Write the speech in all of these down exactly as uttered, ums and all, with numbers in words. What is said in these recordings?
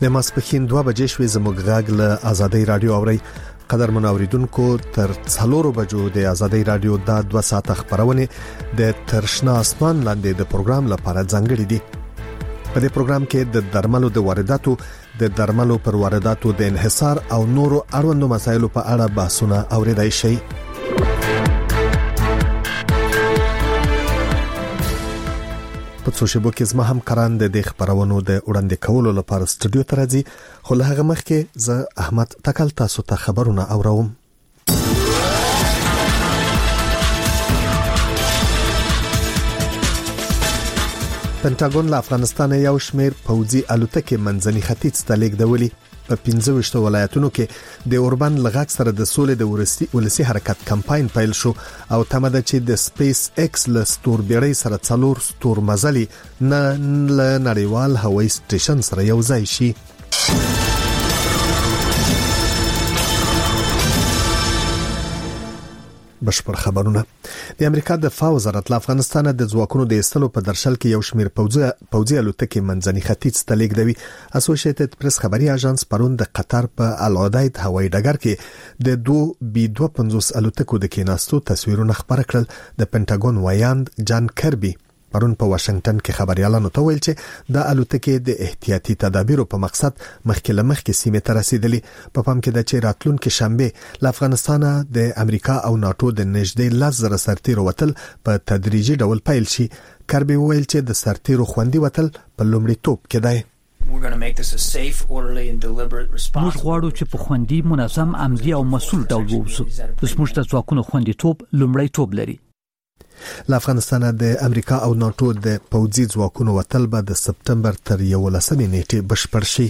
د ماسپښین دوه بجې شوې زموږ غږ له آزادۍ رادیو اوري. قدر منوریدونکو تر څلورو بجو د آزادۍ رادیو د دوه ساعته خبرونه د ترشنا اسمان لاندې د پروګرام لپاره ځانګړي دي. په دې پروګرام کې د درملو د وارداتو، د درملو پر وارداتو د انحصار او نورو اړوندو مسایلو په اړه بحثونه اوریدای شي. په څو شپو کې زما هم کاران د خبرونو د وړاندې کولو لپاره سټوډیو ته راځي، خو له هغه مخکې زه احمد تکل تاسو ته خبرونه اوروم. پنټاګون له افغانستان یو شمېر پوځي الوتکې منځني ختیځ ته لیږدولې. په پنځه ویشت ولایتونو کې د اوربان لغاک سره د سولې د ورسي ولسی حرکت کمپاین پیل شو او تمه ده چې د سپیس ایکس له ستور بیړۍ سره څلور ستور مزلي نه له نړیوال هوایي سټیشن سره یو ځای شي. بشپړ خبرونه. د امریکا د دفاع وزارت له افغانستان د ځواکونو د ایستلو په درشل کې یو شمېر پوځي پوځي الوتکې منځني ختیځ ته لیږدوي. اسوسییټډ پریس خبري اژانس پرون د قطر په العدید هوایي ډګر کې د دوه بي دوه پنځوس الوتکو د کېناستو تصویرونه خبر کړل. د پنټاګون وایاند جان کربي پرون په واشنگټن کې خبريالانو ته ویل چې د الوتکې د احتیاطي تدابیرو په مقصد مخکې له مخکې سیمه ته رسیدلې. په پام کې د چې راتلونکو شنبه له افغانستان د امریکا او ناتو د نږدې لاس زره سرتیرو وتل په تدریجي ډول پیل شي. کربي ویل چې د سرتیرو خوندي وتل په لومړیتوب کې دی. موږ غواړو چې په خوندي، منظم، عمدي او مسؤل ډول ووسو. زموږ د ځواکونو خوندیتوب لومړیتوب لري. له افغانستان د امریکا او ناتو د پوځي ځواکونو وتل به د سپتمبر تر یولسمې نیټې بشپړ شي.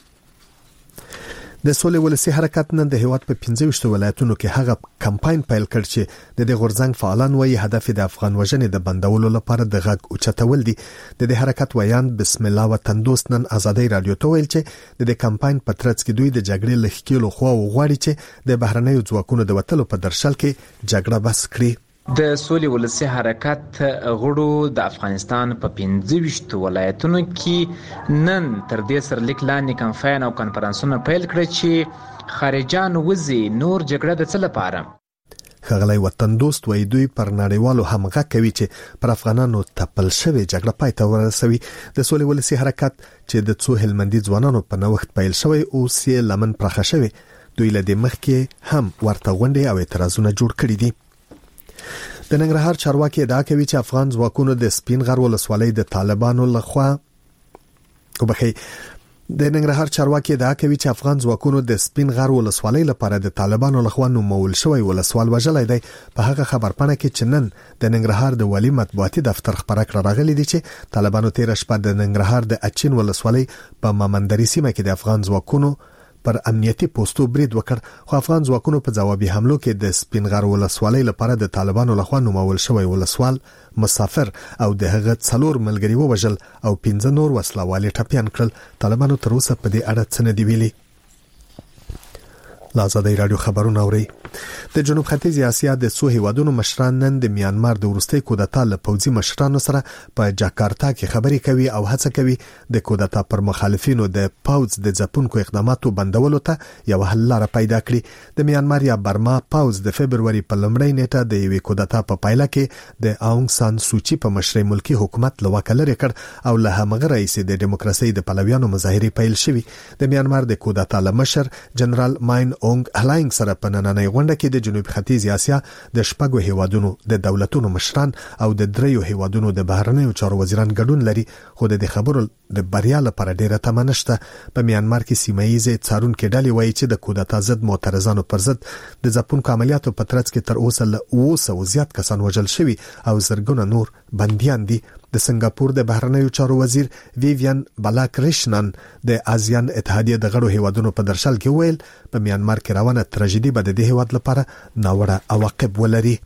د سولې ولسی حرکت نن د هیواد په پنځه ویشت ولایتونو کې هغه کمپاین پیل کړ چې د دې غورځنګ فعالان وایي هدف د افغان وژنې د بندولو لپاره د غږ اوچتول دي. د دې حرکت ویان بسم الله وطن دوست نن آزادۍ رادیو ته ویل چې د دې کمپاین په ترڅ کې دوی د جګړې لخکېلو خو غواړي چې د بهرنیو ځواکونو د وتلو په درشل کې جګړه بس کړي. د سولې ولسی حرکت غړو د افغانستان په پنځه ویشت ولایتونو کې نن تر دې سرلیک لاندې کمپاین او کانفرنسونه پیل کړل چې خارجان وزي نور جګړه د څه لپاره. خغلی وطن دوست وای دوی پر نړیوالو همغه کوي چې پر افغانانو تپل شوی جګړه پای ته ورسوي. د سولې ولسی حرکت چې د څو هلمندي ځوانانو په نوښت پیل شوی او سی لمن پرخه شوی، دوی له دې مخکې هم ورته غونډې او اعتراضونه جوړ کړي دي. د ننګرهار چارواکي ادعا کوي چې افغان ځواکونو د سپین غر ولسوالۍ د طالبانو لخوا وبخي د ننګرهار چارواکي ادعا کوي چې افغان ځواکونو د سپین غر ولسوالۍ لپاره د طالبانو لخوا نومول شوی ولسوال وژلای دی. په هغه خبرپاڼه کې چې نن د ننګرهار د والي مطبوعاتي دفتر خبره کړه راغلي دي چې طالبانو تیر شپه د ننګرهار د اچین ولسوالۍ په مامندري سیمه کې د افغان ځواکونو پر امنیتي پوسټو برید وکړ، خو افغان ځواکونو په جوابي حملو کې د سپین غر ولسوالۍ لپاره د طالبانو لخوا نومول شوی ولسوال مسافر او د هغه څلور ملګري ووژل او پنځه نور وسلوال ټپيان کړل. طالبانو تر اوسه په دې اړه څه نه دی ویلي. آزادۍ رادیو خبرونه اوري. د جنوب ختیځ اسیا د څو هیوادونو مشران نن د میانمار د وروستي کودتا له پوځي مشرانو سره په جاکارتا کې خبرې کوي او هڅه کوي د کودتا پر مخالفینو د پوځ د ځپونکو اقداماتو بندولو ته یو حل لاره پیدا کړي. د میانمار یا برما پوځ د فبرवरी په لومړۍ نیټه د یوې کودتا په پایله کې د اونګ سان سوچي په مشرۍ ملکی حکومت لوکه لري کړ او له همغه رئیس د دیموکراسي د پلویانو مظاهره پیل شوې. د میانمار د کودتا لمشر جنرال ماین اونګ هلاینګ سره په نننۍ غونډه کې د جنوب ختیځ اسیا د شپږو هیوادونو د دولتونو مشران او د دریو هیوادونو د بهرنیو چارو وزیران ګډون لري، خو د خبرو د بریا لپاره ډیره تمه نشته. په میانمار کې سیمایي څارونکو ډلې وایي چې د کودتا ضد معترضانو پر ضد د ځپونکو عملیاتو په ترڅ کې تر اوسه له اوه سوه زیات کسان وژل شوي او زرګونه نور بنديان دي. د سنگاپور د بهرنیو چارو وزیر ویویان بالاکرشنن د آسیان اتحادیه د غړو هیوادونو په درشل کې ویل په میانمار کې روانه تراژیدي به د هیواد لپاره ناوړه عواقب ولري.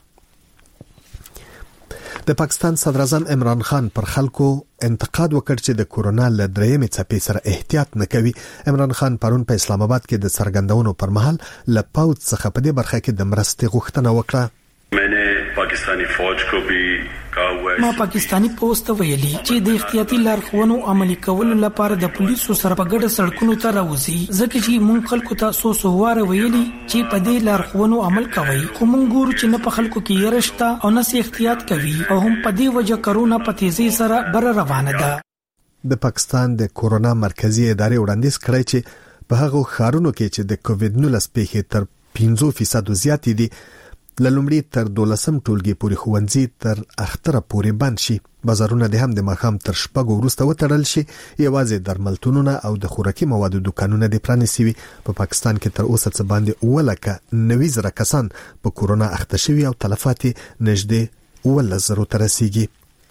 د پاکستان صدر اعظم عمران خان پر خلکو انتقاد وکړ چې د کورونا له درېمې څپې سره احتیاط نه کوي. عمران خان پرون په اسلام آباد کې د سرګندونو پر مهال له پوځ څخه په دې برخه کې د مرستې غوښتنه وکړه. मैंने पाकिस्तानी फौज को भी ما پاکستانی پوسټ ویلي چې د احتیاطي لارښوونو عملي کولو لپاره د پولیسو سره په ګډه سړکونو ته راوځي ځکه چې مونږ خلکو ته سو سو واره ویلي چې په دې لارښوونو عمل کوي خو مونږ ګورو چې نه په خلکو کې يرشتا او نه سي احتیاط کوي او هم په دې وجه کرونا په تیزي سره بر روانه ده. د پاکستان د کورونا مرکزی ادارې وړاندیز کړی چې په هغه ښارونو کې چې د کووډ نولس پیښې تر پنځه فیصد زیات دي لومړی تر دولسم ټولګي پورې خوندزي تر اختره پورې بند شي. بازارونه د هم د مخام تر شپږو وروسته وتړل شي. یوازې درملتونونه او د خوراکي موادو دکانونه د پرانیسي وي. په پاکستان کې تر اوسه څه باندې ولکه نوي زره کسان په کورونا اخته شوي او تلفات نږدې ولس زرو ته رسیږي.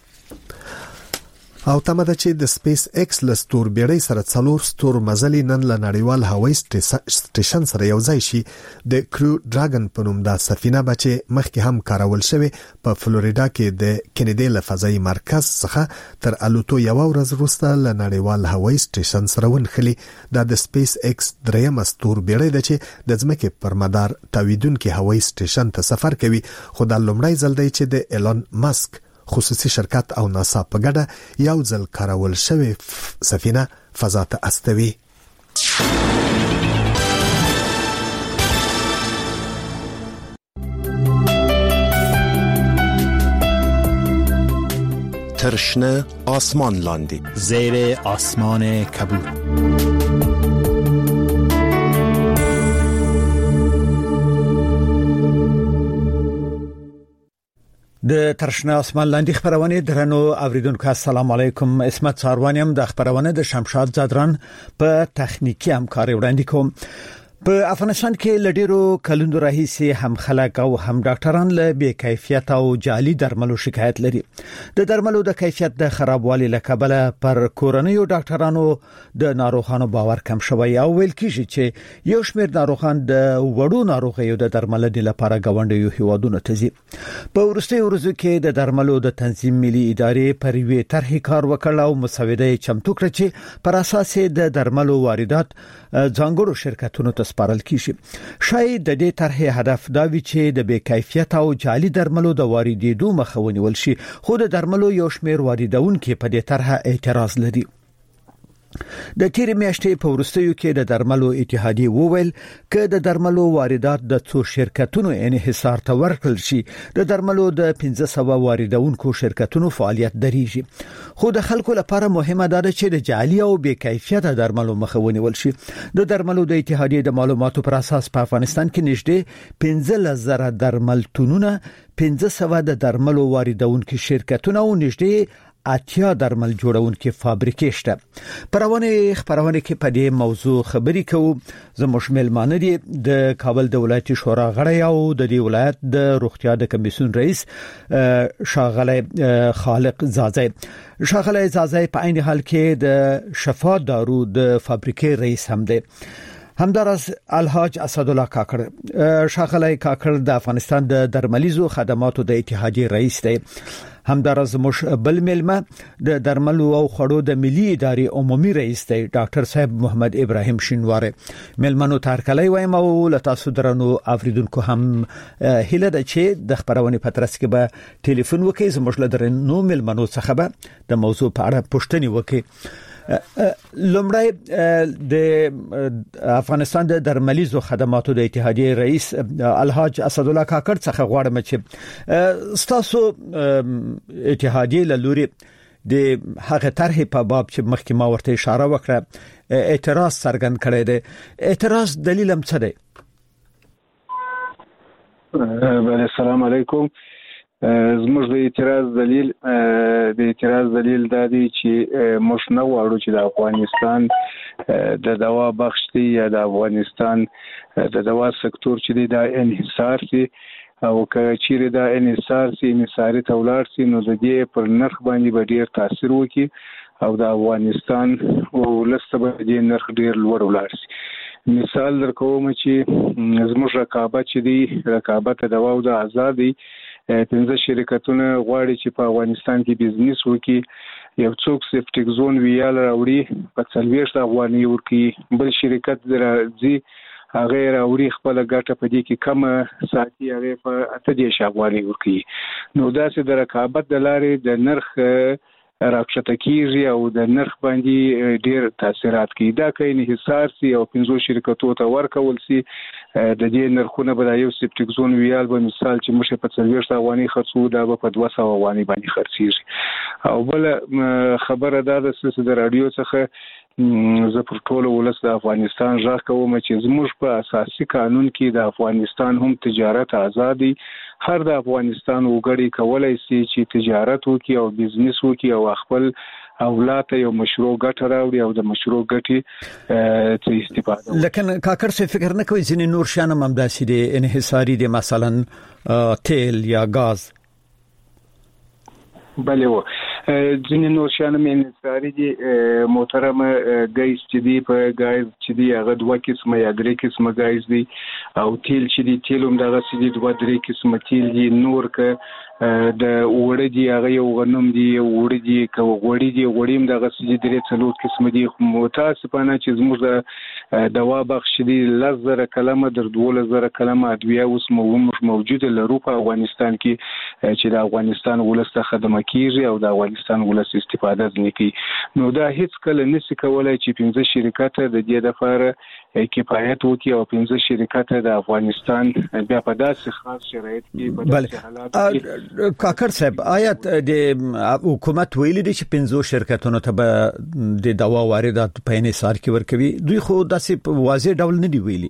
او تمه ده چې د سپیس ایکس له ستور بیړۍ سره څلور ستور مزلي نن له نړیوال هوایي سټیشن سره یو ځای شي. د کریو ډراګن په نوم دا سفینه بچي مخکې هم کارول شوی په فلوریدا کې د کینیډي له فضایي مرکز څخه تر الوتو یو ورځ وروسته له نړیوال هوایي سټیشن سره ونخلي. دا د سپیس ایکس دریم ستور بیړۍ ده چې د ځمکې پر مدار تاویدونکو هوایي سټیشن ته سفر کوي. خو دا لومړی ځل دی چې د ایلون ماسک خصوصي شرکت او ناسا په ګډه یو ځل کارول شوی سفینه فضا ته استوي. ترشنه آسمان لاندی زیر آسمان کبود. د ترشنه آسمان لاندې خبرونه درنو اوریدونکو السلام علیکم. اسمت ساروانیم د خبرونه د شمشاد زادران په تخنیکی همکاري وړاندې کوم. په افغانستان کې لډیرو کلوندو راهیسي هم خلک او هم ډاکټران له بې کیفیت او جعلي درملو شکایت لري. د درملو د کیفیت د خرابوالي له کبله پر کورنیو ډاکټرانو د ناروغانو باور کم شوی او ویل کیږي چې یو شمېر ناروغان د وړو ناروغیو د درملنې لپاره غونډیو هیوادونو ته ځي. په ورستي ورځو کې د درملو د تنظیم ملي ادارې پر وی طرحې کار وکړ او مسوده چمتو کړ چې پر اساس د درملو واردات ځانګړو شرکتونو ته سپارل کیږي. شاید د دې طرحې هدف دا وي چې د بې کیفیت او جعلي درملو د واردېدو مخه ونیول شي. خو د درملو یو شمېر واردونکو په دې طرحه اعتراض لري. د تیرې میاشتې په ورستیو کې د درملو اتحادیه وویل چې د درملو واردات د څو شرکتونو انحصار ته ورکړل شي. د درملو د پنځه سوه واردونکو شرکتونو فعالیت درېږي. خو د خلکو لپاره مهمه ده چې د جعلي او بې کیفیته درملو مخه ونیول شي. د درملو د اتحادیه د معلوماتو پر اساس په افغانستان کې نږدې پنځه زره درملتونونه، پنځه سوه د درملو واردونکو شرکتونه او نږدې اتیا درمل جوړونکو فابریکې شته. پرونه خبرونه کې په دې موضوع خبرې کوو. زموږ ملمانه دي د کابل د ولایتي شورا غړی او د دې ولایت د روغتیا د کمیسیون رئیس شاغله خالق زازی. شاغله زازی په عین حال کې د شفا دارو د فابریکې رئیس هم دی. همدارس الحاج اسدالله کاکړ. شاغله کاکړ د افغانستان د درملیزو خدماتو د اتحادیه رئیس دی. همدارس مش بل ملما د درملو او خړو د ملي ادارې عمومي رئیس دی ډاکټر صاحب محمد ابراهیم شینواره. ملمنو تارکلای وایم او لتاسو درنو افریدونکو هم هله د چې د خبرونه پترس کې به ټلیفون وکړي زموږ لدرنو ملمنو څخه به د موضوع په اړه پوښتنه وکړي. لومړی د افغانستان د درملیزو خدماتو د اتحادیه رئیس الحاج اسدالله کاکړ څخه غواړم چې تاسو اتحادیه لوري د هغه طرحې په باب چې مخکې ما ورته اشاره وکړه اعتراض څرګند کړی دی. اعتراض دلیل هم څه دی؟ بله السلام علیکم. زموږ د اعتراض دلیل د اعتراض دلیل دا دی چې موږ نه غواړو چې د افغانستان د دوا بخش دی یا د افغانستان د دوا سکتور چې دی دا انحصار شي او که چیرې دا انحصار شي انحصاري ته ولاړ شي نو د دې پر نرخ باندې به ډېر تاثیر وکړي او د افغانستان ولس ته به دې نرخ ډېر لوړ ولاړ شي. مثال درکوم چې زموږ رقابت چې دی رقابت د دوا او د آزادي پنځه شرکتونه غواړي چې په افغانستان کې بزنس وکړي. یو څوک سیفټیک زون ویال راوړي په څلوېښت افغانۍ ورکړي، بل شرکت راځي هغه راوړي خپل ګټه په دې کې کم ساتي هغه په اته دېرش افغانۍ ورکړي. نو داسې د رقابت د لارې د نرخ راکښته کیږي او د نرخ باندې ډېر تاثیرات کوي. دا که انحصار سي او پنځو شرکتونو ته ورکول سي د دې نرخونه به یو سپټیک زون ویال به مثال چې موږ په څلوېښت افغانۍ خرڅو دا به په دوه سوه افغانۍ باندې خرڅیږي. او بل خبره دا ده چې د رادیو څخه زه پر ټولو ولس د افغانستان ژغ کوم چې زموږ په اساسي قانون کې د افغانستان هم تجارت آزادي هر د افغانستان وګړي کولای شي چې تجارت وکړي او بزنس وکړي او خپل اولاد یو مشروع ګټه راوړي او د مشروع ګټې ته استفاده وکړي. لکه کاکر څه فکر نه کوي ځینې نور شیان هم همداسې دي انحصاري دي مثلا تیل یا غاز؟ بله و ځینې نور شیان هم انحصاري دي محترمه. ګاز چې دی په ګاز چې دی هغه دوه قسمه یا درې قسمه ګاز دی او تیل چې دی تیل هم دغه چې دی دوه درې قسمه تیل دي. نور که د وړه دی هغه یو غنم دی وړه دی که غوړي دی غوړي هم دغه چې درې څلور قسمه دي. متاسفانه چې زموږ د دوا بخش دی لس زره کلمه در دولس زره کلمه ادویه اوس موجوده لرو په افغانستان کې چې د افغانستان ولس ته خدمت کیږي او د افغانستان ولس استفاده ځنې کوي. نو دا هیڅ کله نشي کولای چې پنځه شرکت د دې لپاره کفایت وکړي او پنځه شرکت د افغانستان بیا په داسې خاص شرایط کې په داسې حالات کې. کاکر صاحب آیا د حکومت ویلي دي چې پنځه شرکتونو ته به د دوا واردات په انحصار کې ورکوي؟ دوی خو داسې په واضح ډول نه دی ویلي.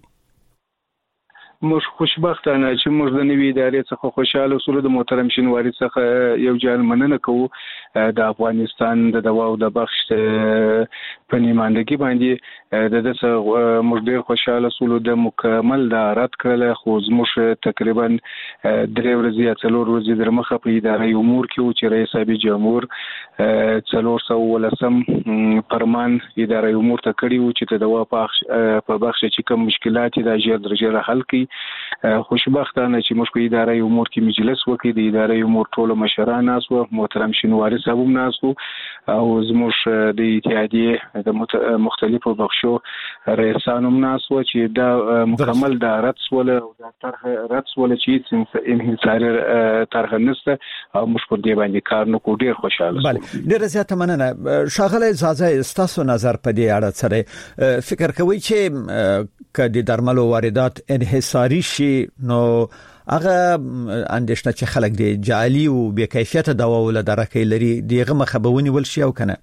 موږ خوشبختانه چې موږ د نوې ادارې څخه خوشاله اوسو. د محترم شینواری څخه یو ځل مننه کوو د افغانستان د دوا او د بخش په نیماندګي باندې د دغه موږ ډېر خوشاله اوسو. د مکمل د رد کړل خو زموږ تقریبا درې ورځې یا څلور ورځې در مخه په ادارې امور کې چې رئیس صاحب جمهور څلور سوه ولسم فرمان ادارې امور ته کړی و چې د دوا په بخش چې کوم مشکلات د ژر درجه حل کړي. خوشبختانه چې موږ په ادارې امور کې مجلس وکړي. د ادارې امور ټول مشران ناس و محترم شینواری صاحب هم ناس و او زموږ د اتحادیې د مختلفو بخشو رئیسان هم ناس و چې دا مکمل د رد سول او د طرح رد سول چې انحصاري طرح نشته او موږ په دې باندې کار نه کوو. ډېر خوشاله. بله ډېر زیاته مننه. ښاغلی زازا ستاسو نظر په دې اړه سره فکر کوي چې که د درملو واردات انحصاري شي نو هغه اندېښنه چې خلک د جعلي او بې کیفیته دوا ول درکې لري دغه مخبونی ول شي او کنه؟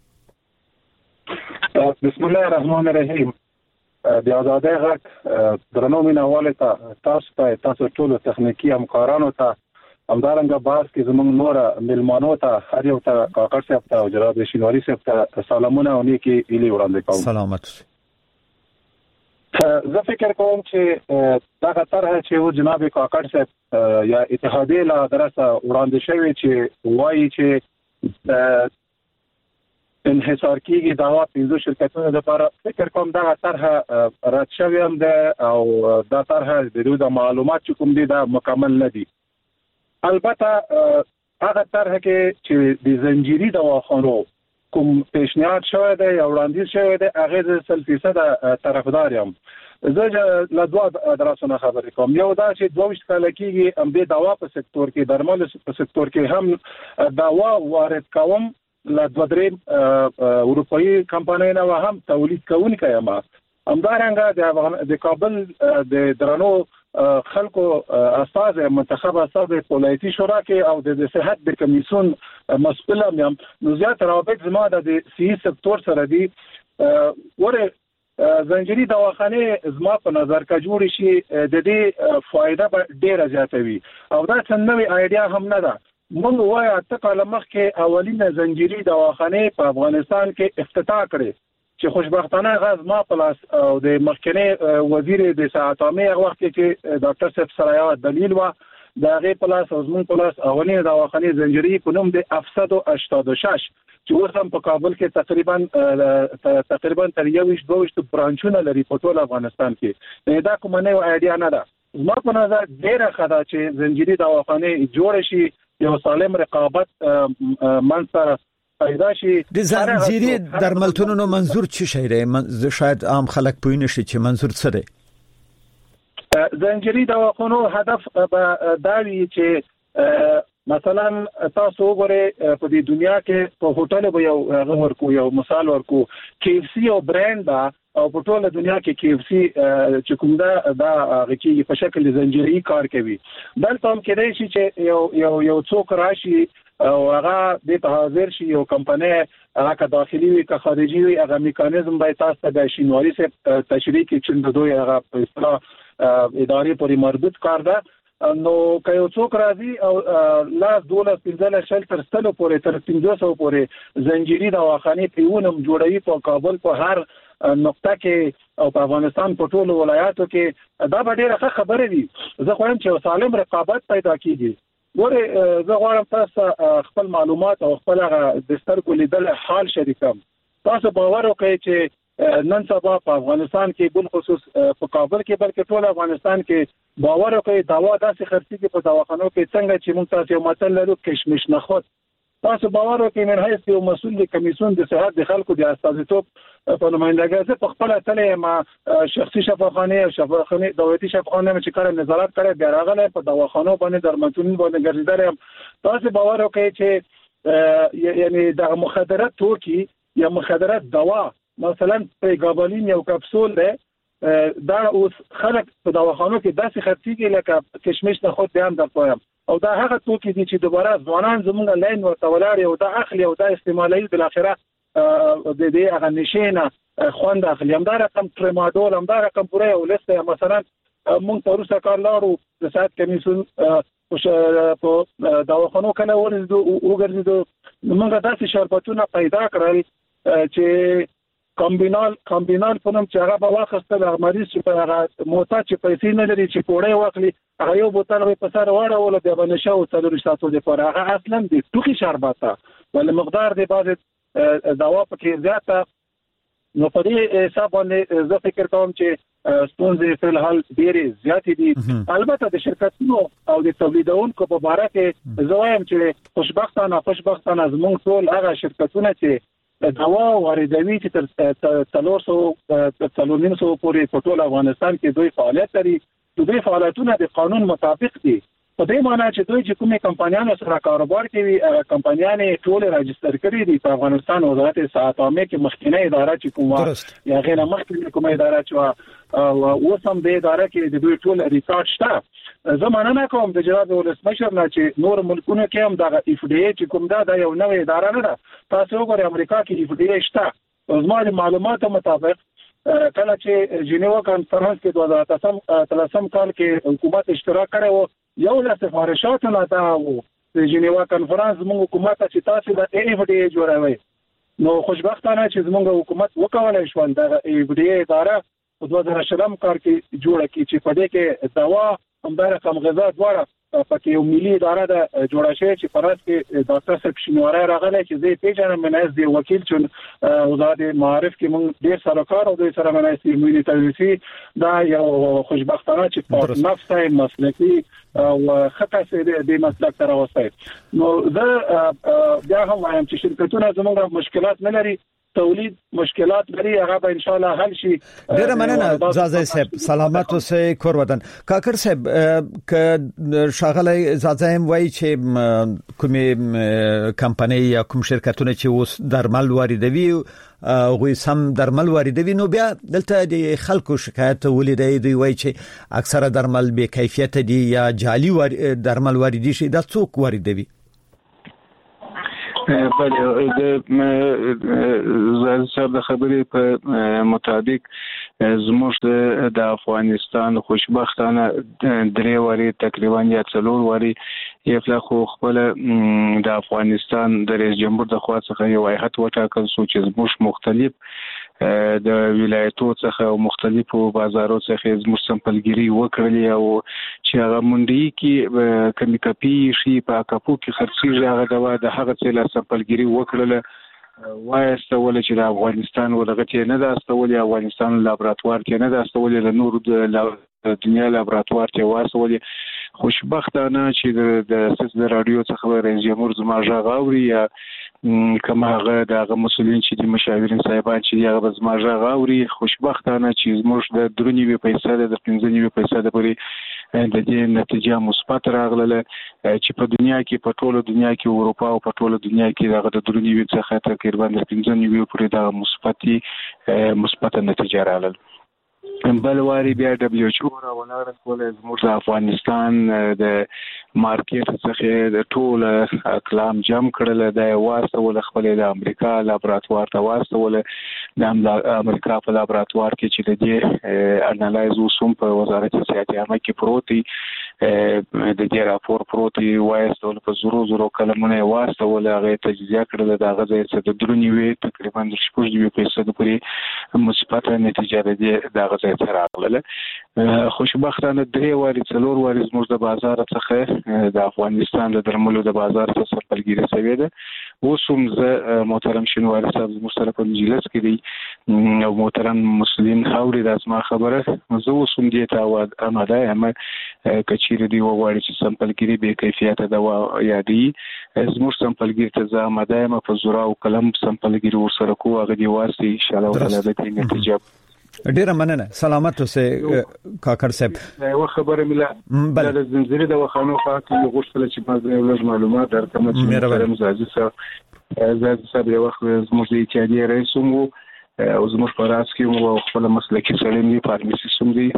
بسم الله الرحمن الرحیم. د آزادۍ غږ درنو مینوالو ته تاسو ته تاسو ټول تخنیکی همکارانو ته همدارنګه باز کې زموږ نور ملمانو ته هر یو ته کاکړ صاحب ته او جناب شینواری صاحب ته سلامونه او نیکی ایلی وړاندې کوم. سلامت. زه فکر کوم چې دا طرح چې و جناب کاکړ صاحب یا اتحادیه له درسه وړاندې شوی چې وایي چې انحصار کیږي دوا پنځه شرکتونو لپاره، فکر کوم دا طرح رد شوی هم ده او دا طرح د معلومات چې کوم دي دا مکمل نه دي. البته هغه طرح کې چې د زنجیري دواخانو کوم پیشنهاد شوی دی یا وړاندیز شوی دی هغه د سل فیصد طرفدار یم. زه له دوه ادرسونو خبرې کوم. یو دا چې دوه ویشت کاله کېږي هم د دوا په سکتور کې درمل په سکتور کې هم دوا وارد کوم له دوه درې اروپایي کمپنۍ نه هم تولید کوونکی یم. همدارنګه د کابل د درنو خلکو استاد منتخب استاد پولیټي شورا کې او د صحت د کمیسیون مسؤل یم. نو زیات روابط زما د سی سکتور سره دي. ور زنجیري دواخانه زما په نظر کې جوړ شي د دې فائدہ ډیره زیاته وي او دا څنګه نوې آیډیا هم نه ده. موږ وایو چې کله مخکې اولینه زنجیري دواخانه په افغانستان کې افتتاح کړي چې خوشبختانه غاز ما پلاس او د مخکنی وزیر د صحت عامه هغه وخت کې ډاکټر صاحب سره دلیل و دا غي پلاس او زمون پلاس اولینه دواخانه زنجیري په نوم د افسد او هشتاد و شش چې اوس هم په کابل کې تقریبا تقریبا تر یو ویشت دوه ویشت برانچونه لري په ټول افغانستان کې. دا کومه نه آیډیا نه ده. زما په نظر ډیره ښه ده چې زنجیري دواخانه جوړ شي، یو سالم رقابت منځ پیدا شي. د زنجیري درملتونونو منظور څه شی دی؟ شاید عام خلک پوه نشي چې منظور څه دی. زنجیري دواخانو هدف به دا وی چې مثلا تاسو وګورئ په دې دنیا کې په هوټل به یو ورکو یو مثال ورکو کې اف سی او برانډ دا او په ټوله دنیا کې کې اف سی چې کوم دا دا غږی په شکل زنجیري کار کوي دلته هم کېدای شي چې یو یو یو څوک راشي او هغه د حاضر شي یو کمپنی هغه که داخلي وي که خارجي وي هغه میکانیزم به تاسو ته د شینواري سره تشریح کې چې دوی هغه په اصطلاح ادارې پورې مربوط کار ده نو که یو څوک راځي او لاس دولس پنځه شل تر ستلو پورې تر پنځه سوه پورې زنجیري دواخانې پیونم جوړوي په کابل په هر نقطه کې او په افغانستان په ټولو ولایاتو کې دا به ډېره ښه خبره وي زه خو هم چې سالم رقابت پیدا کیږي ګوره زه غواړم تاسو خپل معلومات او خپل د سترګو لیدل حال شریکم تاسو باور وکړئ چې نن سبا په افغانستان کې بل خصوص په کابل کې بلکې ټول افغانستان کې باور وکړئ دوا داسې خرڅي کې په دواخانو کې څنګه چې موږ تاسو یو متل لرو کشمش نه خود تاسو باور وکړئ من حیث یو مسؤل د کمیسیون د صحت د خلکو د استازیتوب په نمائندګۍ په خپل تلې ما شخصي شفاخانه او شفاخانه دولتي شفاخانه چې کار نظارت کړي بیا راغله په دواخانو باندې درملتون باندې ګرځیدل تاسو باور وکړئ چې یعنی د مخدرات توکي یا مخدرات دوا مثلا پریګابالین یو کپسول ده دا اوس خلک په دواخانو کې داسې خرڅيږي لکه کشمش نه خود بیان درپایم او دا هغه توکي دي چې دوباره ځوانان زمونږ لاین ورته ولاړ او دا اخلي او دا استعمالي بل اخره د دې هغه نشینه خوند اخلي هم دا رقم ترمادول هم دا رقم پوره ولسته مثلا مونږ پروسه کار لارو د صحت کمیسیون په دواخانو کله ورزدو وګرځیدو موږ داسې شربتونه پیدا کړل چې کمبینال کمبینال په نوم چې هغه به واخیستل هغه مریض چې په هغه محتاج چې پیسې نه لري چې پوړی واخلي هغه یو بوتل به په سر واړول بیا به نشه او څلور ساعتو لپاره هغه اصلا د ټوخي شربته ول مقدار د بعض دوا پکې زیاته نو په دې حساب باندې زه فکر کوم چې ستونزې په الحال ډېرې زیاتې دي البته د شرکتونو او د تولیدونکو په اړه کې زه وایم چې خوشبختانه خوشبختانه زموږ ټول هغه شرکتونه چې دوا واردوي چې تر څلور سوه تر څلور نیم سوه پورې په ټول افغانستان کې دوی فعالیت لري دوی فعالیتونه د قانون مطابق دي په دې معنی چې دوی چې کومې کمپنیانو سره کاروبار کوي هغه کمپنیانې ټول راجستر کړي دي په افغانستان وزارت صحت عامه کې مخکنی اداره چې کومه یا غیر مخکنی کومه اداره چې او سم د اداره کې د دوی ټول ریکارډ شته زمانه نه کوم د جناب ولسمشر نه چې نور ملکونو کې هم د اف ډي ای چې کوم دا د یو نوې اداره نه ده تاسو وګورئ امریکا کې اف ډي ای شته زموږ معلوماتو مطابق کله چې جنیوا کانفرنس کې دوه هزار اتلسم کال کې حکومت اشتراک کړو یو له سفارشاتو نه دا وو د جنیوا کانفرنس موږ حکومت چې تاسو د اف ډي ای جوړوي نو خوشبختانه چې موږ حکومت وکولای شو د اف ډي ای اداره په دوه هزار شلم کال کې جوړه کی چې په دې کې دوا همدار کم غذا دواړه پکې یو ملي اداره ده جوړه شوې چې پرات کې ډاکټر صاحب شینواری راغلی چې زه پیژنم منځ دی وکیل چون وزارت معارف کې موږ ډیر سره کار او دوی سره منځ ملي تدریسي دا یو خوشبختانه چې په نفسه مسلکي او خطا سره د مسلک تر اوسه نو زه بیا هم وایم چې شرکتونه زموږ مشکلات نه لري تولید مشکلات لري هغه به ان شاء الله حل شي ډیر مننه زازای صاحب سلامت اوسئ کور ودان کاکر صاحب ک شاغلی زازایم وای چې کومې کمپنۍ یا کوم شرکتونه چې اوس درمل واردوي غوي سم درمل واردوي نو بیا دلته د خلکو شکایت ولیدای دی وای چې اکثره درمل بے کیفیت دي یا جعلي درمل واردي شي دا څوک واردوي بله د صاحب د خبرې په مطابق زموږ د افغانستان خوشبختانه درې واري تقریبا یا څلور واري یفلا خو خپل د افغانستان د رئیس جمهور د خوا څخه یو هیئت وټاکل شو چې زموږ مختلف د ولایتو څخه او مختلفو بازارو څخه زموږ سمپلګری وکړلې او چې هغه منډي کې کمی کپی شي په کاپو کې خرڅي هغه دوا د هغه څه سمپلګری وکړل وایسته ول چې د افغانستان ولغه نه د استول افغانستان لابراتوار کې نه د استول له نور د دنیا لابراتوار کې واسولې خوشبختانه چې د د رادیو څخه رئیس جمهور زما ژغاوري یا کوم هغه د مسولین چې د مشاورین صاحبان چې هغه بزماجه غاوري خوشبختانه چې زموږ د درنیوي پیسې د پنځه نیوي پیسې د پوری د دې نتیجه مثبت راغله چې په دنیا کې په ټوله دنیا کې اروپا او په ټوله دنیا کې دغه د درنیوي څخه تقریبا د پنځه نیوي پورې د مثبتي مثبت نتیجه راغله. بل واری بیا دبليو ایچ او را ولاره کوله زموږ د افغانستان د مارکیټ څخه د ټول کلام جمع کړل د واسطه ول خپل د امریکا لابراتوار ته واسطه ول د امریکا په لابراتوار کې چې د دې انالایز وسوم په وزارت صحت عامه کې پروتي د دې راپور پروتي وایسته ول په زرو زرو کلمونه واسطه ول هغه تجزیه کړل د هغه ځای څخه د درنیوي تقریبا د شپږ نیوي پیسې پورې مثبت نتیجه ده دغه ځای ته راغله. خوشبختانه درې واري څلور واري زموږ د بازار څخه د افغانستان د درملو د بازار څخه سرپلګری شوی ده. اوسم زه محترم شنواری صاحب زموږ سره په مجلس کې دی او محترم مسلمان حوري د اسما خبره زه اوسم دې ته اماده یم کچېر دی وواړي چې سمپلګری به کیفیت دوا یادي زموږ سمپلګری ته زه اماده یم په زورا او قلم سمپلګری ورسره کوه هغه دی واسي ان شاء الله تعالی د نتیجه ډیره مننه سلامت اوسه کاکر صاحب. یو خبره مله د زنجیره د وخانو خاطر غوښتل چې په لږ معلومات درکړم چې مرحوم زاجي صاحب زاجي صاحب یو وخت زموږ د اتحادیې رئیس وو او زموږ په راس کې وو خپل مسلکي سړی دی فارمیسي سم دی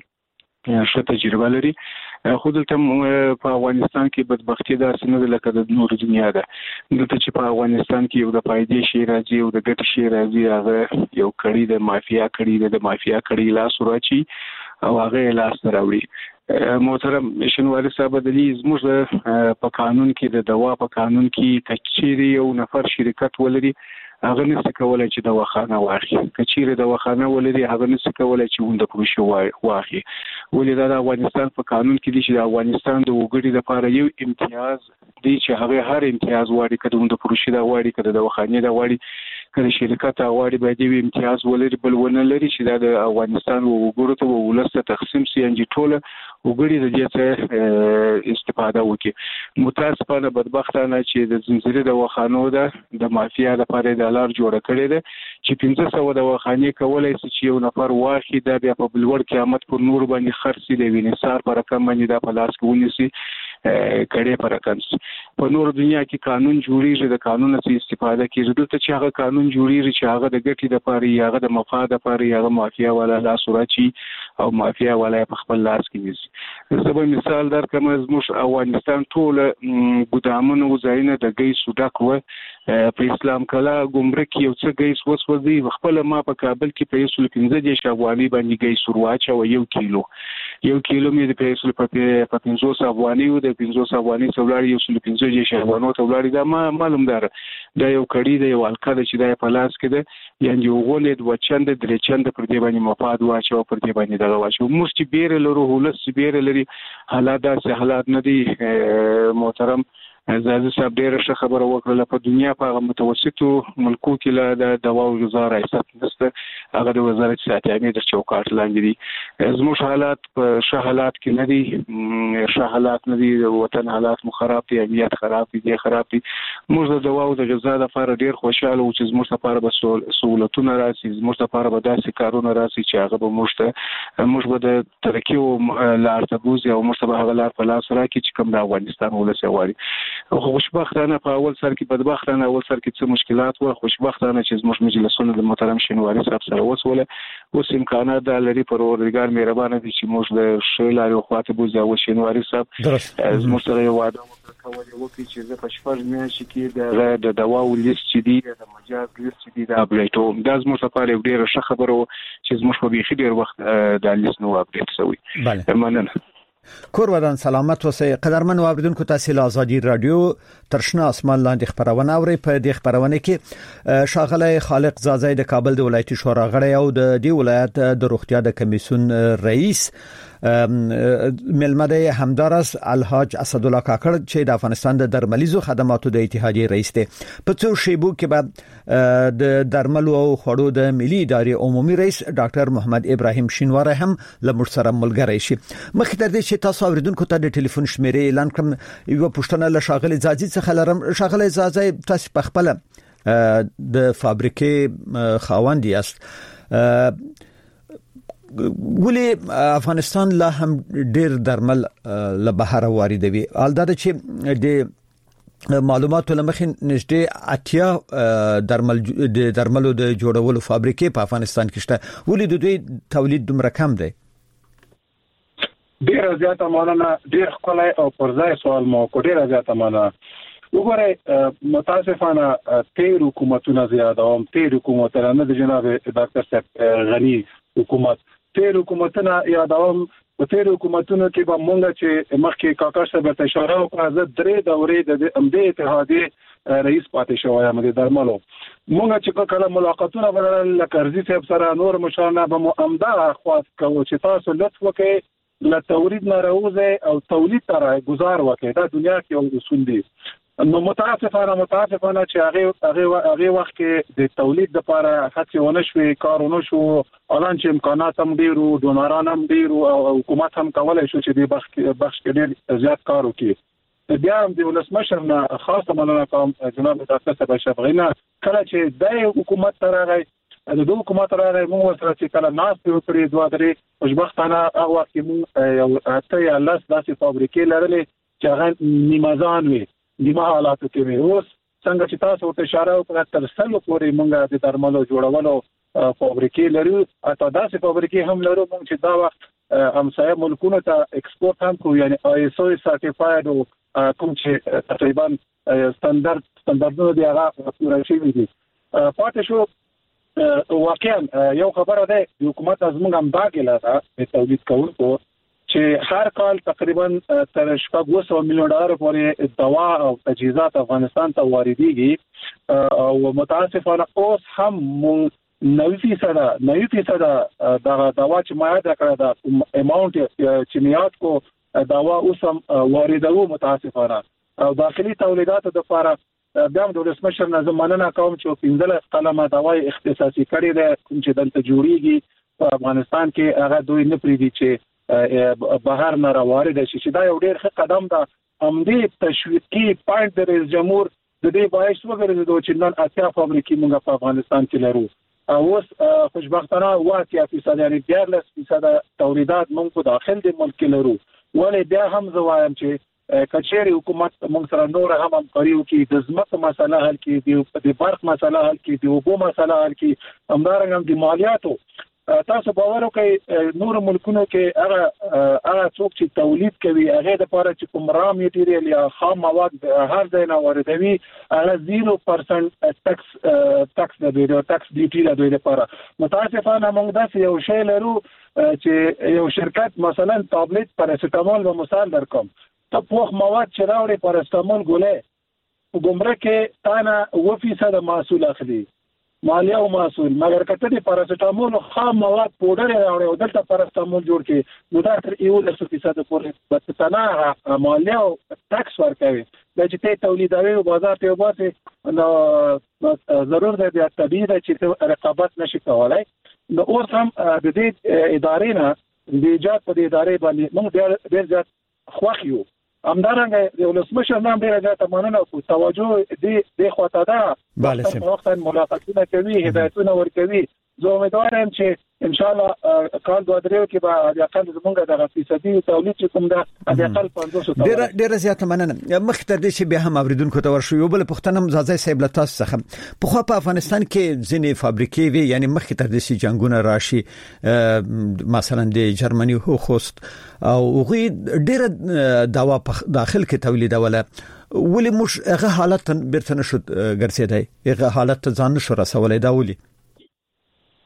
ښه تجربه لري خو دلته په افغانستان کې بدبختی دا سند لکه د نور دنیا ده دلته چې په افغانستان کې یو د پایدې شي راځي او د ګټ شي راځي هغه یو کړي د مافیا کړي د مافیا کړي لاس ورچی او هغه لاس راوړي. محترم شنواری صاحب د دې زموږ په قانون کې د دوا په قانون کې کچيري یو نفر شرکت ولري هغه نشي کولای چې د وخانه واخلي کچيره د وخانه ولري هغه نشي کولای چې وند پروشي واخلي ولې د افغانستان په قانون کې دي چې د افغانستان د وګړي لپاره یو امتیاز دی چې هغه هر امتیاز واړي کده وند پروشي دا واړي کده د وخانه دا واړي کله شرکت واړي باید یو امتیاز ولري بل ونه لري چې د افغانستان وګړو ته ولسته تقسیم سي انجی ټوله وګړي د دې څخه استفاده وکړي. متاسفانه بدبختانه چې د زنجیره د وخانو ده د مافیا لپاره د لار جوړ کړي ده چې پنځه سوه د وخانې کولای شي چې یو نفر واخی دا بیا په بلور قیامت پر نور باندې خرڅي دی وینثار پر رقم باندې دا په لاس کې ونیسي کړي پر رقم په نور دنیا کې قانون جوړیږي د قانون څخه استفاده کیږي دلته چې هغه قانون جوړیږي چې هغه د ګټې لپاره هغه د مفاد لپاره هغه مافیا والا لاس ورچی او مافیا والا په خپل لاس کې نیسي. زه به مثال درکړم زموږ افغانستان ټول ګدامونه وزاینه د ګیسو ډک و په اسلام کلا ګمرک یو څه ګیس وسوځي خپل ما په کابل کې په یو پنځه دیش افغاني باندې ګیس ورواچ او یو کیلو یو کیلو مې د پیسو په په پنځوس افغاني او د پنځوس افغاني څولاري یو پنځه دیش افغانو څولاري دا ما معلوم دار دا یو کړي دی یو الکاده چې دا په لاس کې ده یعنی یو غولې د وچند درې چند پر دې باندې مفاد واچو پر دې باندې دغه واچو موږ چې بیر لرو هولس بیر لري حالات داسې حالات نه دي. محترم زاده صاحب ډیره ښه خبره وکړه په دنیا په متوسطو ملکو کې لا د دوا او غذا ریاست نشته هغه د وزارت صحت عامه د چوکاټ لاندې دي زموږ حالات په ښه حالات کې نه دي ښه حالات نه دي وطن حالات مو خراب دي امنیت خراب دي خراب دي موږ د دوا او د غذا لپاره ډیر خوشاله او چې زموږ لپاره به سہولتونه راسي زموږ لپاره به داسې کارونه راسي چې هغه به موږ ته موږ به د ترقی او لار ته بوزي او موږ به هغه لار په لاس راکړي چې کوم د افغانستان ولس غواړي. خوشبختانه په اول سر کې بدبختانه اول سر کې څه مشکلات و خوشبختانه چې زموږ مجلسونه د محترم شنواری صاحب سره وسوله اوس امکانات د لري پروردګار مهربانه دي چې موږ د شیلاري خواته بوزي او شنواری صاحب زموږ سره یو وعده وکړه وکړي چې د پښپړ میاشتې کې د دواو لیست چې دی د مجاز لیست چې دی د اپډیټو د زموږ لپاره یو ډیر ښه خبره چې زموږ په بيخي ډیر وخت د لیست نو اپډیټ شوی. بله مننه. کور ودان سلامت اوسئ قدرمن اوریدونکو تاسو له ازادي رادیو ترشنا اسمان لاندې خبرونه اورئ په دې خبرونه کې شاغله خالق زازای د کابل د ولایتي شورا غړی او د دې ولایت د روغتیا د کمیسیون رئیس ملمده همدارس الحاج اسدالله کاکړ چې د افغانستان د درملیزو خدماتو د اتحادیې رئیس دی. په څو شیبو کې به د درملو او خوړو د ملي ادارې عمومي رئیس ډاکټر محمد ابراهیم شینواری هم لمر سره ملګری شي. مخکې تر دې چې تاسو اوریدونکو ته د ټلیفون شمیرې اعلان کړم، یو پښتنه له شاغلي زاځي څخه لرم. شاغلي زاځي تاسو په خپل د فابریکې خاوند یاست، ولی افغانستان لا هم ډیر درمل له بهر واردوي؟ البته چې د معلوماتو لمخې نږدې اتیا درمل د درملو د جوړولو فابریکې په افغانستان کې شته، ولی د دوی تولید دومره کم دی؟ ډیر زیاته ماننه، ډیر خلای او پرځای سوال مو کو ډیر زیاته ماننه. وګوره متاسفانه تیر حکومتونه زیاده او تیر حکومتونه نه د جناب ډاکټر صاحب غنی حکومت تیر حکومتونه یادوم. په تیر حکومتونو کې به مونږ چې مخکې کاکړ صاحب ته اشاره وکړه، زه درې دورې د امدې اتحادیې رئیس پاتې شوی یم د درملو. مونږ چې کله ملاقاتونه ولرل لکرزي صاحب سره نور مشرانه به مو امدا خواست کوو چې تاسو لطف وکړئ له تولید نه راوځئ او تولید ته گزار وکړئ. دا دنیا کې یو اصول دی. نو متاسفانه متاسفانه چې هغه هغه هغه وخت کې د تولید لپاره هڅې ونه شوې، کار ونه شو. الان چې امکانات هم ډیرو، ډونران هم ډیرو او حکومت هم کولای شو چې د بخش بخش کې ډیر زیات کار وکړي. بیا هم د ولسمشر نه خاصه مننه کوم جناب ډاکټر صاحب شفقینا، کله چې د حکومت تر راغی د دوه حکومت راغی موږ سره چې کله ناس په پرې دوه درې خوشبختانه هغه وخت کې موږ یو اته یا لاس داسې فابریکې لرلې چې هغه نیمازان وي، نیمه حالاتو کې وي. اوس څنګه چې تاسو ته اشاره وکړه تر سلو پورې موږ د درملو جوړولو فابریکې لرو، اته داسې فابریکې هم لرو موږ چې دا وخت همسایه ملکونو ته ایکسپورت هم کوو، یعنی آی اس او سرټیفاید او کوم چې تقریبا ستاندرد ستاندردونه دی هغه پوره شوي دي. پاتې شو واقعا یو خبره ده د حکومت از موږ هم دا ګیله ده د تولید کوونکو چې هر کال تقریبا تر شپږ سوه میلیون ډالر پورې دوا او تجهیزات افغانستان ته واردېږي او متاسفانه اوس هم نوي فیصد نوي فیصد د دوا چې مایاده کړه د اماونت چې میاد کو دوا اوس هم واردوو متاسفانه. او داخلي تولیداتو لپاره بیا هم د ولسمشر نه مننه کوم چې پنځلس قلمه دوای اختصاصي کړي ده کوم چې دلته جوړیږي په افغانستان کې، هغه دوی نه پریږدي چې بهر نه راوارد شي، چې دا یو ډېر ښه قدم ده. همدې تشویقي پوینټ د رئیس جمهور د دې باعث وګرځېدو چې نن اتیا فابریکې موږ په افغانستان کې لرو. اوس خوشبختانه اوه اتیا فیصد یعنی دیارلس فیصد تولیدات موږ په داخل د ملک کې لرو. ولې بیا هم زه وایم چې کچېری حکومت موږ سره نور هم همکاري وکړي، د ځمکو مسله حل کړي، د برق مسله حل کړي، د اوبو مسله حل کړي، همدارنګه هم د مالیاتو. تاسو باور وکړئ نور ملکونو کې هغه هغه څوک چې تولید کوي هغه د لپاره چې کوم را میټیریال یا خام مواد هر ځای نه واردوي هغه زیرو پرسنټ ټکس ټکس د دوی د ټکس ډیوټي د دوی لپاره. متاسفانه موږ داسې یو شی لرو چې یو شرکت مثلا تابلت پاراسټامول به مثال درکوم، ته پوخ مواد چې راوړي پاراسټامول ګولې ګمرک کې تانه اوه فیصد محصول اخلي مالیه او محصول، مګر کته د پاراسټامول خام مواد پودر راوړي او دلته پاراسټامول جوړ کړي نو دا تر یوولس فیصد پورې بس تنه مالیه او ټکس ورکوي. دا چې ته تولیدوي او بازار ته وباسي نو ضرور دی بیا طبیعي ده چې رقابت نشي کولای. نو اوس هم د دې ادارې نه د ایجاد په دې ادارې باندې موږ ډېر زیات خوښ یو. همدارنګه د ولسمشر نام ډېر زیات مننه او توجه دې دې خواته ده. بله سم وخت ملاقاتونه کوي، هدایتونه ورکوي. زه امیدوار یم چې ان شاء الله کال دوه درې کې به د اقل زمونږ د فیصدي تولید چې کوم ده د اقل پنځوس ډېر ډېر زیات مننه. مخکې تر دې چې به هم اوریدونکو ته ورشو یو بل پښتنه مزازي صاحب له تاسو څخه په خو په افغانستان کې ځینې فابریکې وي، یعنی مخکې تر دې چې جنگونه راشي مثلا د جرمني هوخوست او غوي ډېر دوا په داخل کې تولیدوله، ولی مش هغه حالت برته نشو ګرځیدای، هغه حالت ځان نشو رسولای. دا ولی ول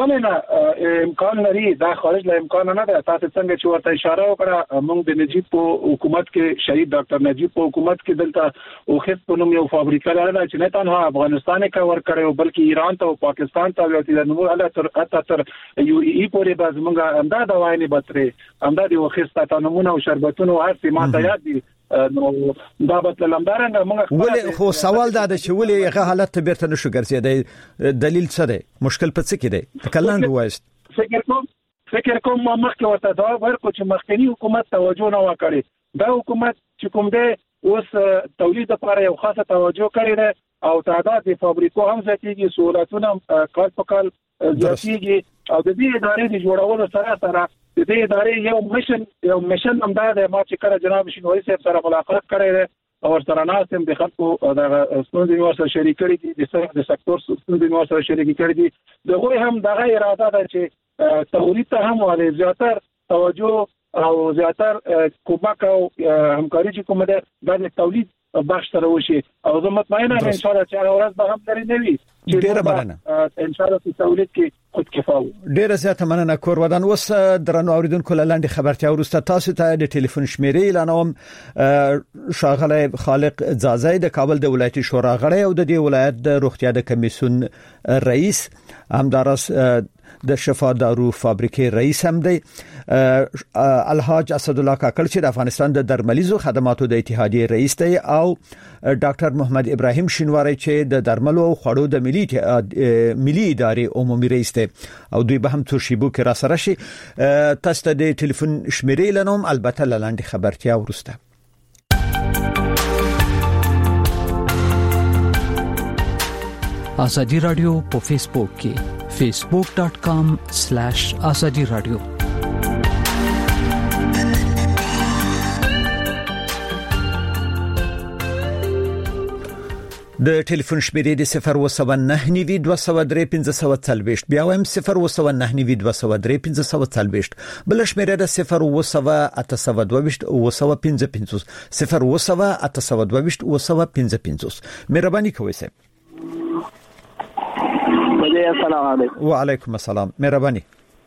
ولې نه امکان لري دا خارج له امکان نه ده. تاسو څنګه چې ورته اشاره وکړه موږ د نجیب په حکومت کې شهید ډاکټر نجیب په حکومت کې دلته او خص په نوم یو فابریکه لرله چې نه تنها افغانستان کې ور کړو بلکې ایران ته او پاکستان ته یو تیر نو الله تر اته تر یو ای پورې باز موږ امداد وایي بتره امداد او خص ته نمونه او شربتونه هر څه ما ته یاد دي. نو دا به لمدارنګ موږ ولې خو سوال دا ده چې ولې هغه حالت بیرته نشو ګرځیدای دلیل څه دی مشکل په څه کې دی کلند وایست فکر کوم فکر کوم ما مخکې ورته دا ورکو چې مخکنی حکومت توجه نه وکړي. دا حکومت چې کوم دی اوس تولید لپاره یو خاصه توجه کړی دی او تعداد د فابریکو هم زیاتېږي سہولتونه کال په کال زیاتېږي او د دې ادارې د جوړولو سره سره د دې ادارې یو مشن یو مشن هم دا دی ما چې کله جناب شینواری صاحب سره ملاقات کړی دی او سره ناسم د خلکو د ستونزې ورسره شریک کړي دي د سکتور ستونزې ورسره شریک کړي دي دغه هم دغه اراده ده چې تولید ته هم ولې زیاتر توجه او زیاتر کومک او همکاري چې کومه ده د تولید بخش سره وشي او زه مطمئنه یم ان شاء الله چې هغه ورځ به هم لري نه وي ډیره مننه ان شاء الله په تولید کې خود کفاو. ډیره زیاته مننه کور ودان. اوس درنو اوریدونکو لاندې خبرتیا ورسته تاسو ته د ټلیفون شمیرې اعلانوم. شاغله خالق زازای د کابل د ولایتي شورا غړی او د دې ولایت د روغتیا د کمیسیون رئیس همدارس د شفا دارو فابریکې رئیس هم دی. الحاج اسد الله کاکړ چې د افغانستان د درملیزو خدماتو د اتحادیې رئیس دی او ډاکټر محمد ابراهیم شینواری چې د درملو او خوړو د ملي ملي ادارې عمومي رئیس دی او دوی به هم تر شیبو کې را سره شي. تاسو ته د ټلیفون شمیرې لنوم البته لاندې خبرتیا ورسته. آزادی رادیو په فیسبوک کې facebook dot com slash azadi radio. د ټلیفون شمیرې د صفر و سبعه نهه نوي دوه سوه درې پنځه سوه څلوېښت بیا هم صفر و سبعه نهه نوي دوه سوه درې پنځه سوه څلوېښت بل شمیرې د صفر و سبعه اته سوه دوه ویشت و سوه پنځه پنځوس صفر و سبعه اته سوه دوه ویشت و سوه پنځه پنځوس. مهرباني کوئ سه. السلام علیکم. وعلیکم السلام. مهرباني.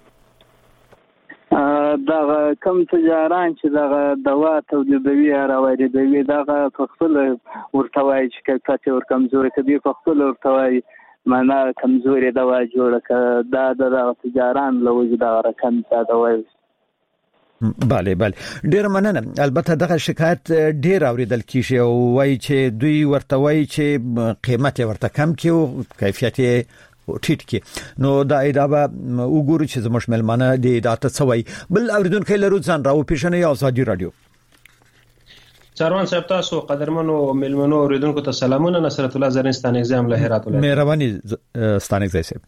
دا کوم تجاران چې دا دوا تولیدوي او واردوي دا په خپل ورتوای چې کیفیت ور کمزوري کوي په خپل ورتوای معنا کمزوري دوا جوړه ک دا د تجاران له وجې دا رقم دا وایي. bale bale ډیر مننه. البته دغه شکایت ډیر اوریدل کیږي او وایي چې دوی ورته وایي چې قیمت ورته کم کیو کیفیت ټیټ کی نو دا ادابه وګورو چې زموږ ملمانه د اداته سوي بل اوریدونکو لرو ځان راو پیښنه آزادی رادیو. چاروان صاحب تاسو قدرمنو ملمنو اوریدونکو ته سلامونه. نصرت الله زرنستان ایگزام له هرات ولایت. مهرباني ستانه صاحب.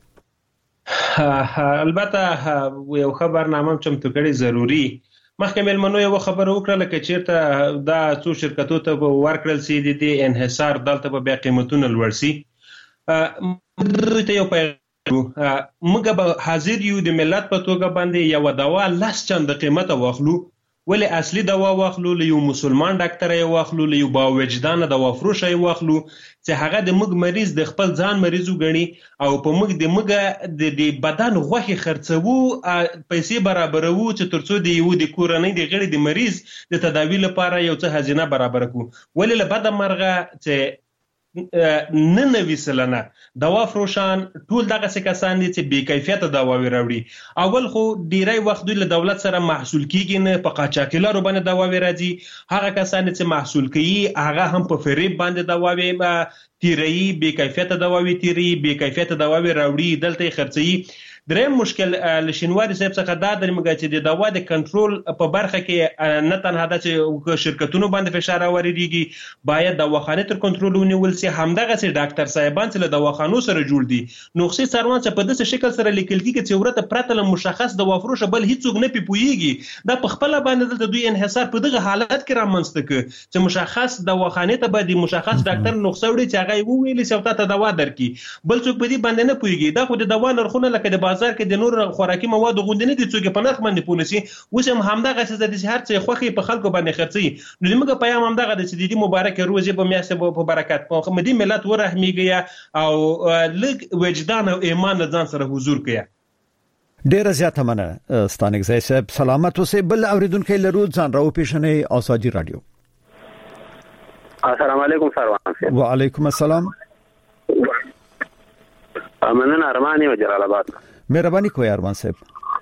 البته یو خبرنامه چمتو کړي ضروری مخکې ملمنو یو خبر وکړه لکه چیرته دا څو شرکتو ته ورکړل سي دي انحصار دلته به بیا قیمتونه لوړ سي. ته یو موږ به حاضر یو د ملت په توګه باندې یو دوا لاس چند قیمت واخلو ولی اصلي دوا واخلو له یو مسلمان ډاکټر یې واخلو له یو با وجدان دوا فروش یې واخلو چې هغه د موږ مریض د خپل ځان مریض وګڼي او په موږ د موږ د بدن غوښه خرڅوو پیسې برابرو چې ترڅو د یو د کورنۍ د غړي د مریض د تداوی لپاره یو څه خزینه برابر کړو. ولی له بده مرغه چې نه نوي سلنه دوا فروشان ټول دغه څه کسان دي چې بې کیفیته دواوې راوړي. اول خو ډیری وخت دوی له دولت سره محصول کیږي نه په قاچاقلارو باندې دواوې راځي. هغه کسان چې محصول کوي هغه هم په فریب باندې دواوې تیري بې کیفیته دواوې تیري بې کیفیته دواوې راوړي دلته خرڅي. دریم مشکل لشینواری صاحب څخه دا درې مګا چې د دوا د کنټرول په برخه کې نه تنها د شرکتونو باندې فشار اوریږي باید دواخانه تر کنټرول ونیول سي. همدغه سي ډاکټر صاحبان چې له دواخانو سره جوړ دي نوخسي سروان چې په داسې شکل سره لیکل کیږي چې ورته پرته له مشخص دوا فروش بل هیڅوک نه پیپويږي. دا په خپل باندې دلته دوی انحصار په دغه حالت کې رامنځته ک چې مشخص دواخانه ته به د مشخص ډاکټر نوخسه وړي چې هغه وویل چې ته دوا درکې بل څوک په دې باندې نه پويږي. دا خو د دوا نرخونه لکه د بازار کې د نور خوراکي مواد غوندنه دي چې په نرخ باندې پونسي اوس هم همدغه څه د هر څه خوخي په خلکو باندې خرڅي. نو موږ پیغام همدغه د دې مبارک روزي په میاسه په برکت په مدي ملت ورحمیږي او لګ وجدان او ایمان ځان سره حضور کوي. ډیر زیاته مننه ستانک زای صاحب سلامت اوسې. بل اوریدونکو لرو ځان راو پیښنې ازادي رادیو. السلام علیکم سروان صاحب. وعلیکم السلام. مننه ارمان یو جلال آباد. مهرباني کوئ ارمان صاحب.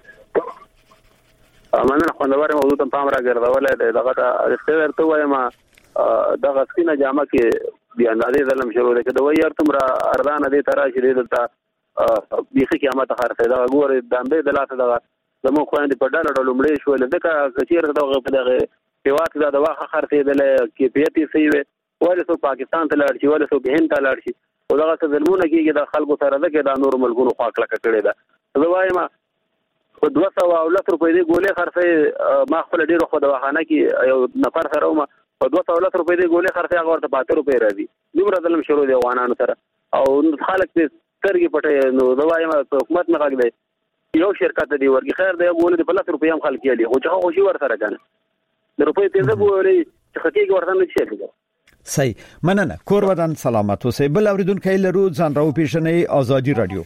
مننه خوندور موضوع ته پام را ګرځولای دغه د ورته وایم دغه سپینه جامه کې بیا اندازې ظلم شروع دی کده وای تمرا اردان دې ترا شری دلته بیخي قیامت خرڅه دا ګوره د امبې د لاته دغه زمو خويندې په ډاله ډول مړې شو لکه کثیر دغه په دغه پیوات دا د واخه خرڅه دل کې پیتي سی وي ورسو پاکستان ته لاړ شي ورسو بهند ته لاړ شي او دغه څه ظلمونه کیږي د خلکو سره دغه د نور ملګرو خواکله کړي دا زه وایم په دوه سوه لس روپۍ دی ګولې خرڅه ما خپل ډیرو خو دواخانه کې یو نفر سره ما په دوه سوه لس روپۍ دی ګولې خرڅه هغه ورته پاتې روپۍ راځي دومره ظلم شروع دی افغانانو سره او خلک سترګې پټې نو دا وایم حکومت نه غږ دی یو شرکت دی ورګي خیر دی ګولې په لس روپۍ هم خلک یالي خو چې خوشي ور سره کنه د روپۍ پنځه ګولې چې خکېږي ورته نه شي کېږي. صحیح مننه کور ودان سلامت اوسې. بل اوریدونکو لرو ځان راو پیښنې ازادي رادیو.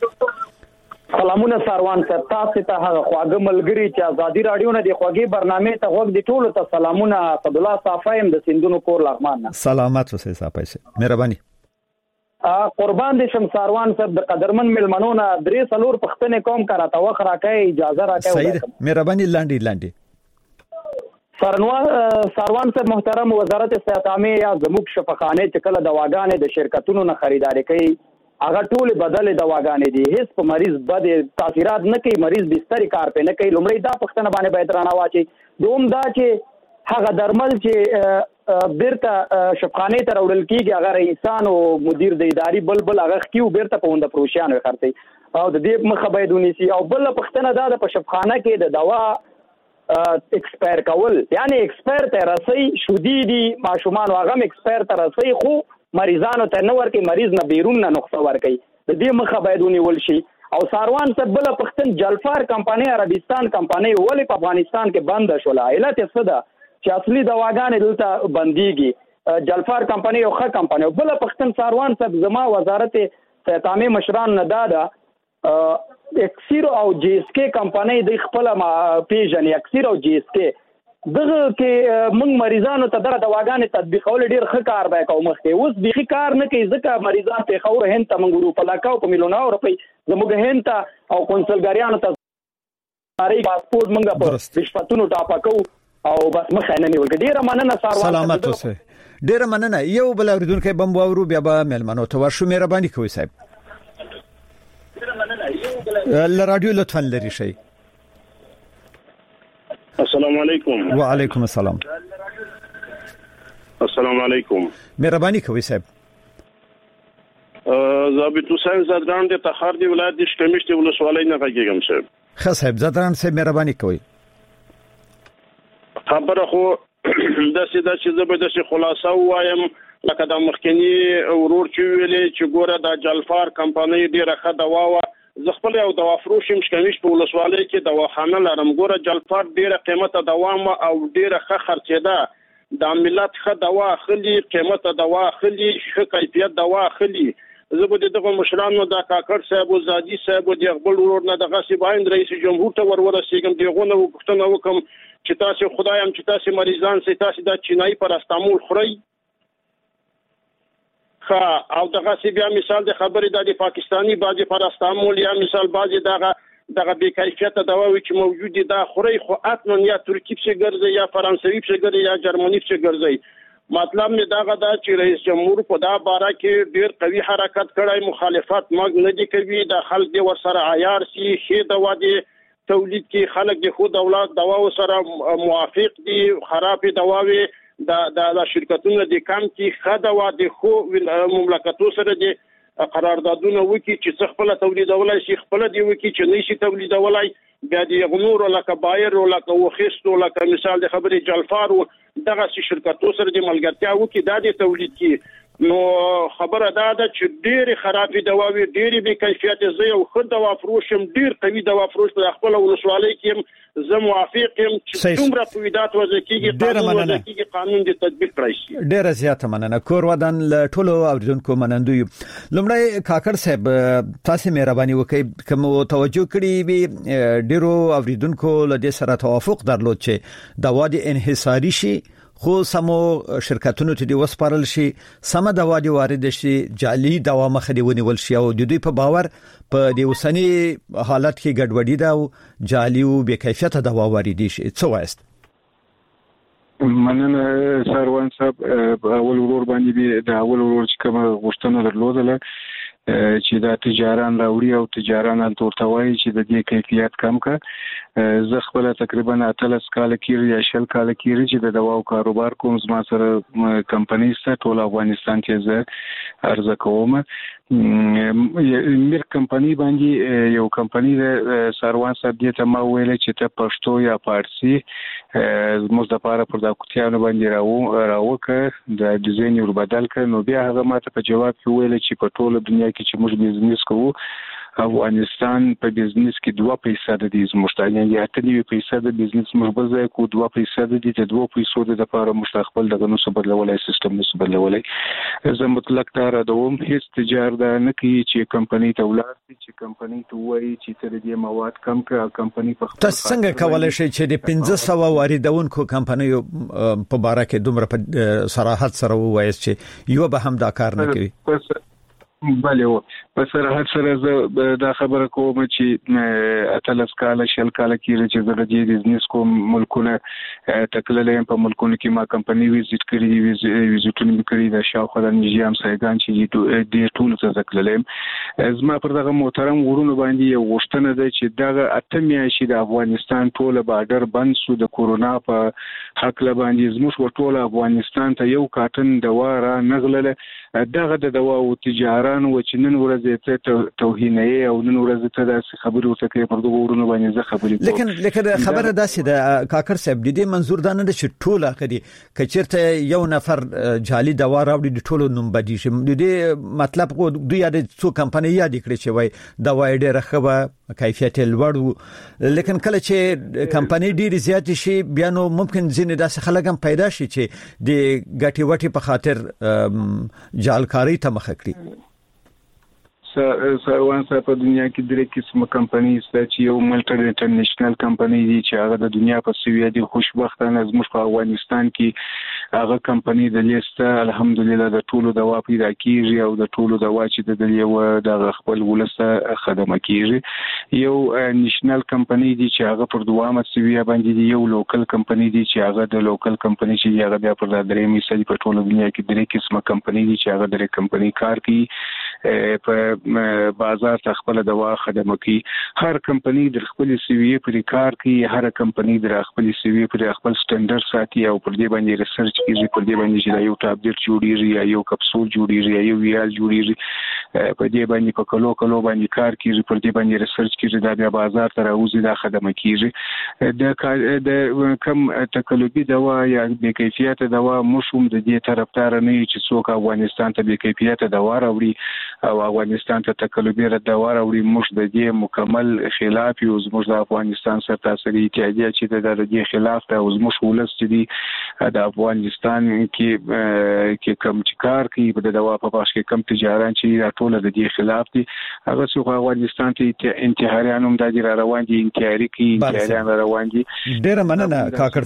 سلامونه سروان صاحب تاسو ته هغه خواږه ملګری چې ازادي رادیو نه دی خواږه برنامه ته وګ دي ټولو ته سلامونه عبد الله صافایم د سندونو کور لغمان. سلامت اوسې صافای مهرباني. قربان دي شم سروان صاحب د قدرمن ملمنونه درې څلور پښتنې قوم کراته وخت راکې اجازه راکې. صحیح مهرباني لاندې لاندې. سروان سروان صاحب محترم وزارت صحت عامه یا زموږ شفاخانه چې کله دواګانې د شرکتونو نه خریداري کوي هغه ټول بدل دواګانې دي هیڅ په مریض بد تاثیرات نه کوي مریض بستر کار په نه کوي. لومړی دا پښتنه باندې باید رانه واچي دوم دا چې هغه درمل چې بیرته شفاخانه ته وړل کیږي هغه رئیسان او مدیر د اداري بل بل هغه کیو بیرته په وند پروشیان خرڅي او د دې مخه باید ونیسي. او بل پښتنه دا د شفاخانه کې د دوا ایکسپایر کول یعنی ایکسپایر ته رسي شودي دي ماشومان واغم ایکسپایر ته رسي خو مریضانو ته نو ورکي مریض نه بیرون نه نقصه ورکي د دې مخه باید ونیول شي. او ساروان څه بل پښتن جلفار کمپنی عربستان کمپنی ولې په افغانستان کې بند شوله علت څه ده چې اصلي دواګانې دلته بنديږي جلفار کمپنی یو ښه کمپنی بل پښتن ساروان څه زما وزارت صحت عامه مشران نه دادا اکسیر او جی اس کے کمپنی د خپل پیژنې اکسیر او جی اس کے دغه کې موږ مریضانو ته دغه دواګانې تطبیقول ډیر ښه کار به کوم مخکې اوس بيخي کار نه کوي ځکه مریضان په خور هند ته موږ په لاکاو په میلیونو روپۍ زموږ هند ته او کنسلګریانو ته اړي پاسپورت موږ په رشوتونو ټاپکو او بس مخه نه نیول ډیر مننه سروان سلامت اوسه ډیر مننه. یو بل اوریدونکو بم وورو بیا به ملمنو ته ورشو مهرباني کوئ صاحب. ل رادیو لطفا لري شي. السلام علیکم. وعلیکم السلام. السلام علیکم. مهرباني کوئ صاحب. ضابط حسین زدران د تخار دی ولایت د شکمشت ولسوالۍ نه غږیږم صاحب. ښه صاحب زدران صاحب مهرباني کوئ. خبره خو د سیده چې زبر د خلاصو وایم لکه د مخکنی ورور چې ویلې چې ګوره د جلفار کمپنی ډیره ښه دوا و زه خپل یو دوا فروشم شکمش په ولسوالۍ کې دواخانه لرم ګوره جلفار ډیره قیمته دوا او ډیره ښه خرڅېده د ملت ښه دوا اخلي قیمته دوا اخلي ښه کیفیت دوا اخلي. زه به دغه مشرانو د کاکړ صاحب او زادي صاحب او د خپل ورور نه د غصب عین رئیس جمهور ته ورورسېږم دغه نو پښتنه وکم چې تاسو خدایم چې تاسو مریضان سي تاسو د چینای پاراستامول خوري خا او دغه سی بیا مثال د خبرې د پاکستانی بازي پاراستامول یا مثال بازي دغه دغه بې کیفیت دواوی چې موجود دي دا خوري خو اتمن یا ترکی څخه ګرځي یا فرانسوي څخه ګرځي یا جرمني څخه ګرځي. مطلب می داغه دا چې رئیس جمهور په دا باره کې ډیر قوي حرکت کړای مخالفت مګ نه دي کوي د خلک دی ورسره عیار سي شه د وادي تولید کې خلک د خود دولت دوا سره موافق دي خراب دواوي د د شرکتونو د کم کې خدا و د خو مملکتو سره د قراردادونه وکي چې خپل تولیدولای شي خپل دی وکي چې نشي تولیدولای بیا د غنور لکه بایر او لکه وخستو لکه مثال د خبرې جلفار دغه شرکتو سره د ملګرتیا وکي د تولید کې نو خبره دا ده چې ډېری خرابې دواوې ډېری بې کیفیت زه یو ښه دوا فروش یم ډېر قوي دوا فروش په خپل ولسوالۍ کې زه موافق یم چې څومره قویدات وضع کیږي قانون وضع کیږي قانون دې تطبیق کړی شي. ډېره زیاته مننه. کور ودان له ټولو اوریدونکو منندو یو. لومړی کاکړ صاحب تاسو مهرباني وکړئ کوم توجه کړی وي ډېرو اوریدونکو له دې سره توافق درلود چې دوا د انحصاري شي خو سمو شرکتونو ته دی وسپارل شي سم دوا دی وارد شي جعلي دوا مخ دی ونیول شي او د دوی په باور په د اوسنی حالت کې ګډوډي دا او جعلي او بې کیفیت دوا وارد شي. څه وایست؟ مننه سروان صاحب. اول ورور باندې د اول ورور چې کوم غوښتنه درلودله چې دا تجاران راوړي او تجاران تورته وایي چې د دې کیفیت کم کا. زه خپل تقریبا اتلس کال کې یا شل کال کې چې د دواو کاروبار کوم زما سره کمپنی سره ټول افغانستان کې زه عرضه کوم. میر کمپنی باندې یو کمپنی د سروان صاحب دې ته ما ویل چې ته پښتو یا فارسی زموږ د لپاره پر دا کوتیانو باندې راو راوکه د ډیزاین ور بدل کړ. نو بیا هغه ماته په جواب کې ویل چې په ټوله دنیا کې چې موږ بزنس کوو افغانستان په بزنس کې دوه پیسې د دې مشتریان یا ته دی پیسې د بزنس موږ به ځای کو دوه پیسې د دې دوه پیسو د لپاره مستقبل دغه نو څه بدلولای سیستم نو څه بدلولای. زه مطلق تر دوم هیڅ تجارت نه کوي چې کمپنی ته ولر چې کمپنی ته وایي چې تر دې مواد کم کړه کمپنی په خپل تاسو څنګه کولای شئ چې د پنځه سوه واردونکو کمپنیو په باره کې دومره په صراحت سره ووایي چې یو به هم دا کار نه کوي؟ بله و په صراحت سره زه دا خبره کوم چې اتلس کال شل کال کې چې زه د بزنس کوم ملکونه تکللې په ملکونو کې ما کمپنی ویزیټ کړی دی ویزیټونه مې کړی د شاوخوا د میوزیم سایګان چې د ټول څه تکللې. زما پر دغه محترم ورونو باندې یو غوښتنه ده چې دغه اته میاشتې د افغانستان ټول بارډر بند شو د کورونا په حق باندې زموږ ټول افغانستان ته یو کارتن دوا را نغلله دغه د دوا او تجارت و چې نن ورځ ته توهیني او نن ورځ ته د خبرو ته کې پر دغه ورونو باندې زه خبرې کوم. لیکن لیکن خبره داسې د کاکر صاحب د دې منظور دا نه چې ټوله کدي کچرته یو نفر جعلي دوا راوړي د ټولو نوم بدی شي. د دې مطلب خو دوی یاد څو کمپنۍ یاد کړي چې وای دوا ډېره ښه کیفیت لوړ لیکن کله چې کمپنۍ ډېری زیات شي بیا نو ممکن ځینې داسې خلک هم پیدا شي چې د ګټي وټي په خاطر جعلکاری ته مخ کړي. سروان صاحب په دنیا کې درې قسمه کمپنۍ شته چې یو ملټي انټرنیشنل کمپنۍ دي چې هغه د دنیا په سویه دي خوشبختانه زموږ په افغانستان کې هغه کمپنۍ د لیسته الحمدلله د ټولو دوا پیدا کیږي او د ټولو دوا چې د یو د خپل ولسته خدمت کیږي. یو نېشنل کمپنۍ دي چې هغه پر دوامه سویه باندې دي. یو لوکل کمپنۍ دي چې هغه د لوکل کمپنۍ چې هغه بیا پر درې میسل په ټولو دنیا کې درې قسمه کمپنۍ دي چې هغه درې کمپنۍ کار کوي په بازار ته خپل دوا خدمت کوي. هر کمپنی د خپل سی وی پر کار کوي. هر کمپنی د خپل سی وی پر خپل سټانډرډ ساتي او پر دې باندې ریسرچ کوي پر دې باندې چې یو ټابلیټ جوړیږي یا یو کپسول جوړیږي یا یو ویال جوړیږي په دې باندې په کلو کلو باندې کار کوي پر دې باندې ریسرچ کوي دا بیا بازار ته راوځي دا خدمت کوي. د د کم تکلوبي دوا یا بې کیفیت دوا مشوم د دې طرفدار نه چې څوک افغانستان ته بې کیفیت دوا راوړي او افغانستان ته تکلوبي دوا راوړي موږ د دې مکمل خلاف یو زموږ د افغانستان سره تاسو اتحادیه چې د دې خلاف ته زموږ ولس چې دی د افغانستان کې کې کم کار کوي په دوا په باش کې کم تجاران چې ټول د دې خلاف دي هغه څو افغانستان ته انتحاریان هم د روان دي انتحاري کوي انتحاریان روان دي. ډېر مننه کاکر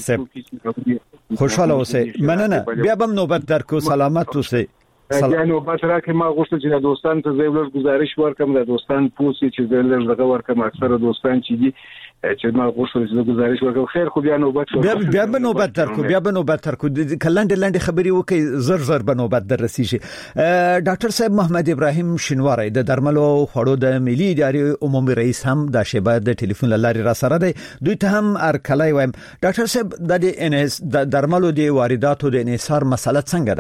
صاحب خوشاله اوسئ. مننه بیا به نوبت درکو سلامت اوسئ. یعنی بس راکه ما غوښتل چې د دوستان ته زه ولر گزارش ورکم د دوستان پوسی چې د لږ دغه ورکم اکثره دوستان چې دي چې ما غوښتل چې د گزارش ورکم خیر خو بیا نوبت بیا بیا به نوبت درکو بیا به نوبت درکو کلند لاندې خبري وکي زر زر به نوبت در رسیږي. ډاکټر صاحب محمد ابراهیم شینواری د درملو خوړو د ملي ادارې عمومي رئیس هم د شبا د ټلیفون لاري را سره دی. دوی ته هم ارکلای وایم ډاکټر صاحب د انس د درملو د وارداتو د انحصار مسله څنګه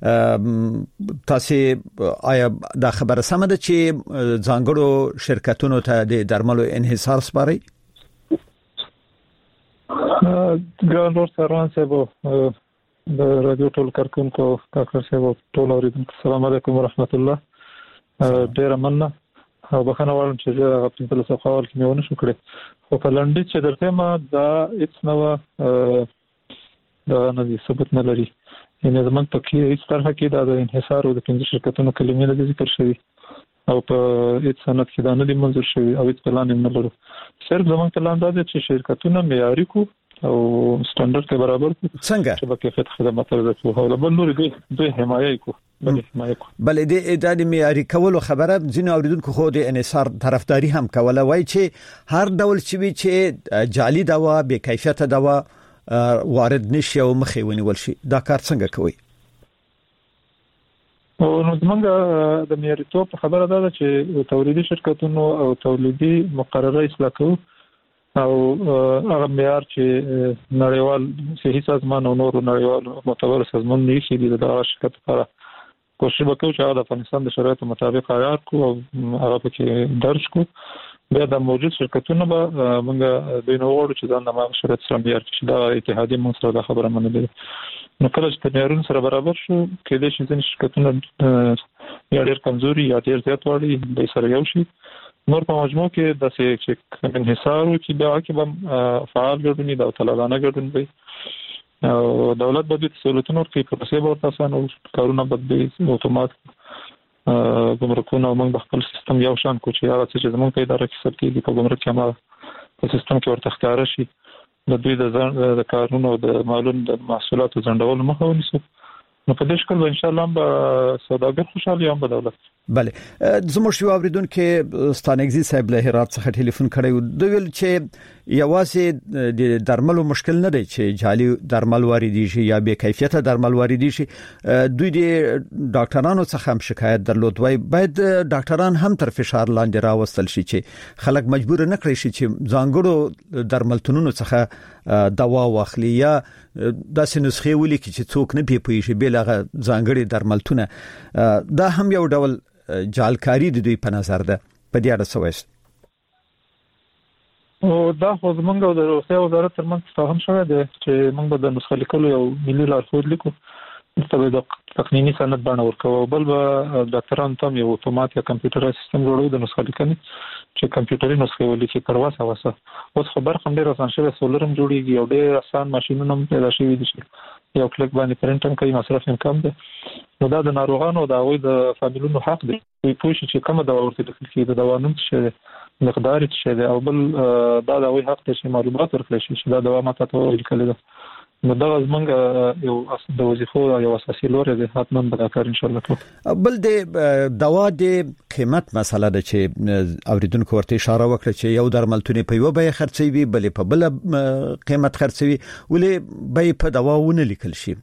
ده؟ تاسو آیا دا خبره سم ده چې ځانګړو شرکتونو ته د درملو انحصار سپاري؟ ګران ورته روان صاحب د رادیو ټول کارکونکو کاکړ صاحب ټول اوریدونکو السلام علیکم ورحمت الله. ډیر مننه او بخښنه غواړم چې زه په خپل سوال کې مې ونه شو کړی، خو په لنډی چې درته ما دا هیڅ نو دا نه ثبوت نه لري. یعنی زمونږ په کې هیڅ طرح کې دا د انحصار او د پنځه شرکتونو کلمې نه ذکر شوی او په هیڅ سند کې دا نه دی منظور شوی او هیڅ پلان نه لرو. صرف زمونږ پلان دا دی چې شرکتونه معیاري کو او سټانډرډ ته برابر کو څنګه چې په کیفیت خدمات ورکړو او بل نور دوی دوی حمایت کو بل د د معیاري کولو خبره ځینې اوریدونکو خو د انحصار طرفداري هم کوله، وای چې هر ډول چې چې جعلي دوا به کیفیت دوا وارد نشي او مخې ونیول شي، دا کار څنګه کوي؟ او نو زمونږ د معیاريتوب خبره ده چې تولیدي شرکتونو او تولیدي مقرره اصلاح کوو او هغه معیار چې نړیوال صحي سازمان او نور نړیوال معتبر سازمان نه شي د دغه شرکت لپاره کوشش وکړو چې هغه د افغانستان د شرایطو مطابق عیار کو او هغه پکې درج کو. بیا د موجود شرکتونو به موږ د نوړو چې دا د شرایط سره معیار چې دا اتحادیه موږ سره د خبره منلې. نو کله چې معیارونه سره برابر شو کله چې ځینې شرکتونه یا ډېر کمزوري یا ډېر زیات وړي د سره یو شي نور په مجموع کې د چې انحصار او چې بیا کې به فعال ګرځي دا طالبانه ګرځي او دولت به د سہولتونو کې پروسې ورته آسان او کارونه به اتومات ګمرکونه او موږ خپل سیستم یو شان کو چې هغه چې زموږ په اداره کې سرتي په ګمرک کې ما په سیستم کې ورته ښکار شي د دوی د کارونو او د مالونو د محصولاتو ځنډول مخه ونیسو. نو په دې شکل ان شاء الله به سوداګر خوشاله یم به دولت. بله زموږ شو اوریدونکو ستانګزي صاحب له هرات څخه ټلیفون کړی دوی ویل چې یوازې د درملو مشکل نه دی چې جعلي درمل واردی شي یا بې کیفیته درمل واردی شي، دوی د ډاکټرانو څخه هم شکایت درلود وای باید ډاکټران هم تر فشار لاندې راوستل شي چې خلک مجبور نه کړي شي چې ځانګړو درملتونونو څخه دوا واخلي یا داسې نسخې ولیکي چې څوک نه پیپوي شي بلغه ځانګړي درملتونه. دا هم یو ډول جعلکاری د دوی په نظر ده، په دې اړه څه وایي؟ او دا خو زمونږ د روغتیا وزارت ترمنځ تفاهم شوی دی چې موږ به د نسخه لیکلو یو ملي لارښود لیکو ته د تقنیني سند باندې ورکوو، بل به ډاکټرانو ته یو اتومات یا کمپیوټرایز سیستم جوړو د نسخه لیکنې چې کمپیوټري نسخه ولیکي پرواسه واسه. اوس خبر هم ډیر آسان شوی، سولرم جوړیږي او ډیر آسان ماشينونه هم پیدا شوي دي چې یو کلیک باندې پرنټ هم کوي، مصرف هم کم دی. نو دا د ناروغانو د هغوی د فامیلونو حق دی پوه شي چې کومه دوا ورته لیکل کېږي، د دوا نوم څه دی، مقدار څه دی، او بل دا د هغوی حق دی چې معلومات ورکړي شي چې دا دوا ماته ته ولیکل ده. نو دا زمونږ یو د وظیفو یو اساسي لوري دی، حتماً به دا کار ان شاء الله کوو. بل د دوا د قیمت مسله ده چې اوریدونکو ورته اشاره وکړه چې یو درملتون په یو بیه خرڅوي بل په بل قیمت خرڅوي ولې به په دوا ونه لیکل شي.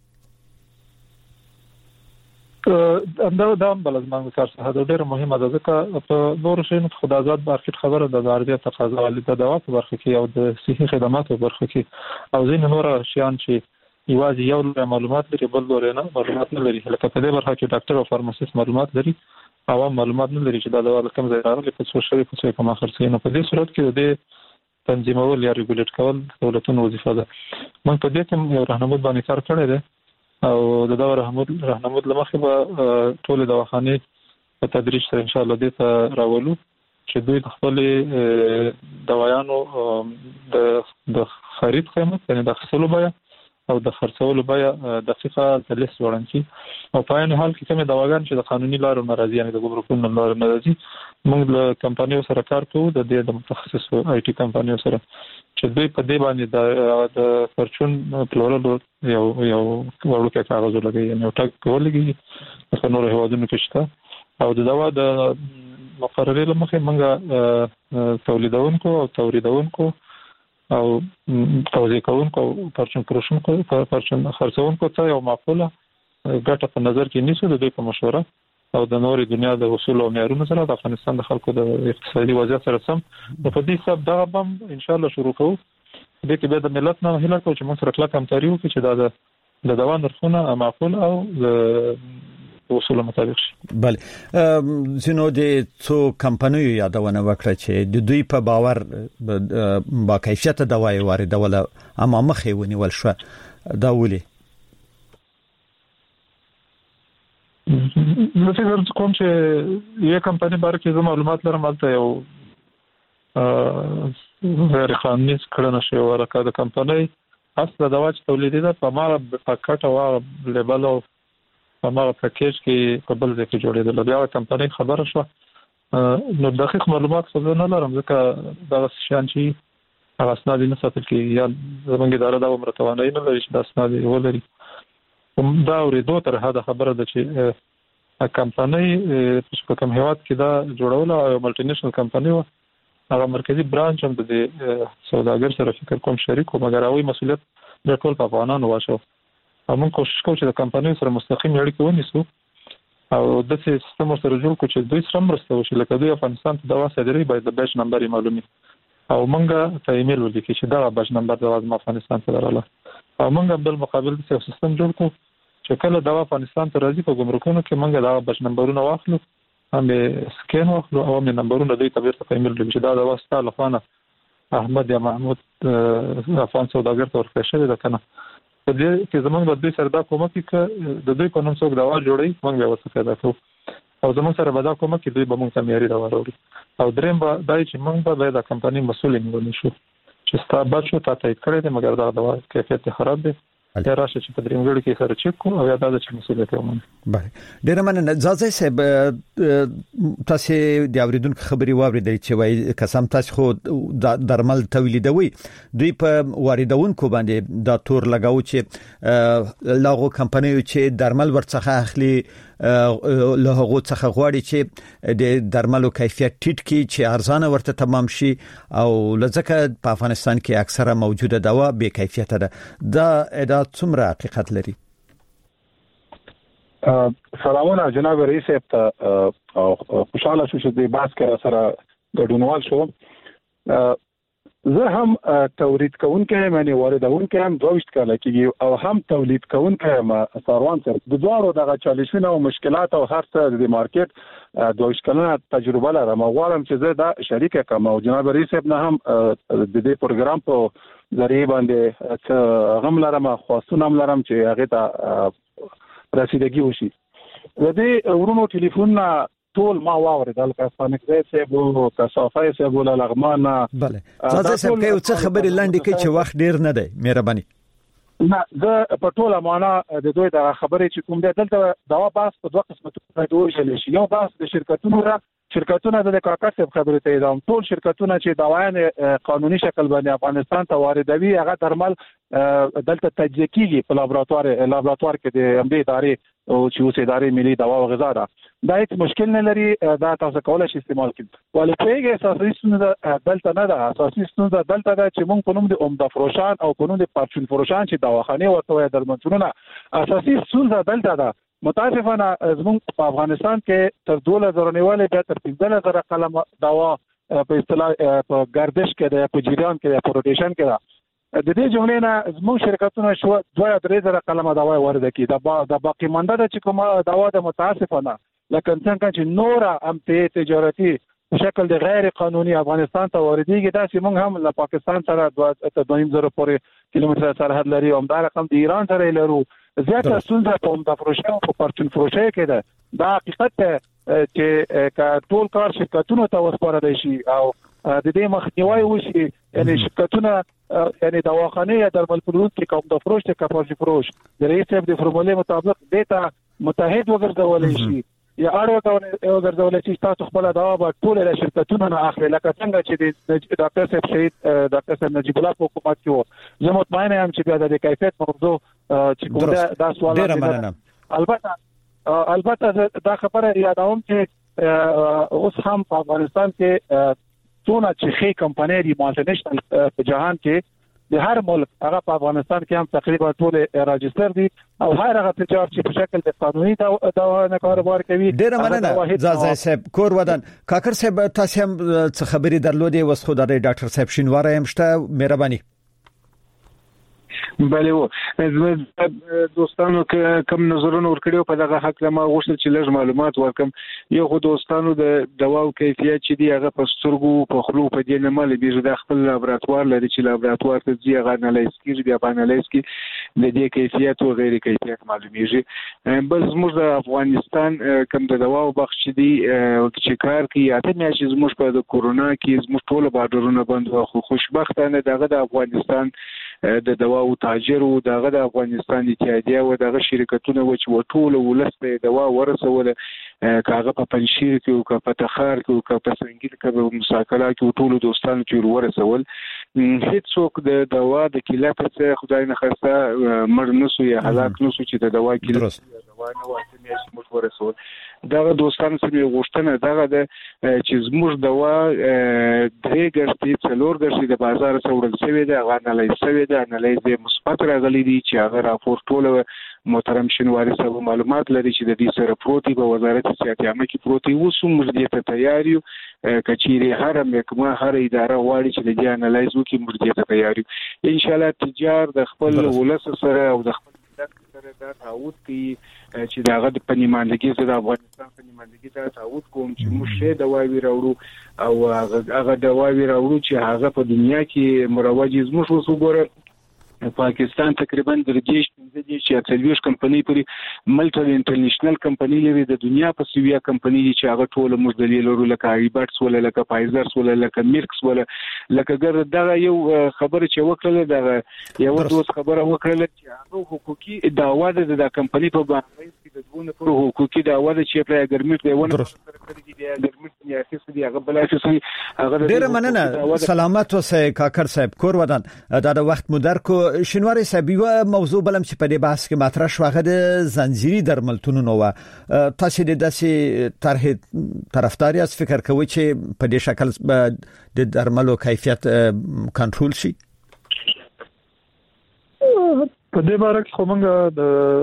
دا د بل ځمانه کار څخه د ډېر مهمه ده ځکه په نور شین خدای آزاد مارکیټ خبره د عرضه تقاضا ولې د دوا په برخه کې او د صحي خدماتو په برخه کې او ځین نور شیان چې یوازې یو معلومات لري بل ډول نه معلومات نه لري، لکه په دې برخه کې ډاکټر او فارماسیست معلومات لري، عوام معلومات نه لري چې دا دوا کوم ځای راغلی په څو شوی په څو کومه خرڅي. نو په دې صورت کې د تنظیمول یا ریګولیټ کول دولتونو وظیفه ده. موږ په دې کې یو راهنمود باندې کار کړی دی او د دا راهنمود راهنمود لمخې به ټول دواخانې په تدریج سره ان شاء الله دې ته راولو چې دوی د خپل دوايانو د د خرید قیمت یعنی د خرڅولو بیه او د خرڅولو بیه دقیقه د لیست ورنکي او په عین حال کې کومه دواګان چې د قانوني لارو ناراضي یعنی د ګمرکونو لارو ناراضي موږ له کمپنیو سره کار کوو د دې د متخصصو آی ټي کمپنیو سره چې دوی په دې باندې د د فرچون پلورلو یو یو ورکه کاغذ لګي یعنی یو ټاک ولګي په نور هوادونو کې شته او د دوا د مقررې لمخې موږ تولیدونکو او توریدونکو او توزیع کوونکو او پرچون پروشونکو پرچون خرڅونکو ته یو معقوله ګټه په نظر کې نیسو د دوی په مشوره او د نوري دنیا د اصول او معیارونو سره د افغانستان د خلکو د اقتصادي وضعیت سره سم په دې سبب دا بم ان شاء الله شروع کوو. د دې به د ملت نه هیله کوم چې موږ سره کلک همکاري وکړو چې دا د دوا نرخونه معقول او د اصول مطابق شي. بله زینو د څو کمپنیو یادونه وکړه چې د دوی په باور با کیفیت دوايي واردول اما مخې ونیول شو دا ولي زه فکر کوم چې یو کمپنی باره کې زما معلومات لرم البته یو غیر قانوني کړنه شوې ورکه د کمپنی اصل د دوا چې تولیدي په ما پاکټ او لیبل او په ما پاکیج کې قبل ځکه جوړېدل بیا کمپنی خبره شو نو دقیق معلومات خو نه لرم ځکه دا شان چې هغه اسناد نه ساتل کې یا زمونږ اداره دا مرتبانه نه لري چې دا اسناد ولري دا ورېدو تر هدا خبره ده چې کمپنی په کوم هیواد کې دا جوړول او ملټي نېشنل کمپنی و هغه مرکزی برانچ هم د سوداګر سره فکر کوم شریک او مګر اوی مسولیت د ټول په افغانانو واشه موږ کوشش کوو چې د کمپنی سره مستقیم اړیکه ونیسو او د سیستم سره جوړ کړو چې دوی سره مرسته وشي لکه دوی افغانستان ته دوا صادري باید د بچ نمبر معلومي او موږ ته ایمیل ولیکي چې دا بچ نمبر د افغانستان ته راغله او موږ بل مقابل د سیستم جوړ کړو چې کله دوا افغانستان ته راځي په ګمرکونو کې موږ دا بچ نمبرونه واخلو هم سکین واخلو او هم نمبرونه دوی ته بیرته ایمیل ولیکي چې دا دوا ستاسو لخوا احمد یا محمود افغان سوداګر ته ورکړل شوی ده کنه په دې کې زمونږ د دوی سره دا کومک کې د دوی په نوم څوک دوا جوړي موږ به وسه پیدا کوو او زمونږ سره به دا کومک کې دوی به موږ ته معیاري دوا راوړي او دریم به دا چې موږ به د کمپنی مسؤل نیول شو چې ستا بچو ته تایید کړی دی مګر دا دوا کیفیت خراب دی یا راشه چې په دریم ګړي کې سره چک کو او یا دا چې مسؤلیت ومني بله ډیر مننه ځاځي صاحب تاسو د اوریدونکو خبري واوریدل چې وای قسم تاسو خو درمل تولیدوي دوی په واردونکو باندې دا تور لګاو چې لاغو کمپنیو چې درمل ورڅخه اخلي له هغه څخه غواړي چې د درملو کیفیت ټیټ کی چې ارزانه ورته تمام شي او لږه په افغانستان کې اکثره موجوده دوا به کیفیت ده دا ادا څومره حقیقت لري سلامونه جناب رئیس ته خوشاله شو چې د باس کې سره ګډونوال شو زه هم تولید کوونکی معنی واردونکی هم دوه کاله کېږي او هم تولید کوونکی ما ساروان سره د دوه دغه چالشونه او مشکلات او هر څه د مارکیټ دوه کاله تجربه لرم غواړم چې زه دا شریک کوم او جناب رئیس نه هم د دې پروګرام په ذریعہ باندې غم لرم خواستونه هم لرم چې هغه ته رسیدګي وشي د دې ورونو ټلیفون ټول ما واوریدل که فانکزه سیبو که صافای سیبو لغمان بله ځکه چې په څه خبرې لاندې کې چې وخت ډیر نه دی مهرباني نه زه په ټوله معنا د دوی د خبرې چې کوم دی دلته دوا باس په دوه قسمه ډول شي یو باس د شرکتونو را شرکتونه د کاکړ څخه خبرې ته دي ټول شرکتونه چې دوايان قانوني شکل باندې افغانستان ته واردوي هغه درمل دلته تجزیه کیږي په لابراتوار لابراتوار کې د امدې ادارې او چې اوس ادارې ملي دوا او غذا ده دا هیڅ مشکل نه لري دا تاسو کولای شئ استعمال کړئ ولې پیګه اساسي ستونزه دلته نه ده اساسي ستونزه دلته ده چې موږ په نوم د عمده فروشان او په نوم د پارچون فروشان چې دواخانه ورته درملتونونه اساسي ستونزه دلته ده متاسفانه زموږ په افغانستان کې تر دوه هزار نیولې به تر پنځه هزار قلم دوا په اصطلاح په گردش کې ده په جریان کې ده په روټیشن کې ده د دې جملې نه زموږ شرکتونه شو دوه درې زره قلم دوا ورده کی د باقی مانده د چې کومه دوا د متاسفانه لکه څنګه چې نور هم ته تجارتي شکل د غیر قانوني افغانستان ته واردېږي دا چې موږ هم له پاکستان سره دوه نیم زره پورې کیلومتر سرحد لري او دا رقم د ایران سره لرو زیاته ستونزه په عمده فروشي او په پارچون فروشي کې ده دا حقیقت چې ټول کار شرکتونو ته وسپارل شي او د دې مخنیوي وشي یعنی شرکتونه یعنی دواخانه یا درمل پلورونکي کوم د فروش ته کاپاجي فروش د رئیس د فرمولې مطابق دیتا متحد وګرځول شي یا اړه وګرځول شي تاسو خپل دوا به ټول له شرکتونو نه اخلي لکه څنګه چې د ډاکټر صاحب شهید ډاکټر صاحب نجیب الله په حکومت کې زه مطمئن یم چې بیا د کیفیت موضوع چې کوم دا سوال البته البته دا خبره یادوم چې اوس هم په افغانستان کې څونه چې خې کمپنۍ دی مالټینیشنل په جهان کې د هر ملک هغه په افغانستان کې هم تقریبا ټول راجستر دي او هر هغه تجار چې په شکل د قانوني دوا کاروبار کوي ډیر مننه زازای صاحب کور ودان کاکر صاحب تاسو هم څه خبري درلودي وس خو د ډاکټر صاحب شینواره هم شته مهرباني بله و دوستانو کوم نظرونه ورکړیو په دغه حق ما غوښتل چې لږ معلومات ورکم. یو خو دوستانو د دواو کیفیت چې دی هغه په سترګو په خلو په دې نه مال بیږي د خپل لابراتوار لري چې لابراتوار ته ځي هغه انالیز کیږي بیا په انالیز کې د دې کیفیت او غیر کیفیت معلومیږي. بل زموږ د افغانستان کوم د دواو بخش دی چې کار کوي اته میاشتې زموږ په د کورونا کې زموږ ټول بارډرونه بند و، خو خوشبختانه دغه د افغانستان د دواو تاجر او دغه د افغانستان اتحادیه او دغه شرکتونه و چې ټول ولسته دوا ورسول کاغه په پنځیر کې او په تخار کې او په سنگیر کې په مساکله کې ټول دوستانو کې ورسول. هیڅ څوک د دوا د کیلات څخه خدای نه خسته مړ نسو یا هلاک نسو چې د دوا کیلات دوا نه واته میاشت موږ ورسول. دغه دوستانو سره غوښتنه دغه د چې زموږ دوا درې ګرځي څلور ګرځي د بازار څوړل شوی دی هغه انالیز شوی دی انالیز یې مثبت راغلی دی چې هغه راپور ټول محترم شینواری صاحب معلومات لري چې د دې سره پروتي په وزارت صحت عامه کې پروتي وسو موږ دې ته تیار یو کچيري هر محکمه هر اداره غواړي چې د دې انالیز وکړي موږ دې ته تیار یو ان شاء الله تجار د خپل ولس سره او د خپل ملت سره دا تعهد کوي چې داغه د پنیماندګي سره افغانستان پنیماندګي ته تعهد کوم چې موږ شه دواوی راوړو او هغه دواوی راوړو چې هغه په دنیا کې مروج زموږ وسو ګوره پاکستان تقریبا درجیش پنځه دي چې اکثریت کمپنۍ پوری ملټي انټرنیشنل کمپنۍ لري د دنیا په سویا کمپنۍ چې هغه ټول موږ د لیلورو لکه ایبټس ولا لکه فایزر ولا لکه میرکس ولا لکه ګر دغه یو خبره چې وکړه دغه یو دوس خبره وکړه چې هغه حقوقي دعوا ده د کمپنۍ په باندې چې د دونه پر حقوقي دعوا ده چې په ګرمټ دیونه سره کړی دی ګرمټ یا څه دی هغه بل څه هغه ډیر مننه سلامت اوسه کاکر صاحب کور ودان دا د وخت مدر کو شینواری صاحب یو موضوع بلم چې په دې بحث کې مطرح شو هغه د زنجیري درملتونونو نو تاسو د داسې طرح طرفداري از فکر کوي چې په دې شکل د درملو کیفیت کنټرول شي. په دې باره کې کومه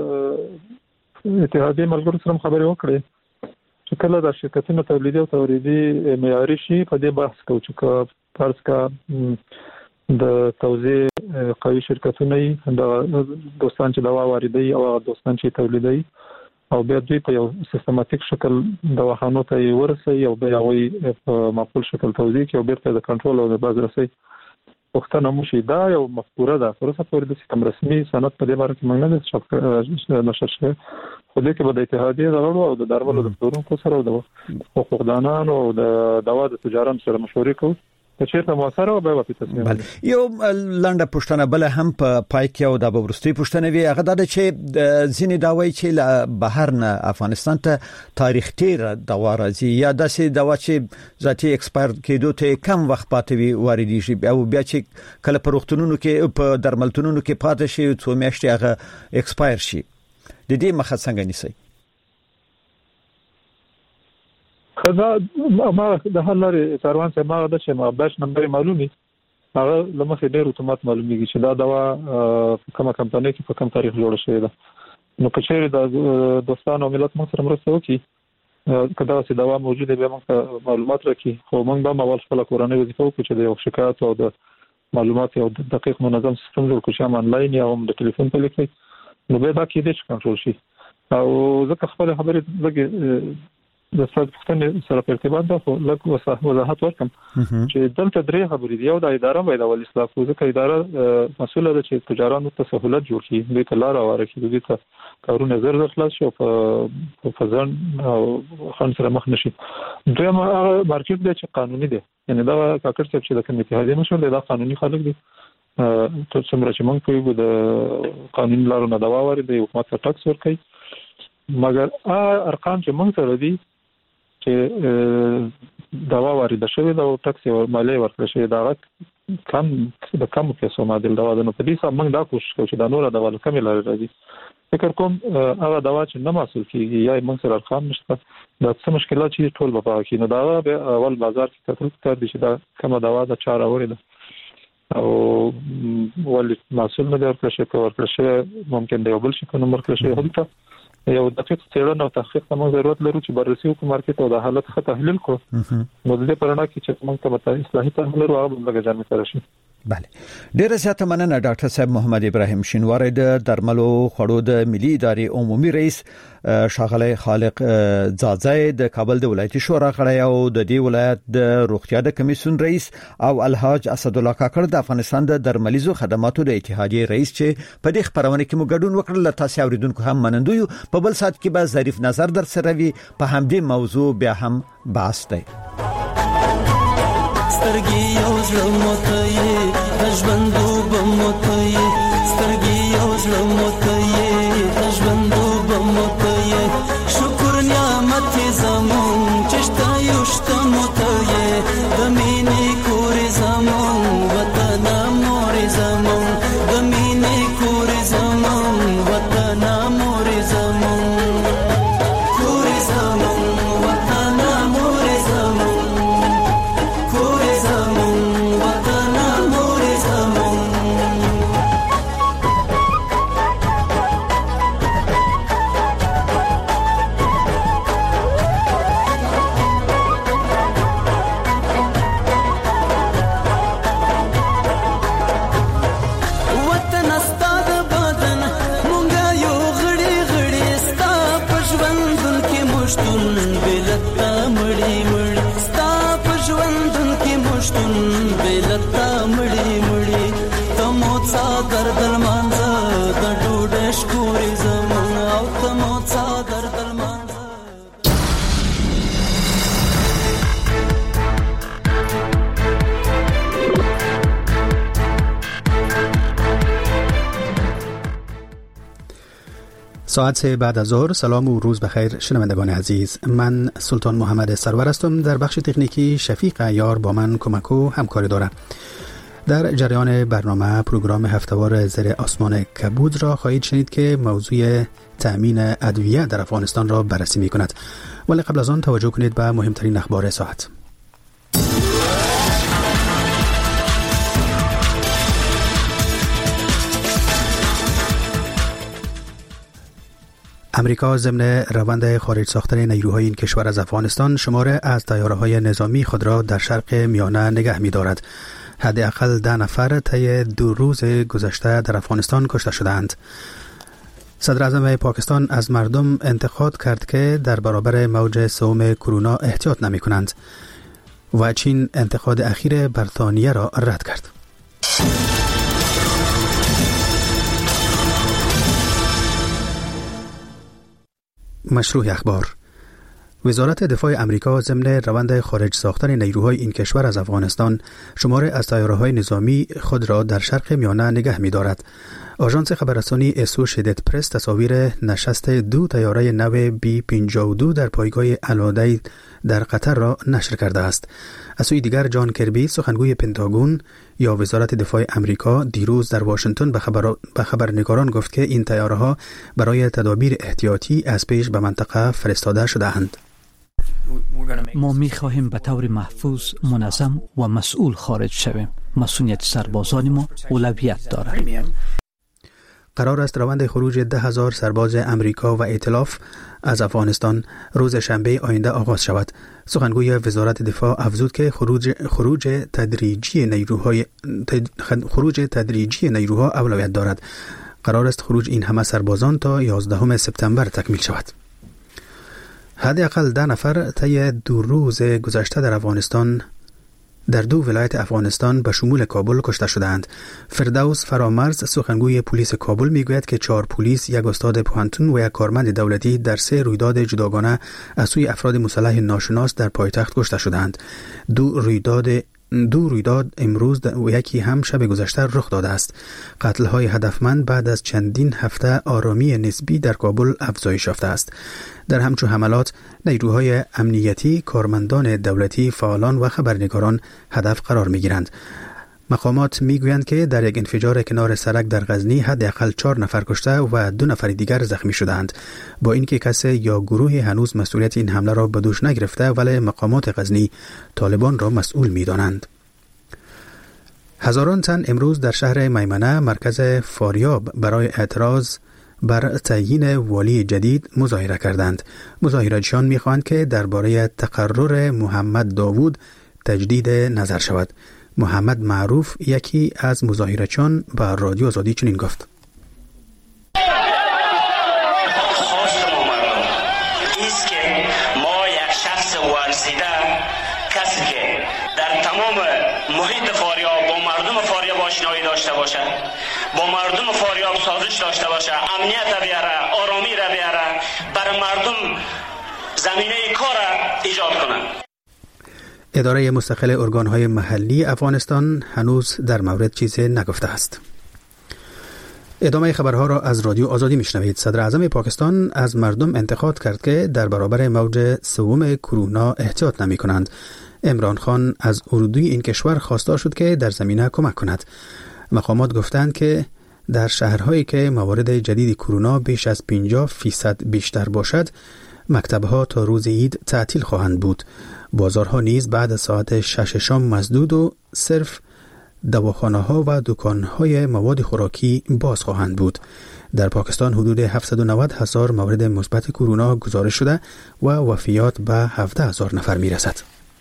د اتحادیه ملګرو سره خبرې وکړې چې کله د شرکتونو تولیدي او تولیدي معیاري شي په دې بحث کوو چې فرض کا د توزیع قوي شرکتونه د دوستان چې دوا واردوي او دوستان چې تولیدوي او بیا دوی په یو سیستماتیک شکل دواخانو ته ورسوي او بیا وي په معقول شکل توزیع کوي او بیرته د کنټرول او د بازرسي وختونه مو شي دا یو مفکوره ده پروسه پورې د سیستم رسمي سند په دې باره کې موږ نه څه نشر شوی خو دې کې به د اتحادیه غړو او د درملو د پلورونکو سره او د حقوقدانانو او د دوا د تجارت سره مشورې کوو چیرته موثر او به په تصمیم یو لنډه پښتنه بل هم په پای کې او د ورستي پښتنه وی هغه د چې ځینې داوی چې بهر نه افغانستان ته تاریخ تیر دوا راځي یا داسې دوا چې ذاتي ایکسپایر کېدو ته کم وخت پاتې وي واردی شي او بیا چې کله په روغتونونو کې په درملتونونو کې پاتې شي څو میاشتې هغه ایکسپایر شي د دې مخه څنګه نیسي؟ خدا ما د هر لري کاروان څخه ما د چې ما باش نمبر معلومي هغه لمخې ډېر اتومات معلومیږي چې دا دوا په کومه کمپنۍ کې په کوم تاریخ جوړ شوی ده نو کچېره د دوستانو ملت مو سره مرسته وکړي کدا چې دوا موجوده به موږ معلومات راکړي خو موږ به اول خپل کورنۍ وظیفه وکړو چې د یو شکایت او د معلومات او د دقیق منظم سیستم جوړ کړو چې آنلاین یا هم د ټلیفون په لیکي نو به دا کې د کنټرول شي او ځکه خپل خبرې لګي د ستاسو پښتنې سره په ارتباط ده خو لکه وضاحت ورکم چې دلته درې خبرې دی یو د اداره باید اول اصلاح کوي ځکه اداره مسؤله ده چې تجارانو ته سہولت جوړ کړي دوی ته لار اواره کړي دوی ته کارونه زر زر خلاص شي په فزان او خان سره مخ نشي دوی ما مارکیټ دی چې قانوني دی یعنی دا کاکر څه چې د کوم اتحادیه مشول دی دا قانوني خلک دي ته څومره چې موږ کوي د قانوني لارو نه دوا واري د حکومت ته ټاکس ورکړي مګر ا ارقام چې موږ سره دي چې دوا وارد شوی دا او ټاکس او مالیه ورکړل شوی دا کم د کم پیسو معادل دوا ده نو په دې سم موږ دا کوشش کوو چې دا نور دوا کم لري راځي فکر کوم هغه دوا چې نه محصول کیږي یا موږ سره ارقام نشته دا څه مشکلات چې ټول به پاکي نو دا اول بازار کې کتل کار دي چې دا کومه دوا د چار اوري ده او ول محصول نه ورکړل شي ورکړل شي ممکن دی بل شي کوم ورکړل شي هلته یو دقیق څېړنه او تحقیق ته موږ ضرورت لرو چې بررسي وکړو مارکیټ او د حالت ښه تحلیل کړو نو د دې پرنا کې چې موږ ته به اصلاحي تحلیل ورو هغه موږ ځان سره شي بله ډیره زیاته مننه ډاکټر صاحب محمد ابراهیم شینواری د درملو خړو د ملي ادارې عمومي رئیس شاغلی خالق زازای د کابل د ولایتي شورا غړی او د دې ولایت د روغتیا د کمیسیون رئیس او الحاج اسد الله کاکړ د افغانستان د درملیزو خدماتو د اتحادیې رئیس چې په دې خبرونه کې مو ګډون وکړل. تاسو اوریدونکو هم منندوی په بل سات کې به ظریف نظر در سره وي په همدې موضوع بیا هم بحث دی. سترګي یو ځل موته یې د ژوندو به موته یې سترګي یو ځل موته یې د ژوندو به موته یې شکر نعمت زمون چې شته یو شته موته یې د مینې کور زمون وطن مور زمون د مینې کور زمون وطن مور زمون کور زمون وطن مور زمون ساعت سه بعد از ظهر. سلام و روز بخیر شنوندگان عزیز، من سلطان محمد سرور هستم. در بخش تکنیکی شفیق عیار با من کمک و همکاری دارد. در جریان برنامه پروگرام هفته‌وار زیر آسمان کبود را خواهید شنید که موضوع تأمین ادویه در افغانستان را بررسی می‌کند. ولی قبل از آن توجه کنید به مهمترین اخبار ساعت. امریکا ضمن روند خارج ساختن نیروهای این کشور از افغانستان شماره از طیاره‌های نظامی خود را در شرق میانه نگه می‌دارد. حداقل ده نفر طی دو روز گذشته در افغانستان کشته شدند. صدر اعظم پاکستان از مردم انتقاد کرد که در برابر موج سوم کرونا احتیاط نمی‌کنند و چین انتقاد اخیر بریتانیه را رد کرد. مشروع اخبار. وزارت دفاع امریکا ضمن روند خارج ساختن نیروهای این کشور از افغانستان شماره از طیاره‌های نظامی خود را در شرق میانه نگه می‌دارد. آژانس خبررسانی اسوشیتد پرس تصاویر نشست دو طیاره نو بی پنجاه و دو در پایگاه الوداع در قطر را نشر کرده است. از سوی دیگر جان کربی سخنگوی پنتاگون یا وزارت دفاع امریکا دیروز در واشنگتن به خبر به خبرنگاران گفت که این طیاره‌ها برای تدابیر احتیاطی از پیش به منطقه فرستاده شده‌اند. ما می خواهیم به طور محفوظ، منظم و مسئول خارج شویم. مسئولیت سربازان ما اولویت دارد. قرار است روند خروج ده هزار سرباز امریکا و ائتلاف از افغانستان روز شنبه آینده آغاز شود. سخنگوی وزارت دفاع افزود که خروج خروج تدریجی نیروهای خروج تدریجی نیروها اولویت دارد. قرار است خروج این همه سربازان تا یازدهم سپتامبر تکمیل شود. حداقل ده نفر طی دو روز گذشته در افغانستان در دو ولایت افغانستان به شمول کابل کشته شدند. فردوس فرامرز سخنگوی پلیس کابل میگوید که چهار پلیس، یک استاد پوهنتون و یک کارمند دولتی در سه رویداد جداگانه از سوی افراد مسلح ناشناس در پایتخت کشته شدند. دو رویداد دو رویداد امروز و یکی هم شب گذشته رخ داده است. قتل‌های هدفمند بعد از چندین هفته آرامی نسبی در کابل افزایش یافته است. در همچون حملات نیروهای امنیتی، کارمندان دولتی، فعالان و خبرنگاران هدف قرار می‌گیرند. مقامات میگویند که در یک انفجار کنار سرک در غزنی حداقل چهار نفر کشته و دو نفر دیگر زخمی شدند. با اینکه کسی یا گروهی هنوز مسئولیت این حمله را به دوش نگرفته، ولی مقامات غزنی طالبان را مسئول می‌دانند. هزاران تن امروز در شهر میمنه مرکز فاریاب برای اعتراض بر تعیین والی جدید مظاهره کردند. مظاهراتچیان می‌خواهند که درباره تقرر محمد داوود تجدید نظر شود. محمد معروف یکی از مظاهره‌چیان به رادیو آزادی چنین گفت: آشنایی داشته باشه، با مردم فاریاب سازش داشته باشه، امنیت را بیاره، آرامی را بیاره، برای مردم زمینه کار ایجاد کنه. اداره مستقل ارگان‌های محلی افغانستان هنوز در مورد چیزی نگفته است. ادامه خبرها را از رادیو آزادی میشنوید. صدر اعظم پاکستان از مردم انتقاد کرد که در برابر موج سوم کرونا احتیاط نمی کنند. عمران خان از اردوی این کشور خواستار شد که در زمینه کمک کند. مقامات گفتند که در شهرهایی که موارد جدید کرونا بیش از پنجاه فیصد بیشتر باشد، مکتبها تا روز عید تعطیل خواهند بود. بازارها نیز بعد از ساعت شش شام مسدود و صرف دواخانه‌ها و دکان‌های مواد خوراکی باز خواهند بود. در پاکستان حدود هفتصد و نود هزار مورد مثبت کرونا گزارش شده و وفیات به هفده هزار نفر میرسد.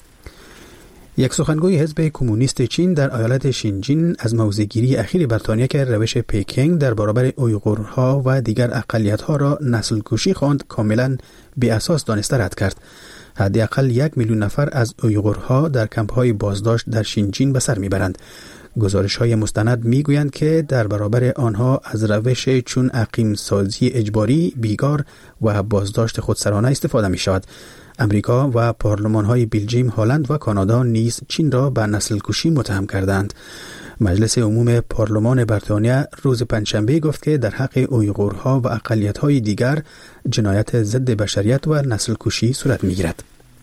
یک سخنگوی حزب کمونیست چین در ایالت شینجین از موضع‌گیری اخیر بریتانیا که روش پکینگ در برابر اویغورها و دیگر اقلیت‌ها را نسل‌کشی خواند کاملاً بی اساس دانسته رد کرد. حداقل یک میلیون نفر از اویغورها در کمپ‌های بازداشت در شینجین به سر میبرند. گزارش‌های مستند میگویند که در برابر آنها از روش چون اقیم سازی اجباری، بیگار و بازداشت خودسرانه استفاده می‌شود. امریکا و پارلمان‌های بلژیم، هلند و کانادا نیز چین را به نسل‌کشی متهم کردند. مجلس عموم پارلمان بریتانیا روز پنجشنبه گفت که در حق اویغورها و اقلیت‌های دیگر جنایت ضد بشریت و نسل‌کشی صورت می‌گیرد.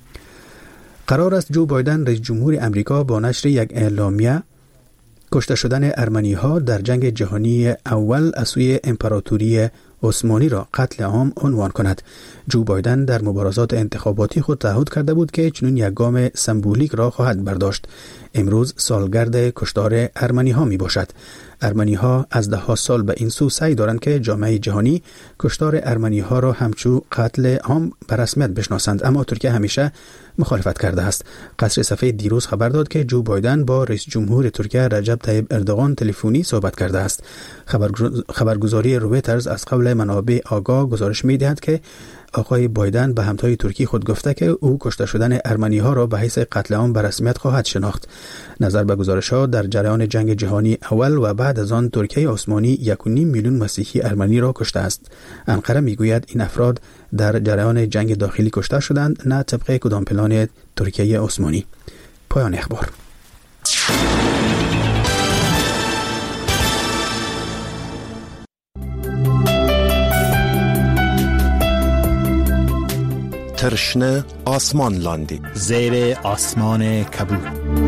قرار است جو بایدن رئیس جمهور امریکا با نشر یک اعلامیه کشته شدن ارمنی‌ها در جنگ جهانی اول از سوی امپراتوری عثمانی را قتل عام عنوان کند. جو بایدن در مبارزات انتخاباتی خود تعهد کرده بود که چنین یک گام سمبولیک را خواهد برداشت. امروز سالگرد کشتار ارمنی ها می باشد. ارمنی ها از ده ها سال به این سو سعی دارند که جامعه جهانی کشتار ارمنی ها را همچو قتل عام به رسمیت بشناسند، اما ترکیه همیشه مخالفت کرده است. قصر سفید دیروز خبر داد که جو بایدن با رئیس جمهور ترکیه رجب طیب اردوغان تلفنی صحبت کرده است. خبرگزاری رویترز از قبل منابع آگاه گزارش می‌دهد که آقای بایدن به همتای ترکی خود گفته که او کشته شدن ارمنی ها را به حیث قتل عام به رسمیت خواهد شناخت. نظر به گزارش ها در جریان جنگ جهانی اول و بعد از آن ترکیه عثمانی یک و نیم میلیون مسیحی ارمنی را کشته است. انقره میگوید این افراد در جریان جنگ داخلی کشته شدند، نه طبق کدام پلان ترکیه عثمانی. پایان اخبار. ترشنه آسمان لاندی زیر آسمان کبود.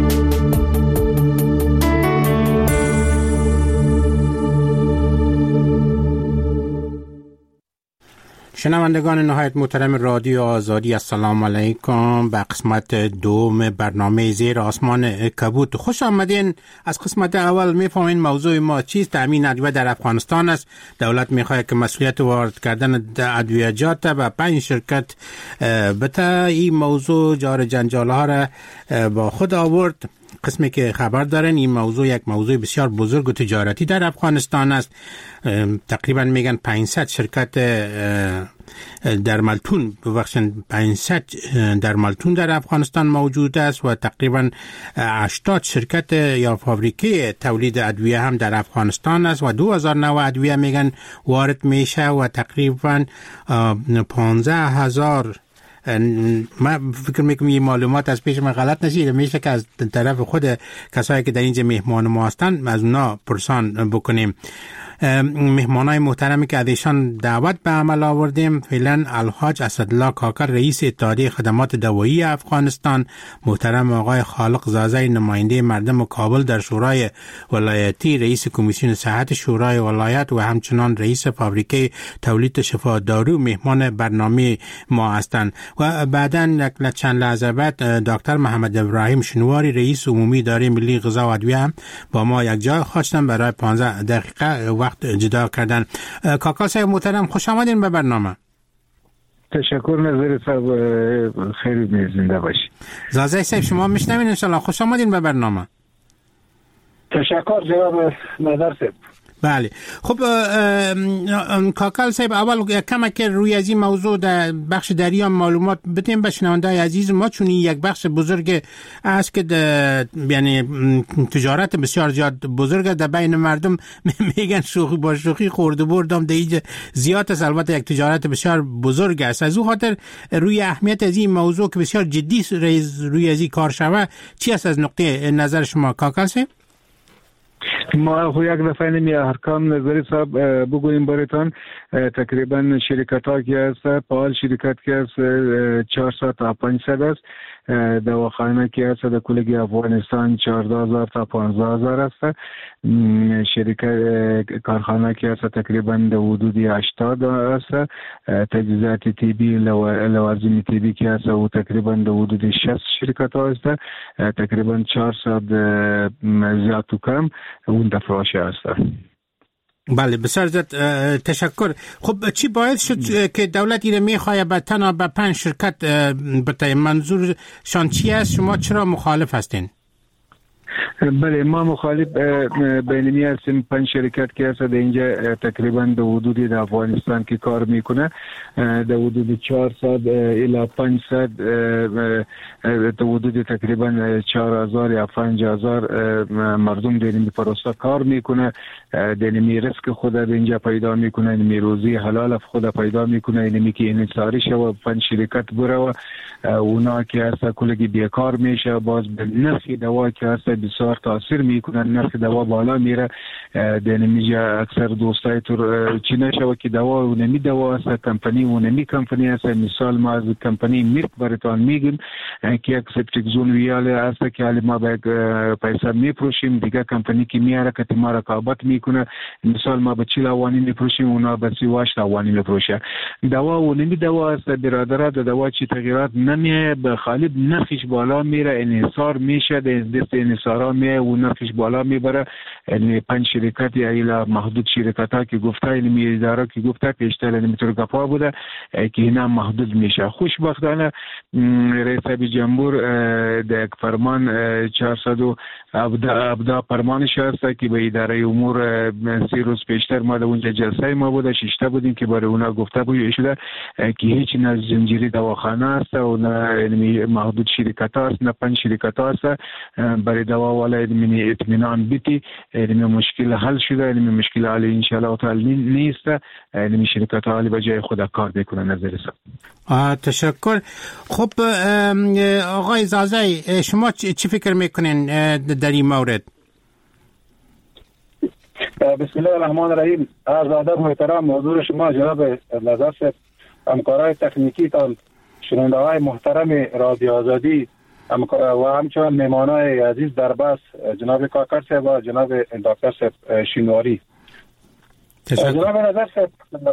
شنوندگان نهایت محترم رادیو آزادی، السلام علیکم. به قسمت دوم برنامه زیر آسمان کبود خوش آمدین. از قسمت اول میفهمین موضوع ما چیست. تامین ادویه در افغانستان است. دولت میخواد که مسئولیت وارد کردن ادویجات به پنج شرکت بده. این موضوع جار جنجال ها را با خود آورد. قسمی که خبر دارن این موضوع یک موضوع بسیار بزرگ و تجارتی در افغانستان است. تقریبا میگن پانصد شرکت در ملتون ببخشن پانصد در ملتون در افغانستان موجود است و تقریبا هشتاد شرکت یا فابریکه تولید ادویه هم در افغانستان است و دو هزار نوع ادویه میگن وارد میشه و تقریبا پانزده هزار. من فکر میکنم این معلومات از پیش من غلط نشید، میشه که از طرف خود کسایی که در اینجا مهمان ما هستند از اونا پرسان بکنیم. مهمانای محترمی که ازشان دعوت به عمل آوردیم فعلا الحاج اسدالله کاکر رئیس اتحادیه خدمات دوایی افغانستان، محترم آقای خالق زازی نماینده مردم کابل در شورای ولایتی، رئیس کمیسیون صحت شورای ولایت و همچنان رئیس فابریکه تولید شفا دارو مهمان برنامه ما هستند. و بعداً چند لحظه بعد دکتر محمد ابراهیم شنواری رئیس عمومی اداره ملی غذا و ادویه هم با ما یک جای خواستن برای پانزده دقیقه وقت جدا کردن. کاکا صاحب محترم خوش آمدین به برنامه. تشکر نظر صاحب، خیلی زنده باشی. زازی صاحب شما میشنوین ان شاء الله. خوش آمدین به برنامه. تشکر جناب نظر صاحب. بله خب کاکل صاحب اول کم که روی از این موضوع در بخش دریا معلومات بدیم به شنونده‌های عزیز ما، چون یک بخش بزرگ است که یعنی تجارت بسیار زیاد بزرگ در بین مردم میگن شوخی با شوخی خورده بردم در اینجا زیاد است. البته یک تجارت بسیار بزرگ است، از او خاطر روی اهمیت از این موضوع که بسیار جدی روی از این کار شوه چی است از نقطه نظر شما کاکل صاحب؟ ما خو یک دفعه نمی ارکان نظری صاحب بگوییم برایتان. تقریبا شرکت ها که است پال شرکت که است چهارصد تا پانصد است، دواخانه که است در کلگی افغانستان چهارده هزار تا پانزده هزار است، شرکت کارخانه که است تقریبا در حدود هشتاد است، تجهیزات تیبی لوازم تیبی که است او تقریبا در حدود شصت شرکت ها است، تقریبا چهارصد زیاد و کم اون دفراشه است. بله بسیار زیاد تشکر. خب چی باید شد که دولت ایره میخواه به تنها به پنج شرکت بتای منظور شان چی است؟ شما چرا مخالف هستین؟ بله ما مخالف بینمی هستیم. پنج شرکت که هست در اینجا تقریبا در حدود در افغانستان که کار میکنه در حدود چهارصد الی پانصد در حدود تقریبا چهار هزار یا پنج هزار مردم در این پروسه کار میکنه، در این رزق خود در اینجا پیدا میکنه، این روزی حلال خود پیدا میکنه، اینمی که انحصاری شو پنج شرکت بره و اونا که هست کلگی بیکار میشه، باز به نرخ دوا که هست بسیار تاثیر میکنه، نرخ دوا بالا میره. در اینجا اکثر دوستای تو چی نشوه که دوا اونمی دوا است، کمپانی اونمی کمپانی است. مثال ما از کمپانی میرک براتون میگیم که یک سپتیک زون ویاله است که حالی ما به پیسه میپروشیم، دیگه کمپانی که میاره که ما رقابت میکنه، مثال ما به چهل اوانی میپروشیم اونا به سی و هشت اوانی میپروشه. دوا اونمی دوا است برادرات، دوا چی تغییرات نمیه، به خالب نرخش بالا میره، انحصار میشه، دست انحصارا میه و نرخش بالا میبره. یعنی پنج شرکت یا ایلا محدود شرکت ها که گفته، یعنی اداره که گفته پیشتر نمیتونه گفا بوده که اینا محدود میشه. خوشبختانه رئیس جمهور در یک فرمان چهارصد و ابدا فرمانش هست که به اداره امور سی روز پیشتر ما در اونجا جلسه ما بوده، ششته بودیم که برای اونا گفته بود شده که هیچ نه زنجیری دواخانه است و نه محدود شرکت هست، نه پنج شرکت هست برای دوا والا اطمینان بیتی. این مشکل حل شده، این مشکل حل ان شاء الله تعالی نیست. این شرکت ها به جای خود کار میکنن. نظر است. تشکر. خب آقای زازای شما چی فکر میکنین در این مورد؟ بسم الله الرحمن الرحیم. عرض ادب و احترام حضور شما جناب نظر صاحب، همکارای تکنیکی تان، شنونده‌های محترم رادیو آزادی و همچنین مهمانای عزیز در بس جناب کاکر صاحب و جناب دکتر صاحب شینواری. جناب نظر صاحب،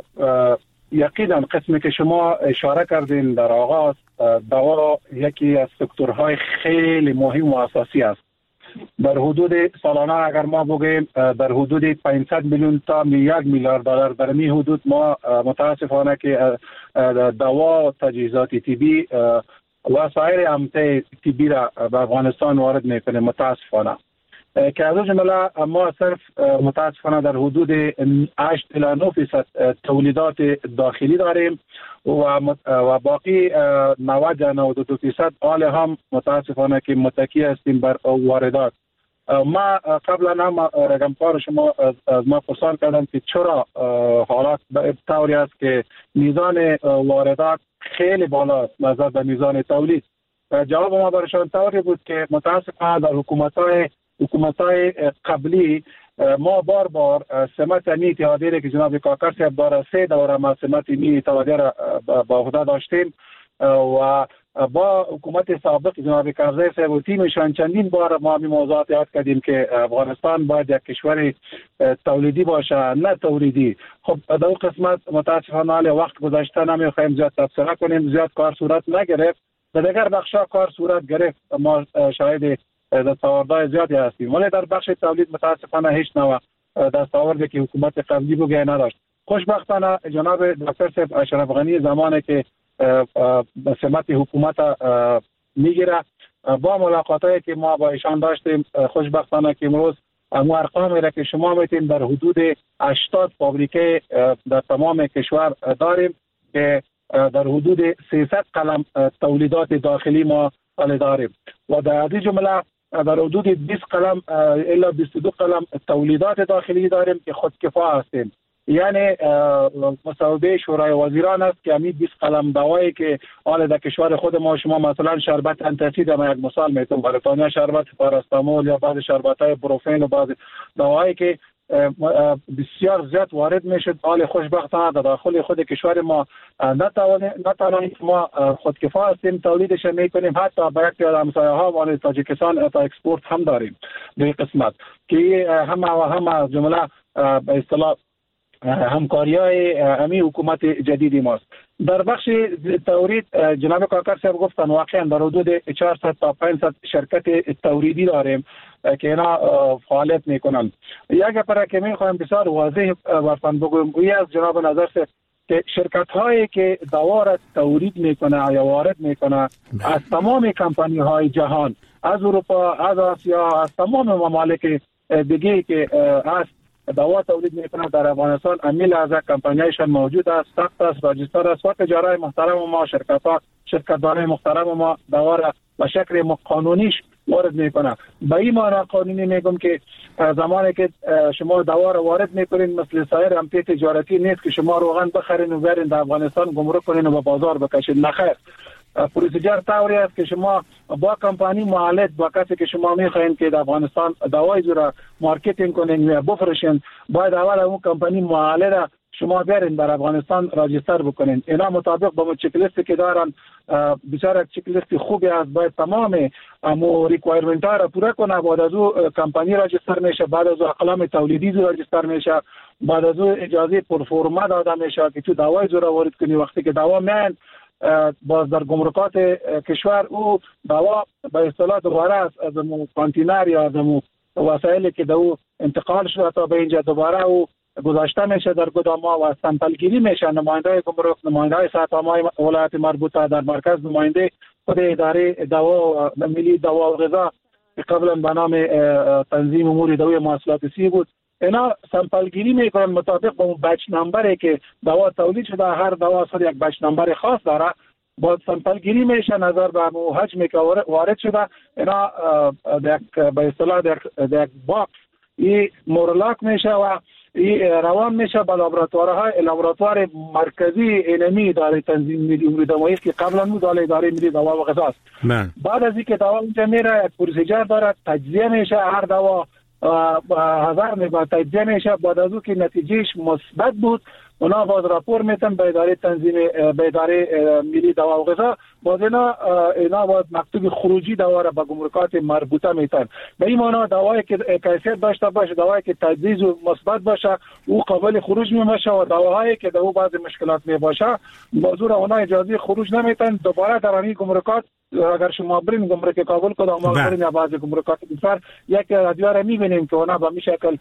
یقینا قسمی که شما اشاره کردین در آغاز، دوا یکی از سکتورهای خیلی مهم و اساسی است. در حدود سالانه اگر ما بگیم در حدود پانصد میلیون تا یک میلیارد دلار در می حدود ما متاسفانه که دوا، تجهیزات طبی و سایر امته طبی را به افغانستان وارد میکنه متاسفانه. که از جمله ما صرف متاسفانه در حدود هشت الی نه فیصد تولیدات داخلی داریم و باقی نود تا نود و دو فیصد حال هم متاسفانه که متکی هستیم بر واردات. ما قبلا هم رقم‌ها شما از ما پرسان کردم که چرا حالات به طوری است که میزان واردات خیلی بالا است نظر به میزان تولید. جواب ما برشان طوری بود که متاسفانه در حکومت‌های حکومت‌های قبلی ما بار بار سمت می اتحادیه که جناب کاکر صاحب داره سه دوره ما سمت می اتحادیه را با عهده داشتیم و با حکومت سابق جناب کرزی صاحب و تیمشان چندین بار ما می موضوعات یاد کردیم که افغانستان باید یک کشور تولیدی باشه نه تولیدی. خب در اون قسمت متاسفانه وقت گذشته نمیخوایم زیاد تبصره کنیم، زیاد کار صورت نگرفت. در دیگر بخشا کار صورت گرفت، ما شاهد دستاوردهای زیادی هستیم، ولی در بخش تولید متاسفانه هیچ نوع دستاوردی که حکومت قبلی بوده نداشت. خوشبختانه جناب دکتر صاحب اشرف غنی زمانی که سمت حکومت میگیره با ملاقاتایی که ما با ایشان داشتیم، خوشبختانه که امروز اما ارقامی را که شما میتونید در حدود هشتاد فابریکه در تمام کشور داریم که در حدود سیصد قلم تولیدات داخلی ما داریم و در این جمله در حدود بیست قلم الا بیست و دو قلم تولیدات داخلی داریم که خودکفا هستیم. یعنی مصوبه شورای وزیران است که همین بیست قلم دوایی که حال در کشور خود ما شما مثلا شربت انتاسید ما یک مثال میتونم براتون، شربت پاراستامول یا بعض شربت‌های بروفن و بعض دوایی که بسیار زیاد وارد میشد، حال خوشبختانه در داخل خود کشور ما نتوانیم ما خودکفا هستیم، تولیدش میکنیم، حتی با یک از همسایه‌ها و تاجیکستان تا اکسپورت هم داریم به قسمت که همه و همه جمله به اصطلاح همکاری‌های امی حکومت جدیدی ماست. در بخش تورید جناب کاکر صاحب گفتن واقعا در حدود چهارصد تا پانصد شرکت توریدی داریم که اینا فعالیت میکنن. یک پر که میخوایم بسیار واضح براتون بگویم این از جناب نظر صاحب که شرکت هایی که دوا را تورید میکنه یا وارد میکنه از تمام کمپانی های جهان، از اروپا، از آسیا، از تمام ممالک دیگه که هست دوا تولید میکنه در افغانستان، امیل از کمپانیایشان موجود است، ثبت است، راجستر است و تجارت محترم ما، شرکت ها شرکت‌های محترم ما دوا را به شکل قانونیش وارد میکنه. به این معنی قانونی میگم که زمانی که شما دوا را وارد میکنین مثل سایر امتی تجارتی نیست که شما روغن بخرین و برین در افغانستان گمرک کنین و به بازار بکشین. نخیر، پروسیجر طوری است که شما با کمپانی معالج با کسی که شما میخواین که در افغانستان دوای را مارکتینگ کنین یا بفروشین، باید اول اون کمپانی معالج را شما برین در افغانستان راجستر بکنین. اینا مطابق با چک لیستی که دارن بسیار چک لیست خوبی است، باید تمام امو ریکوایرمنت ها را پورا کنه، بعد از او کمپانی راجستر میشه، بعد از او اقلام تولیدی راجستر میشه، بعد از او اجازه پرفورما داده میشه که تو دوای زورا وارد کنی. وقتی که دوا میان باز در گمرکات کشور او دوا به اصطلاح دوباره از از کانتینر یا از وسایلی که دو انتقال شده تا به اینجا دوباره او گذاشته میشه در گدام‌ها و سامپلگیری میشه. نماینده گمرک، نماینده ساتمای ولایت مربوطه در مرکز، نماینده خود اداره دوا ملی دوا و غذا که قبلا به نام تنظیم امور دوا محصولات سی بود، اینا سامپلگیری میکنن مطابق با اون بچ نمبری که دوا تولید شده. هر دوا خود یک بچ نمبر خاص داره، با سامپلگیری میشه نظر به حجمی که وارد شده. اینا به اصطلاح در یک باکس این مورلاک میشه و این روان میشه به لابراتوارهای لابراتوار مرکزی اینمی اداره تنظیم ملی امور دوا که قبلا بود اداره ملی دوا و غذا است. بعد از اینکه دوا اونجا میره یک پروسیجر داره، تجزیه میشه، هر دوا هزار میبا تجزیه میشه. بعد از اون که نتیجهش مثبت بود اونا باز راپور میتن به اداره تنظیم به اداره ملی دوا و غذا، باز اینا اینا باز مکتوب خروجی دوا را به گمرکات مربوطه میتن. به این معنی دوایی که کیفیت داشته باشه، دوایی که تجزیه و مثبت باشه او قابل خروج میشه و دواهایی که دو بعض مشکلات میباشه بازور اونا اجازه خروج نمیتن. دوباره در این گمرکات اگر شما برین گمرک کابل کدام ما برین یا بعض گمرکات دیگر یک ادوار میبینیم که اونا به می شکل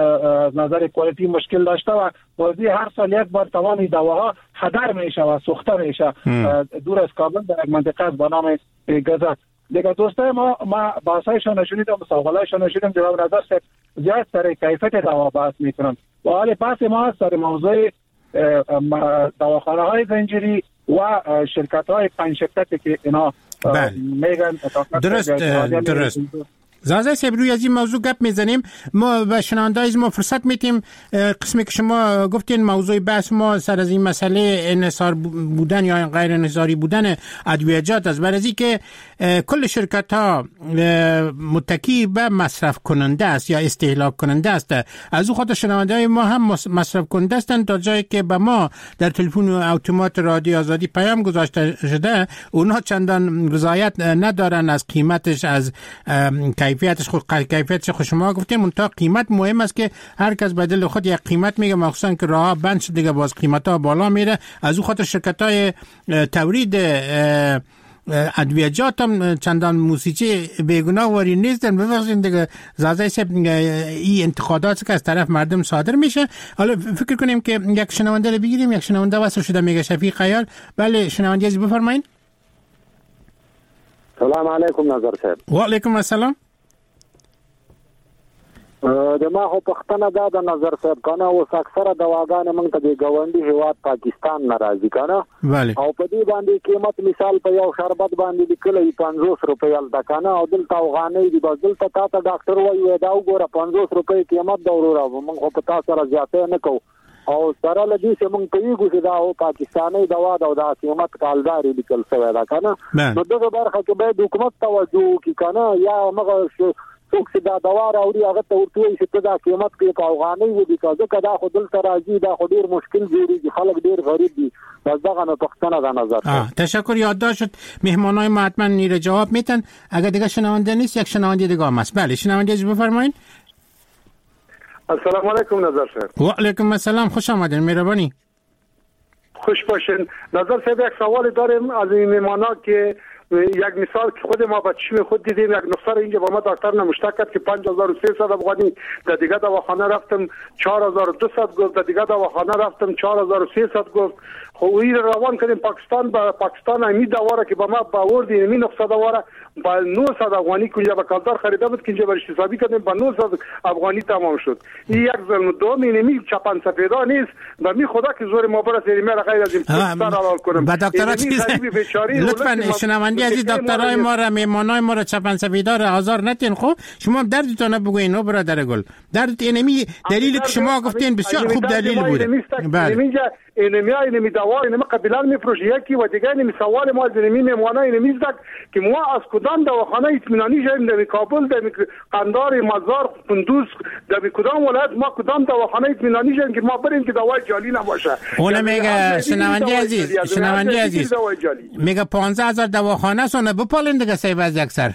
نظر کوالیتی مشکل داشته و بازی هر سال یک بار تمام دواها هدر میشه و سوخته میشه دور از کابل در یک منطقه از به نام گزت. دیگه دوستای ما ما بحثایشون نشونیدم، مسابقه‌ایشون نشونیدم، جواب نظر صرف زیاد سر کیفیت دوا بحث میکنن و حال بحث ما سر موضوع دواخانه های زنجیری و شرکت های پنج شرکتی که اینا میگن درست درست زازه صاحب روی از این موضوع گپ میزنیم. ما به شنوندگان ما فرصت میتیم قسمی که شما گفتین موضوع بحث ما سر از این مسئله انحصار بودن یا غیر انحصاری بودن ادویجات است، برای اینکه کل شرکت ها متکی به مصرف کننده است یا استهلاک کننده است. از او خاطر شنوندگان ما هم مصرف کننده هستند تا جایی که به ما در تلفن اتومات رادیو آزادی پیام گذاشته شده اونها چندان رضایت ندارن از قیمتش، از کیفیتش. خود کیفیتش خود شما گفتیم منتها قیمت مهم است که هر کس به دل خود یک قیمت میگه، مخصوصا که راه بند شده دیگه باز قیمت ها بالا میره. از او خاطر شرکت های تورید ادویجات هم چندان موسیقی بیگناه واری نیستن. ببخشید دیگه زازه صاحب این انتقادات که از طرف مردم صادر میشه. حالا فکر کنیم که یک شنونده رو بگیریم. یک شنونده واسه شده میگه شفیق خیال. بله شنونده از بفرمایید. سلام علیکم نظر صاحب. و علیکم السلام. د ما خو پښتنه دا د نظر صاحب کنه او اکثره دواګان موږ ته د ګوندی هیواد پاکستان ناراضي کنه او په دې باندې قیمت مثال په یو شربت باندې لیکلې پنځوس روپۍ د کنه او دلته افغاني دی بدل ته تا ډاکټر وایي دا وګوره پنځوس روپۍ قیمت دا ورو موږ په تاسو سره زیاته نه کوو او سره لدی چې موږ کوي چې دا او پاکستاني دوا دا د قیمت کالداري لیکل شوی دا کنه نو دغه برخه کې به حکومت توجه کی کنه یا موږ څوک چې دا دوا راوړي هغه ته ورته وي چې دا قیمت کې په افغاني ودی کازه دا خو دل ترازی دا خو ډیر مشکل جوړیږي خلک ډیر غریب دي بس دغه نه پښتنه دا نظر تشکر یادداشت شد مهمانای ما حتما نیره جواب میتن اگر دیگه شنونده نیست یک شنونده دیگه هم هست بله شنونده اجازه بفرمایید السلام علیکم نظر صاحب و علیکم السلام خوش آمدین مهربانی خوش باشین نظر صاحب یک سوال داریم از این مهمانا که یک مثال که خود ما با چشم خود دیدیم یک نفر اینجا با ما دکتر نمشته کرد که پنج هزار و سیصد افغانی در دیگه دواخانه رفتم چهار هزار و دویست گفت در دیگه دواخانه رفتم چهار هزار و سیصد گفت خو این روان کردیم پاکستان با پاکستان امی دواره که با ما باورد اینمی نقصه دواره با نهصد افغانی که اینجا با کالدار خریده بود که اینجا برش حسابی کردیم با نهصد افغانی تمام شد این یک ظلم دوم اینمی چپن سفیدا نیست و می خدا که زور ما برسه اینمی را غیر از این پاکستان حلال کنم با دکترها چیز لطفاً شنوندی عزیز دکترای ما را میمانای ما را چپن سفیدا را آزار نتین خب شما دردتون بگوین او برادر گل درد اینمی دلیلی که شما گفتین بسیار خوب دلیل بوده بله اینمی اینمی دوا اینمی قبیلان میفروشه یکی و دیگه اینمی سوال ما از اینمی میمانای اینمی زد که ما از کدام دواخانه اطمینانی شویم در کابل در قندار مزار قندوز در کدام ولایت ما کدام دواخانه اطمینانی شویم که ما بریم که دوای جعلی نباشه اون میگه شنوندی عزیز شنوندی عزیز میگه پانزده هزار دواخانه سونه بپالین دیگه سیب از یک سر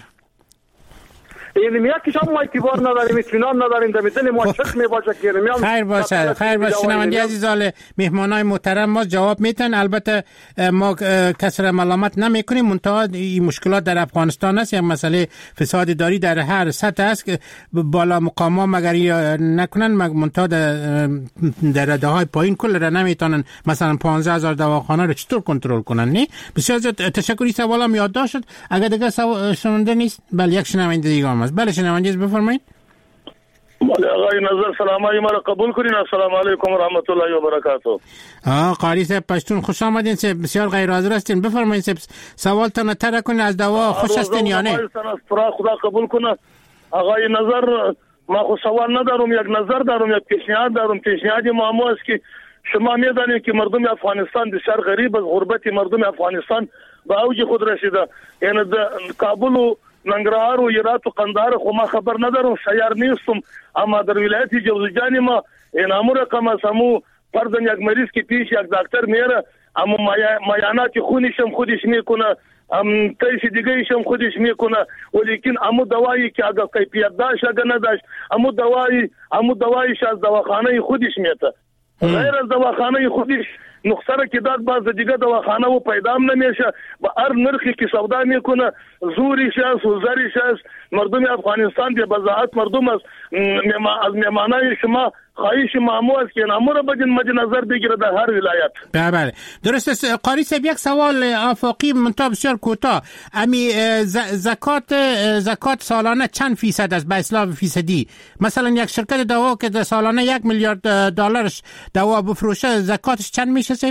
اینمی یکیش هم ما اعتبار نداریم اطمینان نداریم در دل ما شک میباشه که اینمی خیر باشه خیر باشه شنوندی عزیزال مهمانای محترم ما جواب میتن البته ما کسی را ملامت نمیکنیم منتها این مشکلات در افغانستان است یک مسئله فساد داری در هر سطح است که بالا مقاما مگر نکنن منتها در رده های پایین کل را نمیتونن مثلا پانزده هزار دواخانه را چطور کنترل کنن نه بسیار تشکری سوالم یادداشت شد اگر دیگه شنونده نیست بله یک شنونده دیگه هم بله شنونده بفرمایید بله آقای نظر سلامای ما را قبول کنین السلام علیکم و رحمت الله و برکاته آ قاری صاحب پشتون خوش آمدین صاحب بسیار غیر حاضر هستین بفرمایید صاحب سوالتون تر کنین از دوا خوش هستین یا نه خدا قبول کنه آقای نظر ما خو سوال ندارم یک نظر دارم یک پیشنهاد دارم پیشنهاد ما است که شما میدانید که مردم افغانستان بسیار غریب از غربت مردم افغانستان به اوج خود رسیده یعنی کابل و ننگرهار و هرات و قندهار خو ما خبر ندارم سیار نیستم اما در ولایت جوزجان ما این امور رقم اسمو پردن یک مریض که پیش یک دکتر میره اما مایانات خونش هم خودش میکنه ام تیش دیگهش هم خودش میکنه ولیکن امو دوایی که اگر کیفیت داشت اگر نداشت امو دوایی امو دوایش از دواخانه خودش میته غیر از دواخانه خودش نقصه که داد باز دیگه دواخانه و پیدام نمیشه با هر نرخی که سودا میکنه زوریش است و زریش است مردم افغانستان به بضاعت مردم است از میمانای شما خواهش مامو است که نامور بدین مد نظر بگیره در هر ولایت. بله بله درست است. قاری صاحب یک سوال آفاقی منتها بسیار کوتاه امی زکات زکات سالانه چند فیصد است به اصطلاح فیصدی مثلا یک شرکت دوا که در سالانه یک میلیارد دلارش دوا بفروشه زکاتش چند میشه صاحب؟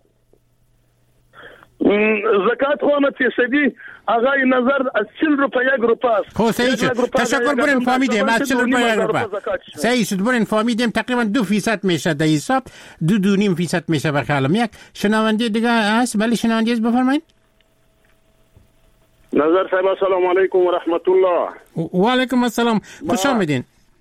زکات خواهد فیصدی آقای نظر از چل روپه یک روپه است. خب صحیح شد تشکر برین فهمیدیم از چل روپه یک روپه صحیح شد برین فهمیدیم تقریبا دو فیصد میشه در حساب دو دو نیم فیصد میشه بخیالم. یک شنونده دیگه هست بله شنونده هست بفرمایید. نظر صاحب السلام علیکم و رحمت الله. و علیکم السلام خوش آمدین.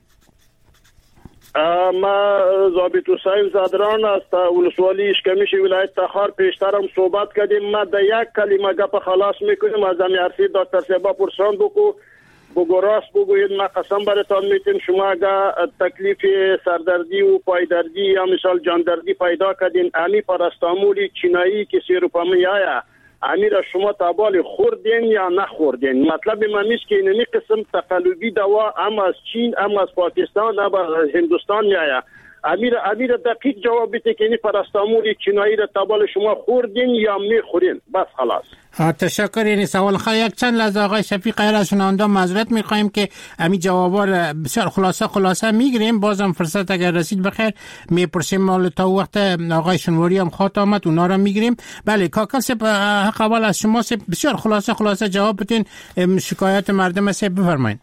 ما ضابط حسین زادران است ولسوالی اشکمیش ولایت تخار پیشترم صحبت کردیم ما در یک کلمه گپ خلاص میکنیم از امیرسی دکتر صاحب پرسان بگو بگو راست بگوید ما قسم براتون میتیم شما اگر تکلیف سردردی و پایدردی یا مثال جاندردی پیدا کردین امی پاراستامول چینایی که سی روپه میایه امیر شما تابال خوردین یا نخوردین مطلب من نیست که اینمی قسم تقلبی دوا هم از چین هم از پاکستان هم از هندوستان میایه امیر امیر دقیق جواب بده که این پاراستامول چینایی را تابال شما خوردین یا میخورین. بس خلاص. تشکر. این سوال خواهی یک چند لحظه آقای شفیق غیر از شنونده معذرت میخوایم که امی جوابا را بسیار خلاصه خلاصه میگیریم. بازم فرصت اگر رسید بخیر میپرسیم. مال تا وقت آقای شنواری هم خاط آمد اونا را میگیریم. بله کاکل سپ حق اول از شما سپ بسیار خلاصه خلاصه جواب بدین شکایت مردم سپ بفرمایید.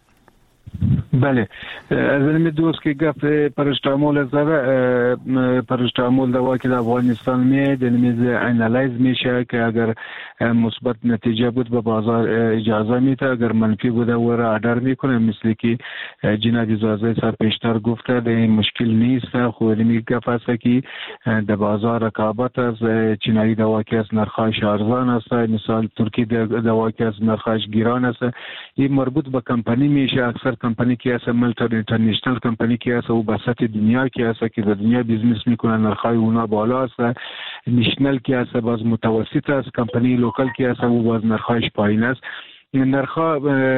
بله از این دوست که گفت پاراستامول زره پاراستامول دوا که در افغانستان میاد میز انالایز میشه که اگر مثبت نتیجه بود به بازار اجازه میده، اگر منفی بوده و را آردر میکنه. مثل که جناب زازه سر پیشتر گفته ده مشکل نیست. خود میگفت است که در بازار رقابت از چینایی دوا که از نرخش ارزان است، مثال ترکی دوا که از نرخش گران است. این مربوط به کمپانی میشه. اکثر کمپانی که است ملتی اینترنشنال کمپانی که است و بسط دنیا که است که در دنیا بیزنس میکنه نرخای اونا بالا است. نشنال که است باز متوسط است. کمپانی لوکال که است و باز نرخش پایین است. نرخا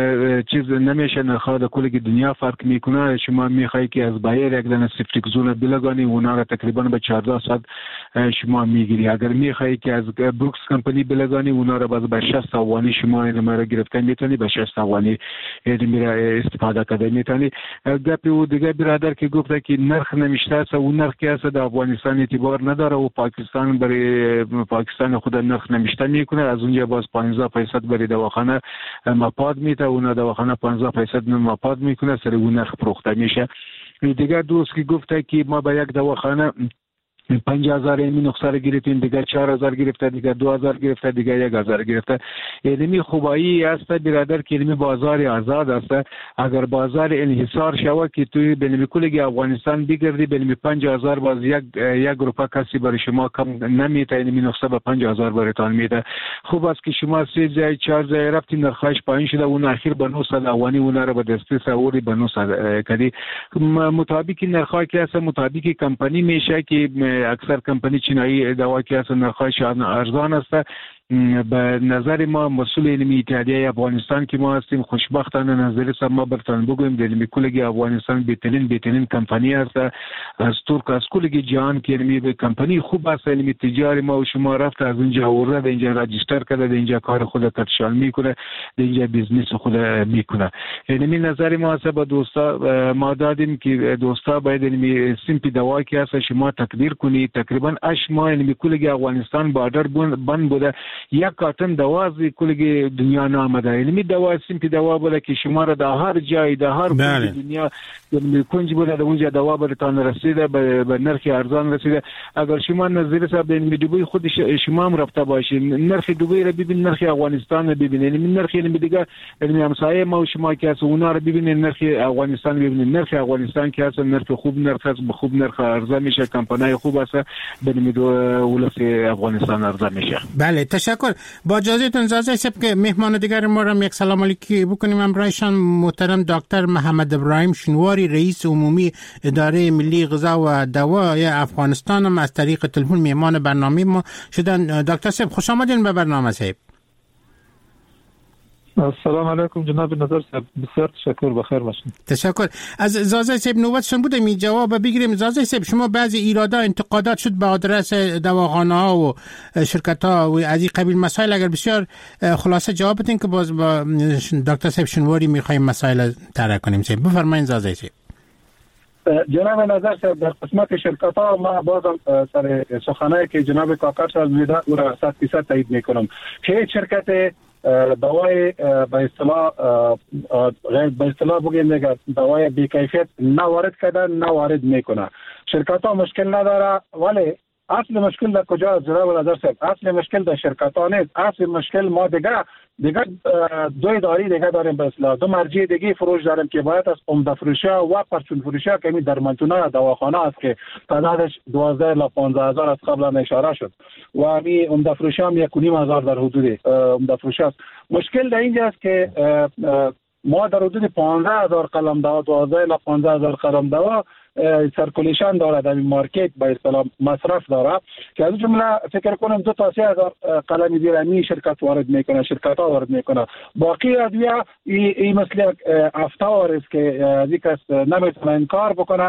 چیز نمیشه. نرخا در کل دنیا فرق میکنه. شما میخوای که از بایر یک دانه سیفتیکزون بلگانی اونا را تقریبا به چهارده صد شما میگیری. اگر میخوای که از بروکس کمپانی بلگانی اونا را باز به شصت افغانی شما اینو را گرفتن میتونی، به شصت افغانی اینو استفاده کرده میتونی. گپی و دیگه برادر که گفته که نرخ نمیشته است و نرخ که است در افغانستان اعتبار نداره و پاکستان برای پاکستان خود نرخ نمیشته میکنه. از اونجا باز پانزده درصد برای دواخانه مپاد میته. اونا دواخانه پانزده درصد مپاد میکنه، سر اون نرخ فروخته میشه. دیگه دوست که گفته که ما به یک دواخانه پنجاه هزار ایمی نقصه گرفتیم، دیگه چهار هزار گرفته، دیگه دو هزار گرفته، دیگه یک هزار گرفته. علمی خوبایی است برادر که علمی بازار آزاد است. اگر بازار انحصار شود که توی بین کل افغانستان بگردی بین پنجاه هزار باز یک یک روپا کسی برای شما کم نمیته. علمی نقصه به پنجاه هزار برایتان میده. خوب است که شما سه جای چهار جای رفتین نرخش پایین شده اون اخیر به نهصد افغانی اون را به دستی سواری به نهصد کردی. مطابق نرخی که است مطابق کمپانی میشه که اکثر کمپانی چینایی دوا که است نرخش ارزان است. به نظر ما مسئول علمی اتحادیه افغانستان که ما هستیم خوشبختانه نظر سم ما برتان بگویم در علمی کلگی افغانستان بهترین بهترین کمپانی است. از ترک از کلگی جهان که علمی به کمپانی خوب است. علمی تجاری ما و شما رفت از اینجا ورده اینجا راجستر کرده اینجا کار خود کارشال میکنه اینجا بیزنس خود میکنه. علمی نظر ما است با دوستا ما دادیم که دوستا باید علمی سیمپی دوا که است شما تقدیر کنید. تقریبا اش ماه علمی کلگی افغانستان باردر بند بوده. یک کارتن دوا از کل دنیا نامده. علمی دوا سیمپی دوا بوده که شما را در هر جای در هر دنیا کنج بوده در اونجا دوا برتان رسیده به نرخ ارزان رسیده. اگر شما نظر صاحب علمی دبی خود شما هم رفته باشید نرخ دبی را ببین نرخ افغانستان را ببین. علمی نرخ علمی دیگه علمی همسایه ما و شما که از اونا را ببین نرخ افغانستان ببین. نرخ افغانستان که از نرخ خوب نرخ است خوب نرخ ارزان میشه. کمپانی خوب است ببین دولت افغانستان ارزان میشه. بله تشکر. با اجازهتون اجازه سب که مهمان دیگر ما را یک سلام علیکی بکنیم. امرایشان محترم دکتر محمد ابراهیم شنواری رئیس عمومی اداره ملی غذا و دوای افغانستان هم از طریق تلفن مهمان برنامه ما شدن. دکتر صاحب خوش آمدین به برنامه صاحب. السلام علیکم جناب نظر صاحب بسیار تشکر بخیر باشین. تشکر. از زازه صاحب نوبتشون بوده می جواب بگیریم. زازه صاحب شما بعضی ایرادا انتقادات شد به آدرس دواخانه ها و شرکت ها و از این قبیل مسائل اگر بسیار خلاصه جواب بدین که باز با دکتر صاحب شنواری میخوایم مسائل طرح کنیم. صاحب بفرمایید زازه صاحب. جناب نظر صاحب در قسمت شرکت ها ما بازم سر سخنایی که جناب کاکر صاحب میده او را صد درصد تایید میکنم. هیچ شرکت دوای به اصطلاح غیر به اصطلاح بگیم دیگه دوای بی کیفیت نه وارد کردن نه وارد میکنه. شرکت ها مشکل نداره ولی اصل مشکل در کجا جناب نظر صاحب؟ اصل مشکل در شرکت ها نیست. اصل مشکل ما دیگه دیگه دو اداری دیگه داریم به اصطلاح دو مرجع دیگه فروش داریم که باید از عمده فروشی و پرچون فروشی که می در منطقه دواخانه است که تعدادش دوازده الی پانزده هزار از قبل اشاره شد و می عمده فروشی هم یک و نیم هزار در حدود عمده فروشی است. مشکل در اینجا است که ما در حدود پانزده هزار قلم دوا دوازده الی پانزده هزار قلم دوا سرکولیشن داره در مارکت به اصطلاح مصرف داره که از جمله فکر کنم دو تا سه هزار قلم دیرانی شرکت وارد میکنه شرکت ها وارد میکنه. باقی ادویه این مثل افتا است که از یک کس نمیتونه انکار بکنه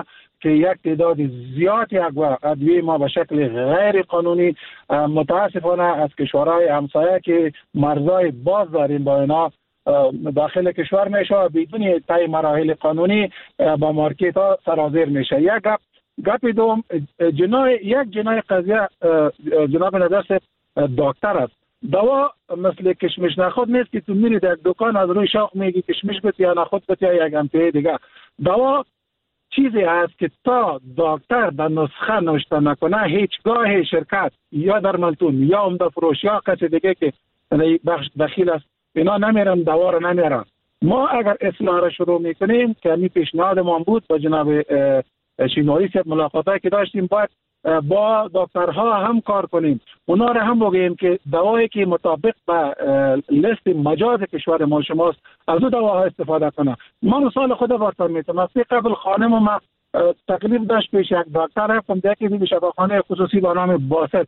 که یک تعداد زیادی ادویه ما به شکل غیر قانونی متاسفانه از کشورهای همسایه که مرزهای باز داریم با اینا داخل کشور میشه بدون طی مراحل قانونی با مارکت ها سرازیر میشه. یک گپ گپ دوم جنای یک جنای قضیه جناب نظر دکتر است. دوا مثل کشمش نخود نیست که تو میری در دکان از روی شاخ میگی کشمش بت یا نخود بت یا یک امپیه دیگه. دوا چیزی هست که تا دکتر در نسخه نوشته نکنه هیچگاه شرکت یا درملتون یا عمده فروش یا کسی دیگه که بخش دخیل است اینا نمیرن دوا رو نمیرن. ما اگر اصلاح را شروع میکنیم که می پیشنهاد ما بود با جناب شینواری صاحب ملاقاتی که داشتیم باید با دکترها هم کار کنیم، اونا را هم بگیم که دوایی که مطابق به لیست مجاز کشور ما شماست از او دواها استفاده کنه. من مثال خود واسه میتونم از قبل خانم ما تقریب داشت پیش یک دکتر رفتم دیگه که شفاخانه خصوصی با نام باسط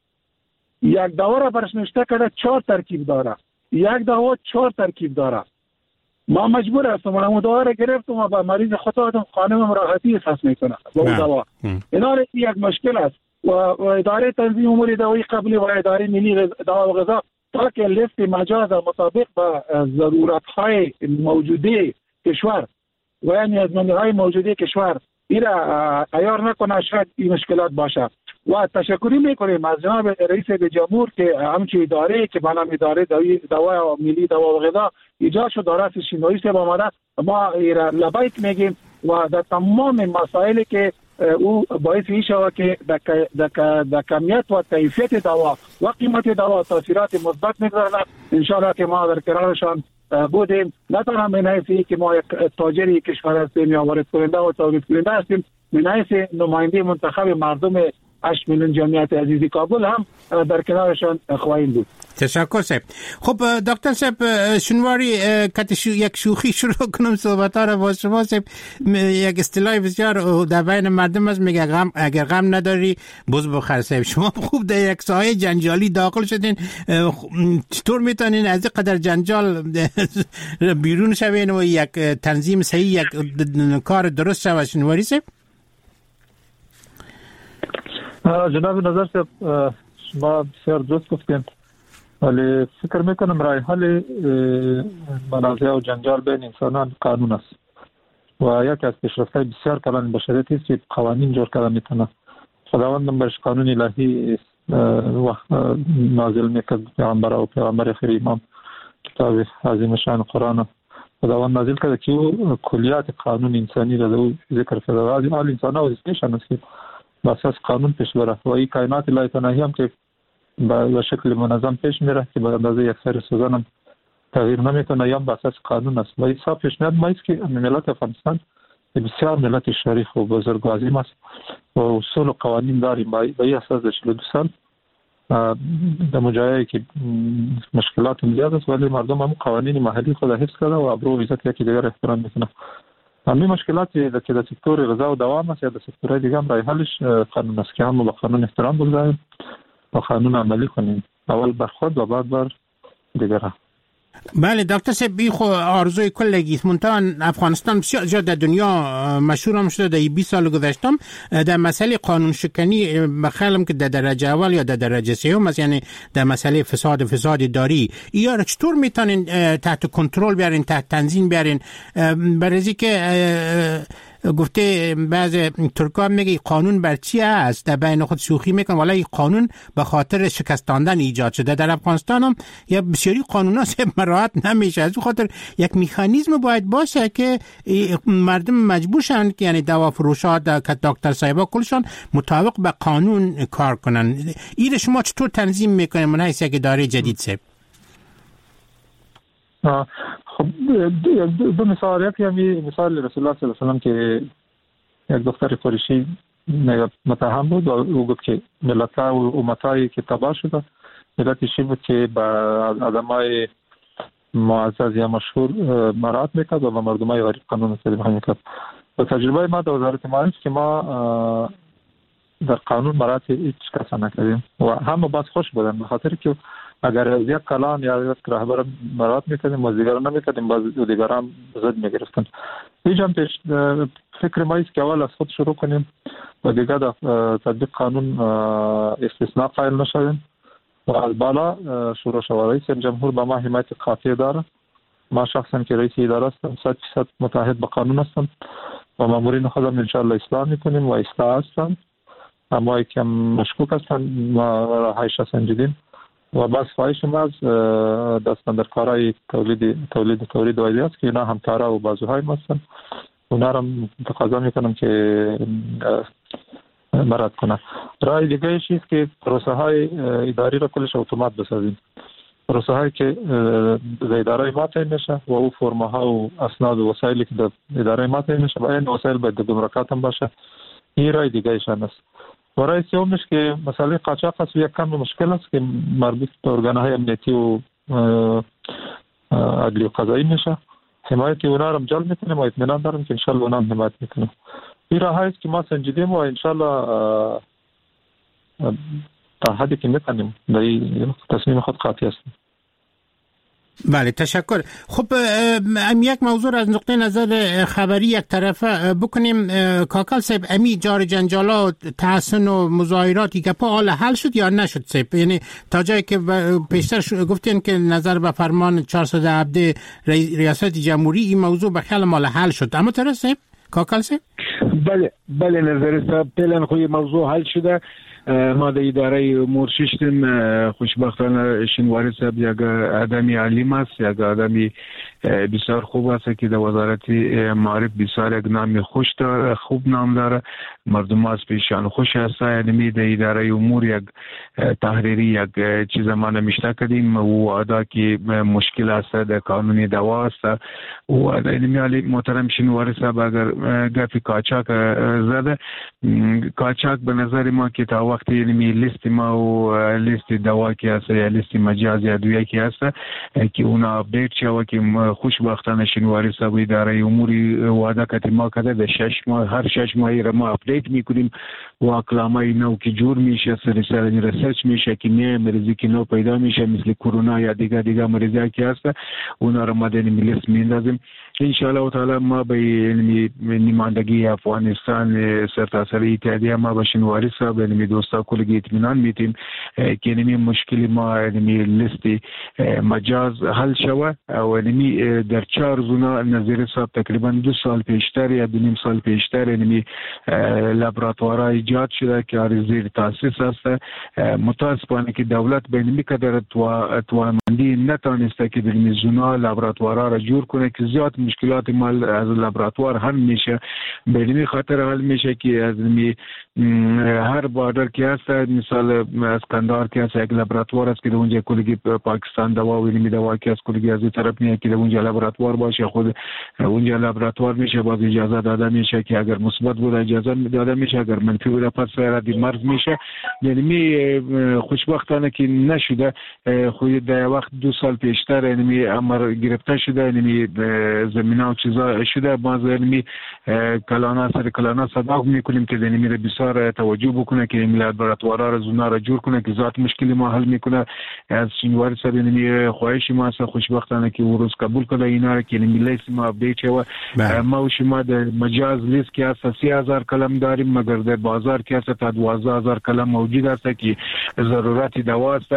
یک دوا را برش نوشته کرده چهار ترکیب داره، یک دوا چهار ترکیب داره. ما مجبور هستم اون دوا را گرفتم و با مریض خود دادم خانم راحتی احساس میکنه با اون دوا. اینا یک مشکل است و اداره تنظیم امور دوایی قبلی و اداره ملی دوا و غذا تا که لیست مجاز مطابق با ضرورت های موجوده کشور و یعنی نیازمندی موجوده کشور ایرا عیار نکنه شاید این مشکلات باشه. و تشکری میکنیم از جناب رئیس جمهور که همچی اداره که به نام اداره دوا ملی دوا و غذا ایجاد شد دارست شینواری صاحب آمده ما لبیک میگیم و در تمام مسائلی که او باعث میشه که در کمیت و کیفیت دوا و قیمت دوا تاثیرات مثبت میگذارد ان شاء الله که ما در کنارشان بودیم. نه تنها من حیثی که ما یک تاجری کشور هستیم یا وارد کننده و تولید کننده هستیم، من حیث نماینده منتخب مردم هشت میلیون جمعیت عزیزی کابل هم در کنارشان خواهیم بود. تشکر صاحب. خب دکتر صاحب شنواری کت یک شوخی شروع کنم صحبت ها را با شما صاحب. یک اصطلاح بسیار در بین مردم است میگه غم اگر غم نداری بز بخر صاحب. شما خوب در یک سایه جنجالی داخل شدین، چطور میتونین از این قدر جنجال بیرون شوین و یک تنظیم صحیح یک کار درست شود شنواری صاحب؟ جناب نظر صاحب شما بسیار درست گفتین، ولی فکر میکنم راه حل منازعه و جنجال بین انسانان قانون است و یکی از پیشرفت‌های بسیار کلان بشریت است که قوانین جور کرده میتونه. خداوند برش قانون الهی نازل میکرد، پیغمبر و پیغمبر خیر امام کتاب عظیم شان قرآن خداوند نازل کرده که او کلیات قانون انسانی را او ذکر کرده و از حال انسان ها وزیشان است که با اساس قانون پیش بره و این کائنات لایتناهی هم که به شکل منظم پیش میره که به اندازه یک سر سوزن هم تغییر نمیکنه یا به اساس قانون است. و این صاحب پیشنهاد ما است که ملت افغانستان بسیار ملت شریف و بزرگ و عظیم است و اصول و قوانین داریم. به این اساس در چهل و دو سال در مجایایی که مشکلات زیاد است ولی مردم هم قوانین محلی خود حفظ کرده و ابرو و عزت یکی دیگر احترام میکنه. همین مشکلاتی که در سکتور غذا و دوا است یا در سکتورهای دیگه هم راه حلش قانون است که هم با قانون احترام بگذاریم و قانون عملی کنیم، اول بر خود و بعد بر دیگران. بله دکتر صاحب بی خو آرزوی کلگی است. منتها افغانستان بسیار زیاد در دنیا مشهور هم شده در بیست سال گذشتم در مسئله قانون شکنی بخیلم که در درجه اول یا در درجه سوم است، یعنی در مسئله فساد فساد اداری. یا را چطور میتونین تحت کنترل بیارین، تحت تنظیم بیارین؟ برای که گفته بعض ترکا میگه قانون بر چی است، در بین خود شوخی میکنن ولی این قانون به خاطر شکستاندن ایجاد شده. در افغانستان هم یا بسیاری قانونا مراعات نمیشه، از خاطر یک مکانیزم باید باشه که مردم مجبور شن که یعنی دوا فروشات که دکتر صاحبا کلشان مطابق به قانون کار کنن. این شما چطور تنظیم میکنین من حیث یک اداره جدید صاحب؟ خب دو مثال، یکی همی مثال رسول الله صلی الله علیه وسلم که یک دختر قریشی متهم بود و او گفت که ملت‌ها و امتایی که تباه شده ملتی شی بود که با آدمای معزز یا مشهور مراعات میکرد و با مردمای غریب قانون استفاده میکرد. و تجربه ما در وزارت معارف که ما در قانون مراعات هیچ کس نکردیم و همه باز خوش بودن به خاطر که اگر از یک کلان یا یک رهبر مراعات میکردیم و دیگران نمیکردیم باز دیگران زد میگرفتن. ایجام فکر ما است که اول از خود شروع کنیم و دیگه در تطبیق قانون استثناء قائل نشویم و از بالا شروع شود. رئیس جمهور به ما حمایت قاطع داره. ما شخصا که رئیس اداره هستم صد درصد متحد به قانون هستم و مامورین خودم ان شاء الله اصلاح میکنیم و اصلاح هستم. اما که مشکوک هستن ما راهش سنجیدیم و بس خواهش ما از دستاندرکارای تولید تولید تولید وایدی است که اینا همکارا و بازوهای ما هستن. اونا را تقاضا میکنم که مراد کنن. راه دیگه ایش است که پروسه های اداری را کلش اتومات بسازیم. پروسه هایی که در اداره ما تعیین میشه و او فرم ها و اسناد و وسایلی که در اداره ما تعیین میشه و این وسایل باید در گمرکات هم باشه. این راه دیگه ایشان است. و راه سومش که مسئله قاچاق است و یک کم مشکل است که مربوط به ارگان‌های امنیتی و عدلی و قضایی میشه. حمایت اونا را جلب میکنیم و اطمینان دارم که انشالله اونا هم حمایت میکنیم. این راه است که ما سنجیدیم و انشالله تا حدی که میکنیم در این تصمیم خود قاطع هستیم. بله تشکر. خب یک موضوع از نقطه نظر خبری یک طرفه بکنیم. کاکل صاحب امی جار جنجالا تحسن و مظاهراتی که پا حال حل شد یا نشد صاحب؟ یعنی تا جایی که پیشتر گفتین که نظر به فرمان چهارصد و هفده ریاست جمهوری این موضوع به خیال مال حل شد، اما طرف صاحب کاکل صاحب؟ بله بله نظر صاحب پلن خوی موضوع حل شده. ما در اداره امور ششتیم. خوشبختانه شنواری صاحب یک آدمی علیم است، یک آدمی بسیار خوب است که در وزارت معارف بسیار یک نام خوش داره، خوب نام داره، مردم از پیشان خوش است. یعنی در اداره امور یک تحریری یک چیز ما نمیشته کردیم و ادا که مشکل است در قانونی دوا است و یعنی علی محترم شنواری صاحب اگر گفت کاچاک زده، کاچاک به نظر ما که تا وقتی یعنی لیست ما و لیست دوا که است یا لیست مجاز یا دویه که است که اونا اپدیت شود که خوشبختانه شنواری صاحب اداره امور وعده کردی ما کرده در شش ماه هر شش ماهی را ما اپدیت میکنیم و اکلامای نو که جور میشه سریع ریسرچ میشه که نه مریضی که نو پیدا میشه مثل کرونا یا دیگه دیگه مریضی که هست اونا را ما در لیست میندازیم. ان شاء الله تعالی ما به نمایندگی افغانستان سرتاسر اتحادیه ما به شنواری صاحب یعنی دوستا کلگی اطمینان میتیم که یعنی مشکلی ما یعنی لیست مجاز حل شوه و یعنی در چهار زونه نظیر صاحب تقریبا دو سال پیشتر یا دو نیم سال پیشتر یعنی لابراتوارها ایجاد شده که زیر تاسیس است. متاسفانه که دولت به این قدر توانمندی نتونسته که در این زونه لابراتوارها را جور کنه که زیاد مشکلات مال از لابراتوار حل میشه. به این خاطر حل میشه که از می هر باردر که هست مثال اسکندر که هست یک لابراتوار است که در اونجا کلگی پاکستان دوا و علمی دوا که از کلگی از این طرف میاد که در اونجا لابراتوار باشه خود اونجا لابراتوار میشه باز اجازه داده میشه که اگر مثبت بود اجازه داده میشه اگر منفی بود پس رد مرز میشه. یعنی می خوشبختانه که نشده خود در وقت دو سال پیشتر یعنی امر گرفته شده یعنی زمینه و چیزا شده باز یعنی کلانا سر کلانا صدا میکنیم که یعنی میره بسیار توجه بکنه که این لابراتوارها را زونا را جور کنه که ذات مشکلی ما حل میکنه. از شنواری صاحب یعنی خواهش ما است خوشبختانه که او روز قبول کنه اینا را که یعنی لیست ما اپدیت شوه. ما و شما در مجاز لیست که است سی هزار کلم داریم مگر در بازار که است تا دوازده هزار کلم موجود است که ضرورت دوا است.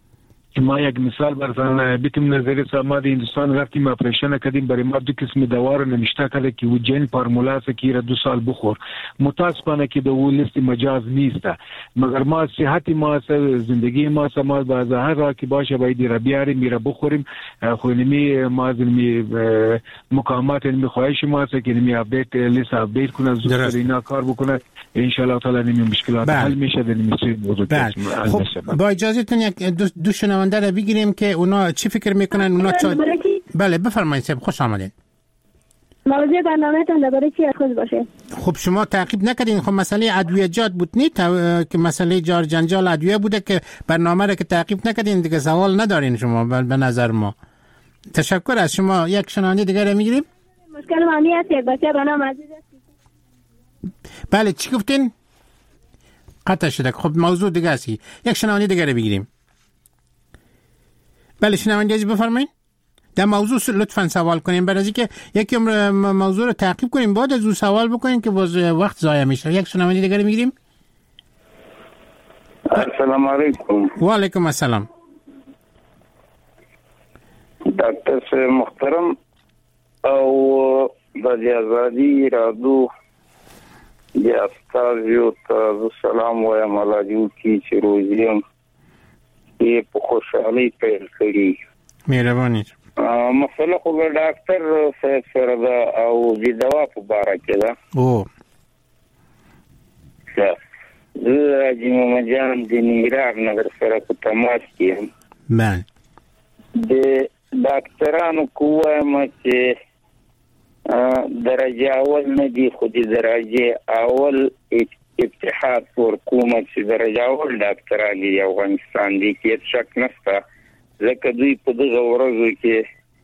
ما یک مثال براتون بیتم نظری صاحب ما در هندوستان رفتیم اپریشن کردیم برای ما دو قسم دوا رو نمیشته کرده که وجین فرمولا است که را دو سال بخور. متاسفانه که در اون لیست مجاز نیست مگر ما صحت ما زندگی ما ما باز هر را که باشه باید را بیاریم میره بخوریم. خونمی ما از می مقامات می خواهش ما است که می اپدیت لیست اپدیت کنه زودتر اینا کار بکنه ان شاء الله تعالی نمی مشکلات حل میشه در میشه موضوع. خب با اجازهتون یک دو شنونده رو بگیریم که اونا چی فکر میکنن اونا چا... بله بفرمایید صاحب خوش آمدید. موضوع برنامه‌تون درباره چی خود باشه؟ خب شما تعقیب نکردین. خب مسئله ادویه‌جات بود نه تا... که مسئله جار جنجال ادویه بوده که برنامه رو که تعقیب نکردین دیگه سوال ندارین شما به نظر ما. تشکر از شما. یک شنونده دیگه رو میگیریم. مشکل معنی است یک بچه به نام عزیز است. بله چی گفتین؟ قطع شده. خب موضوع دیگه است. یک شنونده دیگه رو بگیریم. بله شنونده عزیز بفرمایید. در موضوع لطفا سوال کنیم، برای اینکه یکی موضوع رو تعقیب کنیم بعد از اون سوال بکنیم که باز وقت ضایع میشه. یک شنونده دیگه میگیریم. السلام علیکم. و علیکم السلام. دکتر محترم او د آزادی رادو یا استازیو ته سلام وایم، الله دې وکړي چې روزیم یې په خوشحالۍ پیل کړي. مهرباني. مسله خو د ډاکټر صاحب سره ده او د دوا په باره کې ده. او زه حاجي محمد جان د ننګرهار نه در سره په تماس کې یم. بله. د ډاکټرانو کووایم چې درجه اول نه دي، خو د درجه اول اتحاد پر حکومت چې درجه اول ډاکټران دي افغانستان دي کې شک نشته، ځکه دوی په دغه ورځو کې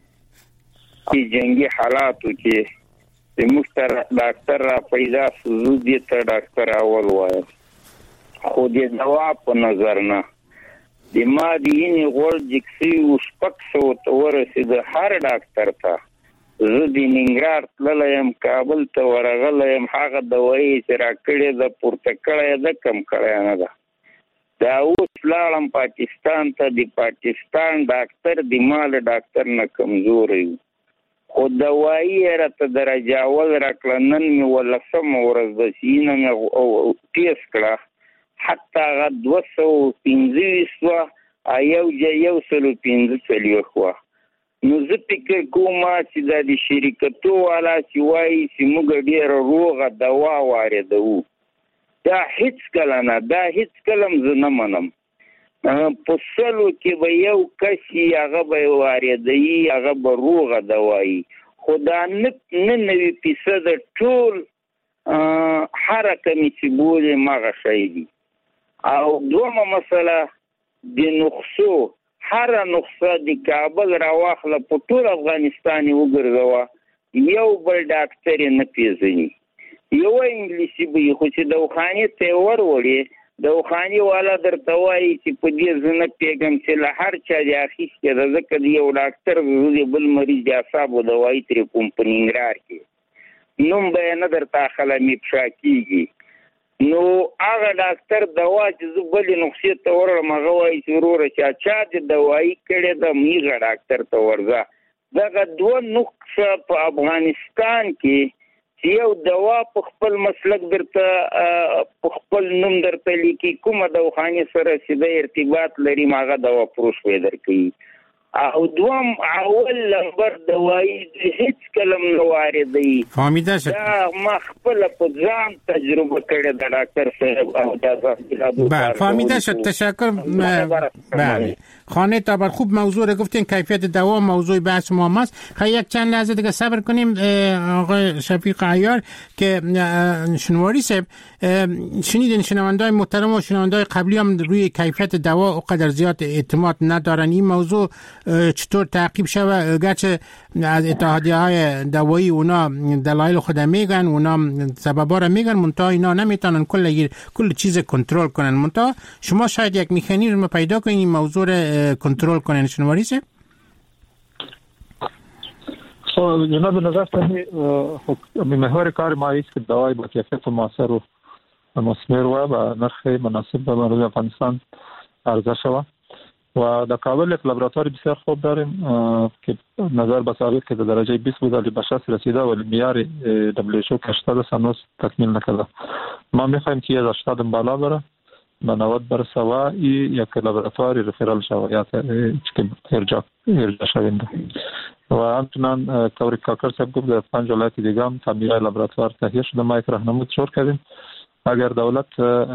په جنگي حالاتو کې د مختار ډاکټر را پیدا شو دي ته ډاکټر اول وایي. خو د دوا په نظر نه د ما دیني غوړ جکسي او شپک سو ته ورسېد هر ډاکټر ته. زه د ننګرهار تللی کابل ته ورغلی یم، هغه دوايي چې راکړې ده پورته کړی ده کم کړی نه ده. دا اوس لاړم پاکستان ته، د پاکستان ډاکټر د ما له ډاکټر نه کمزوری و، خو دوايي یې راته درجه اول راکړه. نن مې ولسمه ورځ ده چې نه مې ټیسټ کړه، حتی هغه دوه سوه پنځه ویشت وه، یو یو سلو پنځه څلوېښت وه. نو زه فکر کوم چې دا د شرکتو والا چې وایي چې موږ ډېره روغه دوا واردوو، دا هیڅ کله نه، دا هیڅ کله زه نه منم. په سلو کې به یو کس هغه به واردوي، هغه به روغه دوایي، خو دا نه نوي فیصده ټول هر کمی چې بولي مغه شی دي. او دومره مسله د نسخو، هر نسخه د کابل راواخله په ټول افغانستان وګرځوه، یو بل ډاکټر یې نه پیژني. یو انګلیسي به خو چې دواخانې ته ورولې، دواخانې والا درته وایي چې په دې زه نه پیږم چې له هر چا دې اخیستې ده، ځکه د یو ډاکټر د بل مریض د اعصابو دوايي ترې کوم په ننګرهار کې نوم به یې نه درته اخله مفشا کېږي. نو هغه ډاکټر دوا چې زه بلې نسخې ته ورغلم، هغه وایي چې وروره چې چا د دوایي کړې ده میغه ډاکټر ته ورځه. دغه دوه نسخه په افغانستان کې چې یو دوا په خپل مسلک درته په خپل نوم درته لیکي، کومه دواخانې سره چې د ارتباط لري هغه دوا فروش به درکوي. او دوم اول لمبر دوایی هیڅ کلم نه واردوي. فهمیده شد. دا ما خپل په ځان تجربه کړې ده ډاکټر صاحب او دا بله فهمیده شد. تشکر. بله خانه تابر خوب موضوع رو گفتین، کیفیت دوا موضوع بحث ما هست. خیلی یک چند لحظه دیگه صبر کنیم آقای شفیق عیار که شنواری صاحب شنیدین شنوندای محترم و شنوندای قبلی هم روی کیفیت دوا اونقدر زیاد اعتماد ندارن. این موضوع چطور تعقیب شود؟ گرچه از اتحادیه های دوایی اونا دلایل خود میگن، اونا سببا را میگن، منتها اینا نمیتونن کل کل چیز کنترل کنن. منتها شما شاید یک مکانیزم پیدا کنین این موضوع را کنترل کنن. شنواری سه خب جناب نظر تانی محور کار ما است که دوای با کیفیت موثر و مثمر و نرخ مناسب به مردم افغانستان عرضه شود. و در کابل یک لابراتوار بسیار خوب داریم که نظر به ثابت که در درجه بیست بود ولی به شصت رسیده ولی معیار دبلیو اچ او که هشتاد است هنوز تکمیل نکرده. ما میخوایم که از هشتاد بالا بره به نود برسه و یک لابراتواری رفرال شود یا که ارجاع ارجاع شونده. و همچنان طوری کاکر صاحب گفت در پنج ولایت دیگه هم تعمیر لابراتوار تهیه شده. ما یک راهنمود شروع کردیم. اگر دولت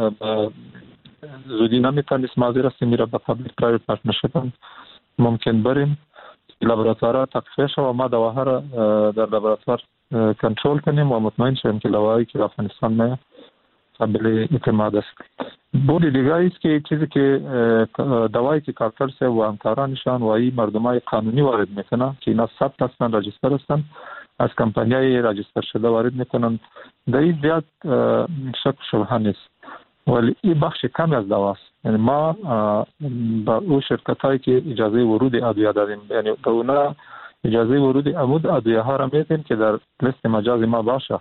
زودی نمیتونست مازیر است میره به پابلیک پرایوت پارتنرشیپ ممکن بریم لابراتوارها تقفیه شد و ما دواها را در لابراتوار کنترل کنیم و مطمئن شویم که دوایی که افغانستان نه قابل اعتماد است. بود دیگه است که چیزی که دوایی که کاکتر سه و همکارانشان و این مردمای قانونی وارد میکنن که اینا ثبت هستن، رجیستر هستن، از کمپانیای رجیستر شده وارد میکنن، در این زیاد شک شبهه نیست. ولی این بخش کمی از دواست. یعنی ما با او شرکتایی که اجازه ورود ادویه دادیم، یعنی به اونا اجازه ورود عمود ادویه ها را میدیم که در لیست مجاز ما باشه.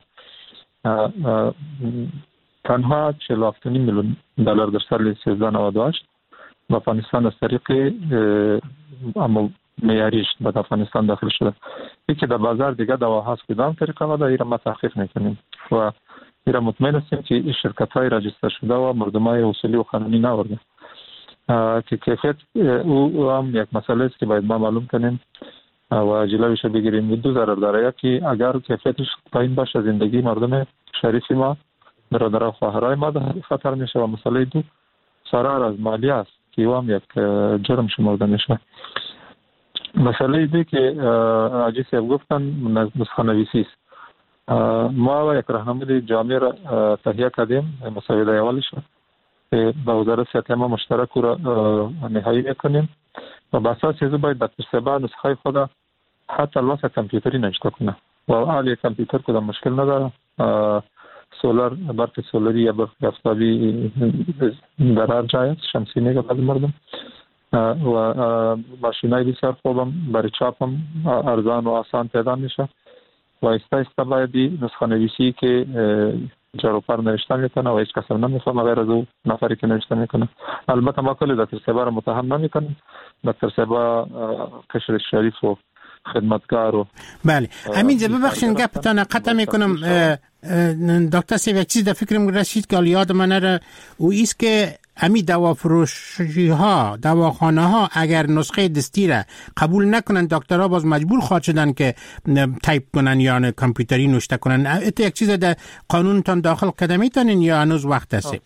تنها چهل و هفت و نیم میلیون دلار در سال سیزده نود و هشت به افغانستان از طریق اما معیاریش به افغانستان داخل شده. یکی در بازار دیگه دوا هست کدام طریقه و ایران ما تحقیق نکنیم و ایران مطمئن هستیم که این شرکت های راجستر شده و مردم های اصولی و قانونی نورده که کیفیت او هم یک مسئله است که باید ما معلوم کنیم و جلویش بگیریم. دو ضرر داره که اگر کیفیتش پایین باشه زندگی مردم شریف ما برادر و خواهرای ما در خطر میشه و مسئله دو فرار از مالی است که او هم یک جرم شمرده میشه. مسئله دی که عاجز صاحب گفتن نسخه نویسی است. ما یک راهنمای جامع را تهیه کردیم مساعده اولش که با وزارت صحت ما مشترک را نهایی میکنیم و به اساس از باید دکتر صاحب نسخه خود حتی لوس کامپیوتری نوشته کنه و عالی کامپیوتر کدام مشکل نداره. سولار برق سولاری یا برق آفتابی در هر جای شمسی میگه بعضی مردم و ماشینای بسیار خوبم برای چاپ هم ارزان و آسان پیدا میشه و ایستا ایستا باید نسخه نویسی که جاروپر نوشته میکنه و هیچ کس هم نمیفهمه غیر از او نفری که نوشته میکنه. البته ما کلی دکتر صاحب را متهم نمیکنیم. دکتر صاحب قشر شریف و خدمتگار و بله همینجا ببخشید گپتان قطع میکنم. دکتر صاحب یک چیز در فکرم رسید که یاد من نره او ایست که امی دوا فروشی ها دواخانه ها اگر نسخه دستی را قبول نکنن دکترها باز مجبور خواهد شدن که تایپ کنن یا کامپیوتری نوشته کنن. ات یک چیز در قانونتان داخل کرده میتونین یا هنوز وقت است؟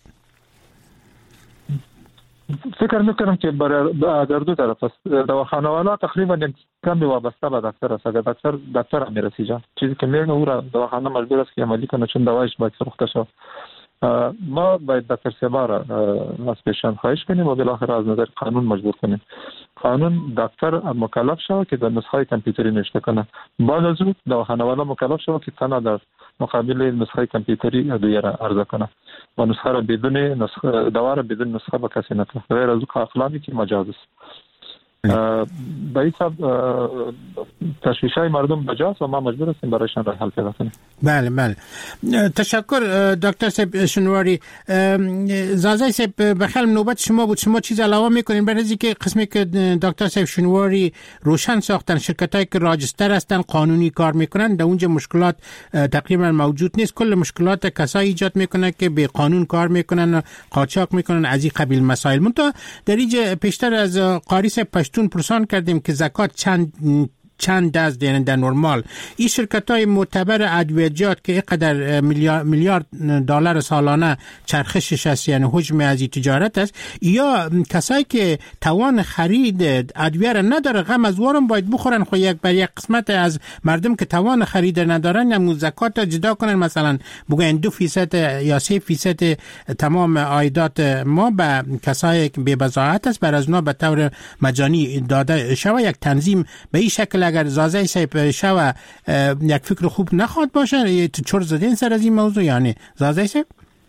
فکر میکنم که برای در دو طرف است. دواخانه والا تقریبا یک کمی وابسته به دکتر است. اگر دکتر دکتر هم میرسیجه چیزی که میگه او را دواخانه مجبور است که عملی کنه چون دوایش باید فروخته شود. ما باید دکتر صاحب را از پیشان خواهش کنیم و بالاخره از نظر قانون مجبور کنیم. قانون دکتر مکلف شود که در نسخه کامپیوتری نوشته کنه. بعد از او دواخانه والا مکلف شود که تنها در مقابل نسخه کامپیوتری ادویه را عرضه کنه و نسخه را بدون نسخه دوا را بدون نسخه به کسی نده غیر از او اقلامی که مجاز است. به این سبب تشویش‌های مردم بجاست و ما مجبور هستیم برایشان راه حل پیدا کنیم. بله بله تشکر دکتر صاحب شنواری. زازای صاحب بخیر نوبت شما بود. شما چیز علاوه میکنین برای اینکه قسمی که دکتر صاحب شنواری روشن ساختن شرکتایی که راجستر هستن قانونی کار میکنن در اونجا مشکلات تقریبا موجود نیست. کل مشکلات کسایی ایجاد میکنه که به قانون کار میکنن قاچاق میکنن از این قبیل مسائل. منتها در اینجا پیشتر از قاری صاحب تون پرسان کردیم که زکات چند چند دست یعنی در نرمال این شرکت های معتبر ادویجات که اینقدر میلیارد میلیارد دلار سالانه چرخشش است یعنی حجم از این تجارت است یا کسایی که توان خرید ادویه را نداره غم از وارم باید بخورن خو یک بر یک قسمت از مردم که توان خرید ندارن هم زکات جدا کنن مثلا بگن دو فیصد یا سه فیصد تمام عایدات ما به کسایی که بی بضاعت است بر از اونا به طور مجانی داده شوه. یک تنظیم به این شکل اگر زازه صاحب شوه یک فکر خوب نخواد باشه تو چور زدین سر از این موضوع یعنی زازه صاحب؟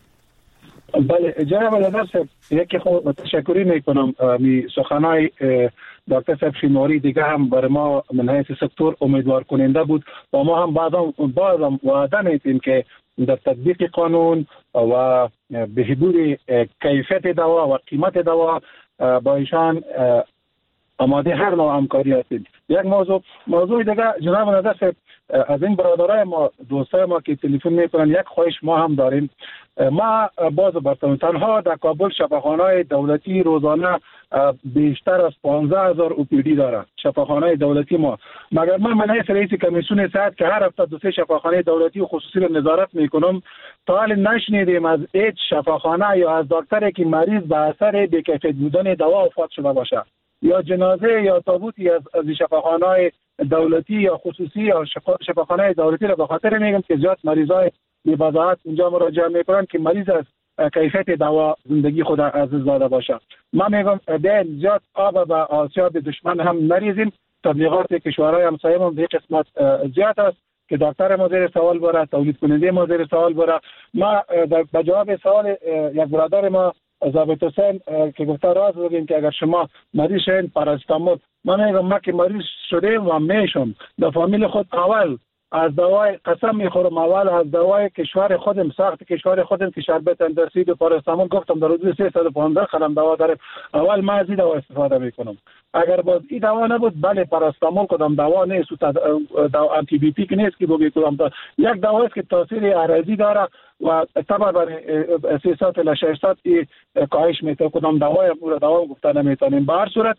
بله جناب علادر صاحب یکی خود تشکری میکنم. می سخنای دکتر صاحب شنواری دیگه هم برای ما من حیث سکتور امیدوار کننده بود و ما هم بعضا بعضا وعده میتیم که در تطبیق قانون و بهبود کیفیت دوا و قیمت دوا با ایشان آماده هر نوع همکاری هستید. یک موضوع موضوع دیگه جناب علادر از این برادرای ما دوستای ما که تلفن میکنن یک خواهش ما هم داریم. ما باز برتون تنها در کابل شفاخانه‌های دولتی روزانه بیشتر از پانزده هزار او پی دی داره شفاخانه‌های دولتی ما. مگر من من حیث رئیس کمیسیون صحت که هر هفته دو سه شفاخانه دولتی و خصوصی رو نظارت میکنم تا حال نشنیدیم از هیچ شفاخانه یا از دکتری که مریض به اثر بی‌کیفیت بودن دوا وفات شده باشه یا جنازه یا تابوتی از از شفاخانه‌های دولتی یا خصوصی یا شفاخانه دولتی را به خاطر میگم که زیاد مریضای بی بضاعت اونجا مراجعه میکنن که مریض از کیفیت دوا زندگی خود از داده باشه. ما میگم بیاین زیاد آب و آسیاب دشمن هم نریزیم. تبلیغات کشورهای همسایه هم به قسمت زیاد است که دکتر ما زیر سوال بره، تولید کننده ما زیر سوال بره. ما به جواب سوال یک برادر ما ضابط حسین که گفته راز بودیم که اگر شما مریض شین پاراستامول من میگم ما که مریض شدیم و میشم در فامیل خود اول از دوای قسم میخورم اول از دوای کشور خودم ساخت کشور خودم که شربت اندرسید و پاراستامول گفتم در حدود سیصد و پانزده قلم دوا داره اول ما از این دوا استفاده میکنم. اگر باز این دوا نبود بله پاراستامول کدام دوا نیست و دوا آنتی بیوتیک نیست که بگی کدام دوا. یک دوا است که تاثیر عرضی داره و طبعا برای سیصد تا ششصد کاهش میده. کدام دوا دوا گفته نمیتونیم. به هر صورت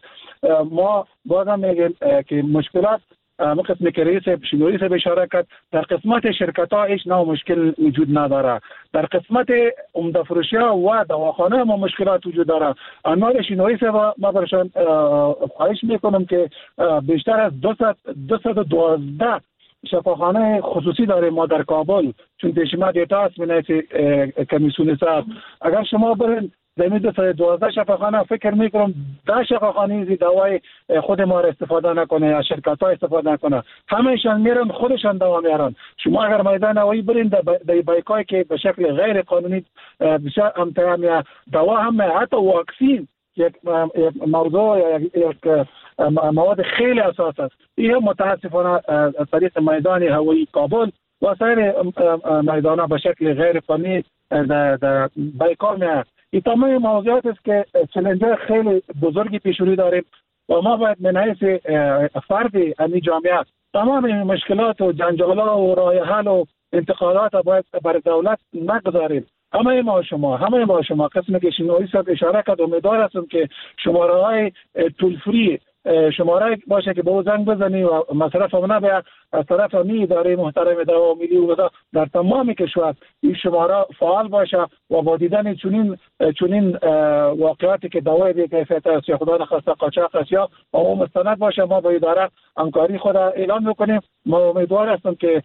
ما بازم میگیم که مشکلات ما قسمی که رئیس شنوری سے اشاره کرد در قسمت شرکت ها هیچ نوع مشکل وجود نداره. در قسمت عمده فروشی ها و دواخانه ما مشکلات وجود داره. انوار شنوری سے ما برشان خواهش میکنم که بیشتر از دویست و دوازده شفاخانه خصوصی داریم ما در کابل، چون شما دیتا هست من کمیسیون صاحب اگر شما برین زمین دویست و دوازده شفاخانه فکر میکنم ده شفاخانه زی دوای خود ما را استفاده نکنه یا شرکت ها استفاده نکنه، همهشان میرن خودشان دوا میارن. شما اگر میدان هوایی برین در بایکای که به شکل غیر قانونی بسیار امتحان یا دوا هم حتی واکسین یک موضوع یا یک مواد خیلی اساس است. این متاسفانه از طریق میدان هوایی کابل و سایر میدانها به شکل غیر قانونی در بایکار میاد. این تمام موضوعات است که چالنج‌های خیلی بزرگی پیش رو داریم و ما باید من حیث فردی امی جامعه تمام این مشکلات و جنجالات و راه حل و انتقادات باید بر دولت نگذاریم. همه ما شما همه ما شما قسمی که شنوری صاحب اشاره کرد امیدوار هستم که شماره های طول فری شماره باشه که به او زنگ بزنی و مصرف هم نبیه از طرف همی اداره محترم دوا ملی و در تمام کشور این شماره فعال باشه و با دیدن چنین چنین واقعاتی که دوای بی کیفیت است یا خدا نخواسته قاچاق است یا او مستند باشه ما با اداره همکاری خود اعلان میکنیم. ما امیدوار هستم که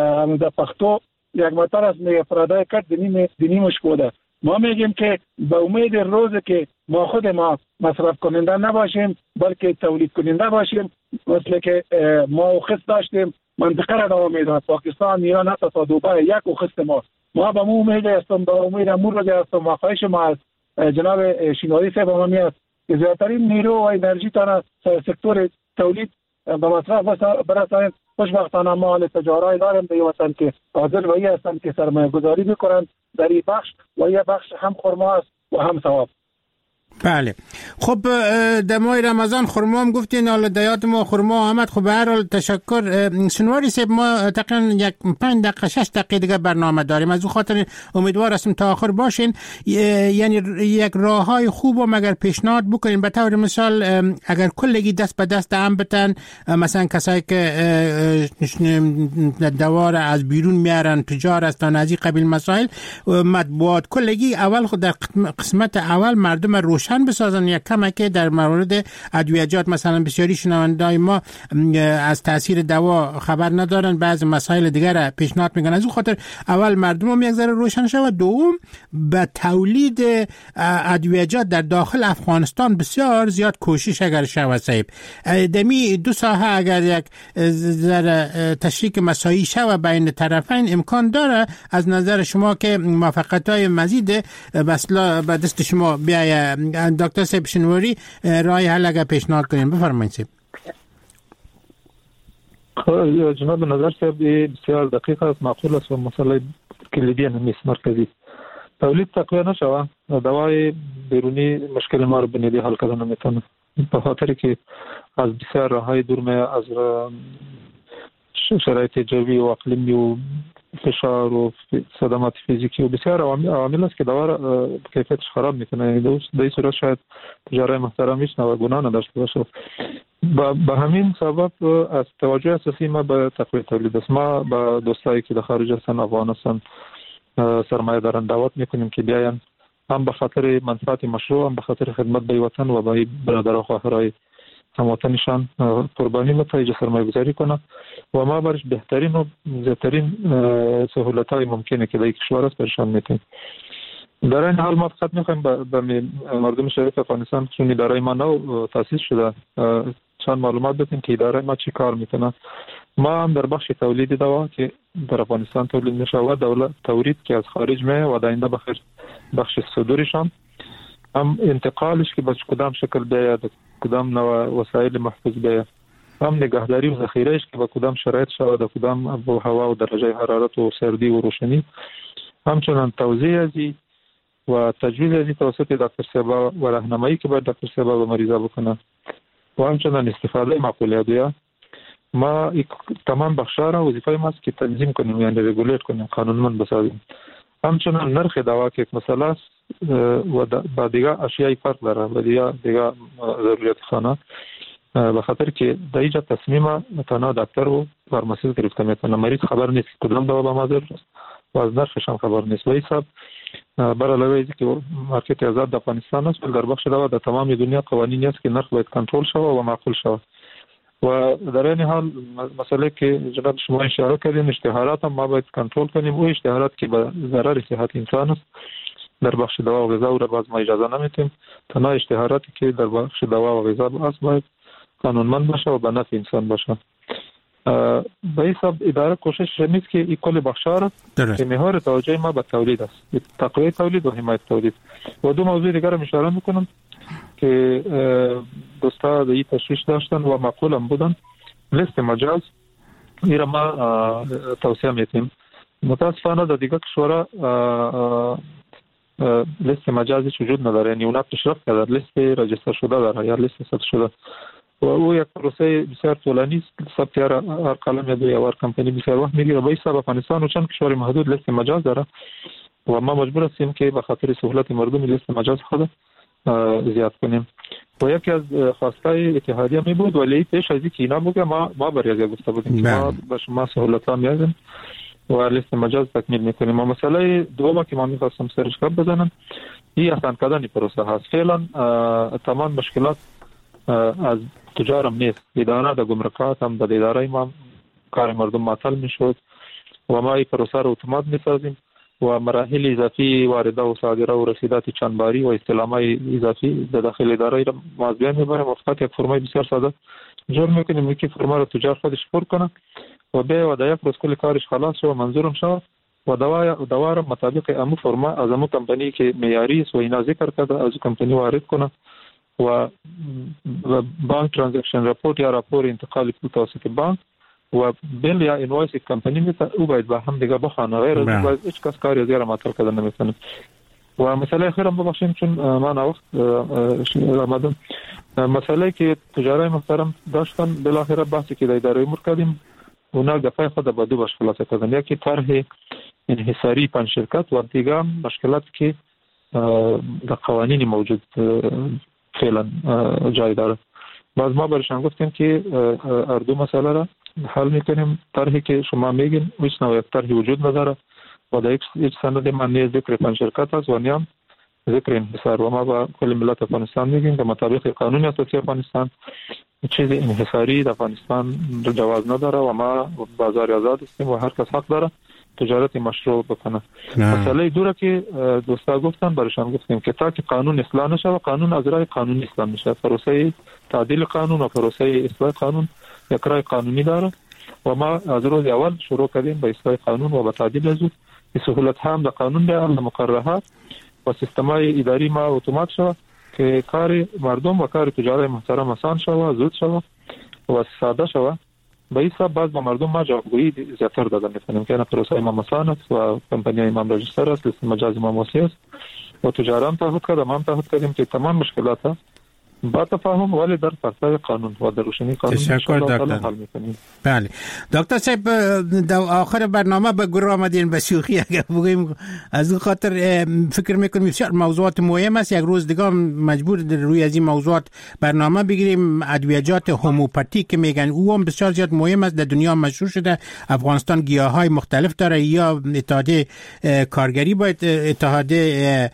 در پختو یک مطلب از پرادای کٹ دینی دینی مشکوده. ما میگیم که به امید روزی که ما خود ما مصرف کننده نباشیم بلکه تولید کننده باشیم، مثل که ما اخست داشتیم منطقه را دوام میداد پاکستان ایران حتی تا دوباره یک اخست ما ما به مو امید هستم به امید امور روز هستم و خواهش ما از جناب شینواری صاحب ما میاد که زیادترین نیرو و انرژی تان سکتور تولید به مصرف برسانید. خوشبختانه ما حال تجارای داریم در وطن که حاضر وی هستن که سرمایه گذاری بکنن در این بخش و یه بخش هم خرما است و هم ثواب. بله خب در ماه رمضان خرما هم گفتین حالا دیات ما خرما آمد. خب به هر حال تشکر شنواری صاحب. ما تقریبا یک پنج دقیقه شش دقیقه دیگه برنامه داریم، از اون خاطر امیدوار هستم تا آخر باشین. یعنی یک راههای خوب و مگر پیشنهاد بکنین به طور مثال اگر کلگی دست به دست هم بتن، مثلا کسایی که دوار از بیرون میارن تجار هستن از این قبیل مسائل مطبوعات کلگی اول خود در قسمت اول مردم روشن بسازن یک کمکی در مورد ادویه‌جات. مثلا بسیاری شنونده‌های ما از تاثیر دوا خبر ندارن، بعضی مسائل دیگر را پیشنهاد میکنن. از اون خاطر اول مردم هم یک ذره روشن شود. دوم به تولید ادویه‌جات در داخل افغانستان بسیار زیاد کوشش اگر شود صاحب دمی دو ساحه اگر یک ذره تشریک مساعی شود بین طرفین امکان داره از نظر شما که موافقت‌های مزید بسلا به دست شما بیاید. دکتر صاحب شنواری راه حل اگر پیشنهاد کنین بفرمایید صاحب. جناب نظر صاحب بسیار دقیق است، معقول است و مسئله کلیدی نیست مرکزی. تولید تقویه نشوه دوای بیرونی مشکل ما رو بنیدی حل کردن نمیتونه به خاطر که از بسیار راههای دور می از شرایط جوی و اقلیمی و فشار و صدمات فیزیکی و بسیار عوامل است که دوا کیفیتش خراب میکنه. در این صورت شاید تجارای محترمیش و گناه نداشته باشه. به همین سبب از توجه اساسی ما به تقویت تولید است. ما با دوستایی که در خارج هستن افغانستان سرمایه دارن دعوت میکنیم که بیاین هم به خاطر منفعت مشروع هم به خاطر خدمت به وطن و به برادر و خواهرای هموطنشان قربانی نتایج سرمایه گذاری کنه و ما برش بهترین و زیادترین سهولت های ممکنه که در کشور است برشان میتیم. در این حال ما فقط میخوایم به مردم شریف افغانستان چون اداره ما نو تاسیس شده چند معلومات بدیم که اداره ما چی کار میکنه. ما هم در بخش تولید دوا که در افغانستان تولید میشه و دولت تورید که از خارج میه و داینده بخش بخش صدورشان هم انتقالش که به کدام شکل بیاید کدام نوع وسایل محفوظ به هم نگهداری و ذخیرهش که با کدام شرایط شود در کدام آب و هوا و درجه حرارت و سردی و روشنی، همچنان توزیع ازی و تجویز ازی توسط دکتر صاحب و راهنمایی که باید دکتر صاحب و مریضا بکنه و همچنان استفاده معقول ادویه. ما تمام بخشا را وظیفه ماست که تنظیم کنیم یعنی رگولیت کنیم، قانونمند بسازیم. همچنان نرخ دوا که یک مسئله است و با دیگه اشیای فرق داره و دیگه دیگه ضروریات خانه، به خاطر که در اینجا تصمیم تنها دکتر و فارماسیست گرفته میتونه. مریض خبر نیست کدام دوا به ما ضرور است و از نرخش هم خبر نیست. و این حساب برای علاوه ازی که مارکت آزاد در افغانستان است ولی در بخش دوا در تمام دنیا قوانینی است که نرخ باید کنترل شود و معقول شود. و در این حال مسئله که جناب شما اشاره کردین اشتهارات هم ما باید کنترل کنیم. او اشتهارات که به ضرر صحت انسان است در بخش دوا و غذا و را باز ما اجازه نمیتیم. تنها اشتهاراتی که در بخش دوا و غذا است باید قانونمند باشه و به نفع انسان باشه. به حساب اداره کوشش می‌کنه که این کل بخش‌ها را که محور توجه ما به تولید است، تقویت تولید و حمایت تولید. و دو موضوع دیگر را اشاره میکنم که دوستا به این تشویش داشتن و معقول هم بودن. لیست مجاز این را ما توصیه میتیم. متاسفانه در دیگر کشورها لیست مجازی وجود نداره، یعنی اونا پیشرفت کرده لیست رجستر شده داره یا لیست ثبت شده و او یک پروسه بسیار طولانی است. ثبت هر قلم یا هر کمپانی بسیار وقت میگیره. به حساب افغانستان و چند کشور محدود لیست مجاز داره و ما مجبور هستیم که به خاطر سهولت مردم لیست مجاز خود زیاد کنیم. و یکی از خواستای اتحادیه می بود ولی پیش از اینکه اینا بگه ما ما برای گفته بودیم ما به شما سهولت ها میادیم و لیست مجاز تکمیل میکنیم. و مسئله دوم که ما میخواستم سرش کب بزنم این آسان کردن پروسه هست. فعلا تمام مشکلات از تجارم نیست. اداره در گمرکات هم در اداره ما کار مردم معطل میشد و ما این پروسه رو اتومات میسازیم و مراحل اضافی واردات و صادرات و رسیدات چندباری و استلامات اضافی در داخل اداره را ما بیان میبریم و فقط یک فرمای بسیار ساده جور میکنیم که فرما رو تجار خودش پر کنه و به و در یک روز کل کارش خلاص شد و منظورم شد و دوا دوا را مطابق امو فرما از امو کمپانی که معیاری است و اینا ذکر کرده از کمپانی وارد کنه و بانک ترانزکشن راپورت یا راپور انتقال پول توسط بانک و بیل یا اینوایس کمپانی میتونه او باید با هم دیگه بخوانه، غیر از باید هیچ کس کاری زیرا معطل کردن نمیتونه. و مسئله اخیرم ببخشیم چون ما نه وقت آمدم، مسئله که تجارای محترم داشتن بالاخره بحثی که در اداره امور کردیم اونا گفای خود با دو باش خلاصه کردن. یکی طرح انحصاری پنج شرکت و دیگه مشکلات که در قوانین موجود فعلا جای داره. باز ما برشان گفتیم که اردو مسئله را حل میکنیم. طرحی که شما میگین هیچ نوع یک طرحی وجود نداره و در هیچ سند معنی ذکر پنج شرکت است و نیام ذکر انحصار و ما با کل ملت افغانستان میگیم که مطابق قانون اساسی افغانستان چیز انحصاری در افغانستان جواز نداره و ما بازار آزاد هستیم و هر کس حق داره تجارت مشروع بکنه. مسئله دوره که دوستا گفتن برشان گفتیم که تا که قانون اصلاح نشه و قانون از راه قانونی اصلاح نشه، پروسه تعدیل قانون و پروسه اصلاح قانون یک راه قانونی داره و ما از روز اول شروع کردیم به اصلاح قانون و به تعدیل از اون به سهولت هم در قانون در مقررات و سیستمای اداری ما اتومات شود که کار مردم و کار تجارای محترم آسان شود، زود شود و ساده شود. به این سبب بعض با مردم ما جوابگویی زیادتر داده میتونیم که این پروسه امام آسان است و کمپانی امام رجستر است، لیست مجاز امام موسی است و تجاران تعهد کردیم ما هم تعهد کردیم که تمام مشکلات ها با تفاهم ولی در فرصه قانون و در روشنی قانون تشکر دکتر. بله دکتر صاحب در آخر برنامه به گروه آمدین به شوخی اگر بگوییم از این خاطر فکر میکنیم بسیار موضوعات مهم است. یک روز دیگه مجبور روی از این موضوعات برنامه بگیریم. ادویجات هومیوپاتیک که میگن او هم بسیار زیاد مهم است، در دنیا مشهور شده. افغانستان گیاهای مختلف داره یا اتحادیه کارگری باید اتحادیه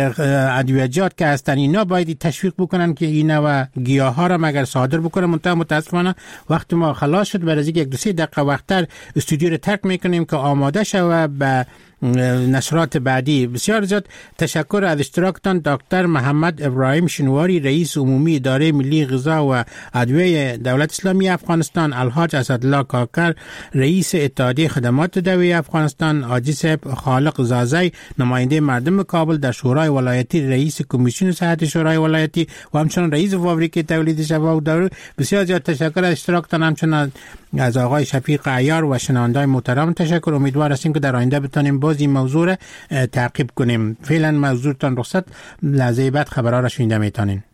ادویجات که هستن اینا باید تشویق بکنن که اینا و گیاه ها را مگر صادر بکنه. منتها متاسفانه وقت ما خلاص شد. برای یک دو سه دقیقه وقتر استودیو رو ترک میکنیم که آماده شود به نشرات بعدی. بسیار زیاد تشکر از اشتراکتان دکتر محمد ابراهیم شنواری رئیس عمومی اداره ملی غذا و ادویه دولت اسلامی افغانستان، الحاج اسدالله کاکر رئیس اتحادیه خدمات دویه افغانستان، حاجی صاحب خالق زازی نماینده مردم کابل در شورای ولایتی رئیس کمیسیون صحت شورای ولایتی و همچنین همچنان رئیس فابریکه تولید شفاف دارو. بسیار زیاد تشکر از اشتراکتان، همچنان از آقای شفیق عیار و شنونده‌های محترم تشکر. امیدوار هستیم که در آینده بتونیم باز این موضوع را تعقیب کنیم. فعلا موضوعتان رخصت، لحظه بعد خبرها را شنیده میتونین.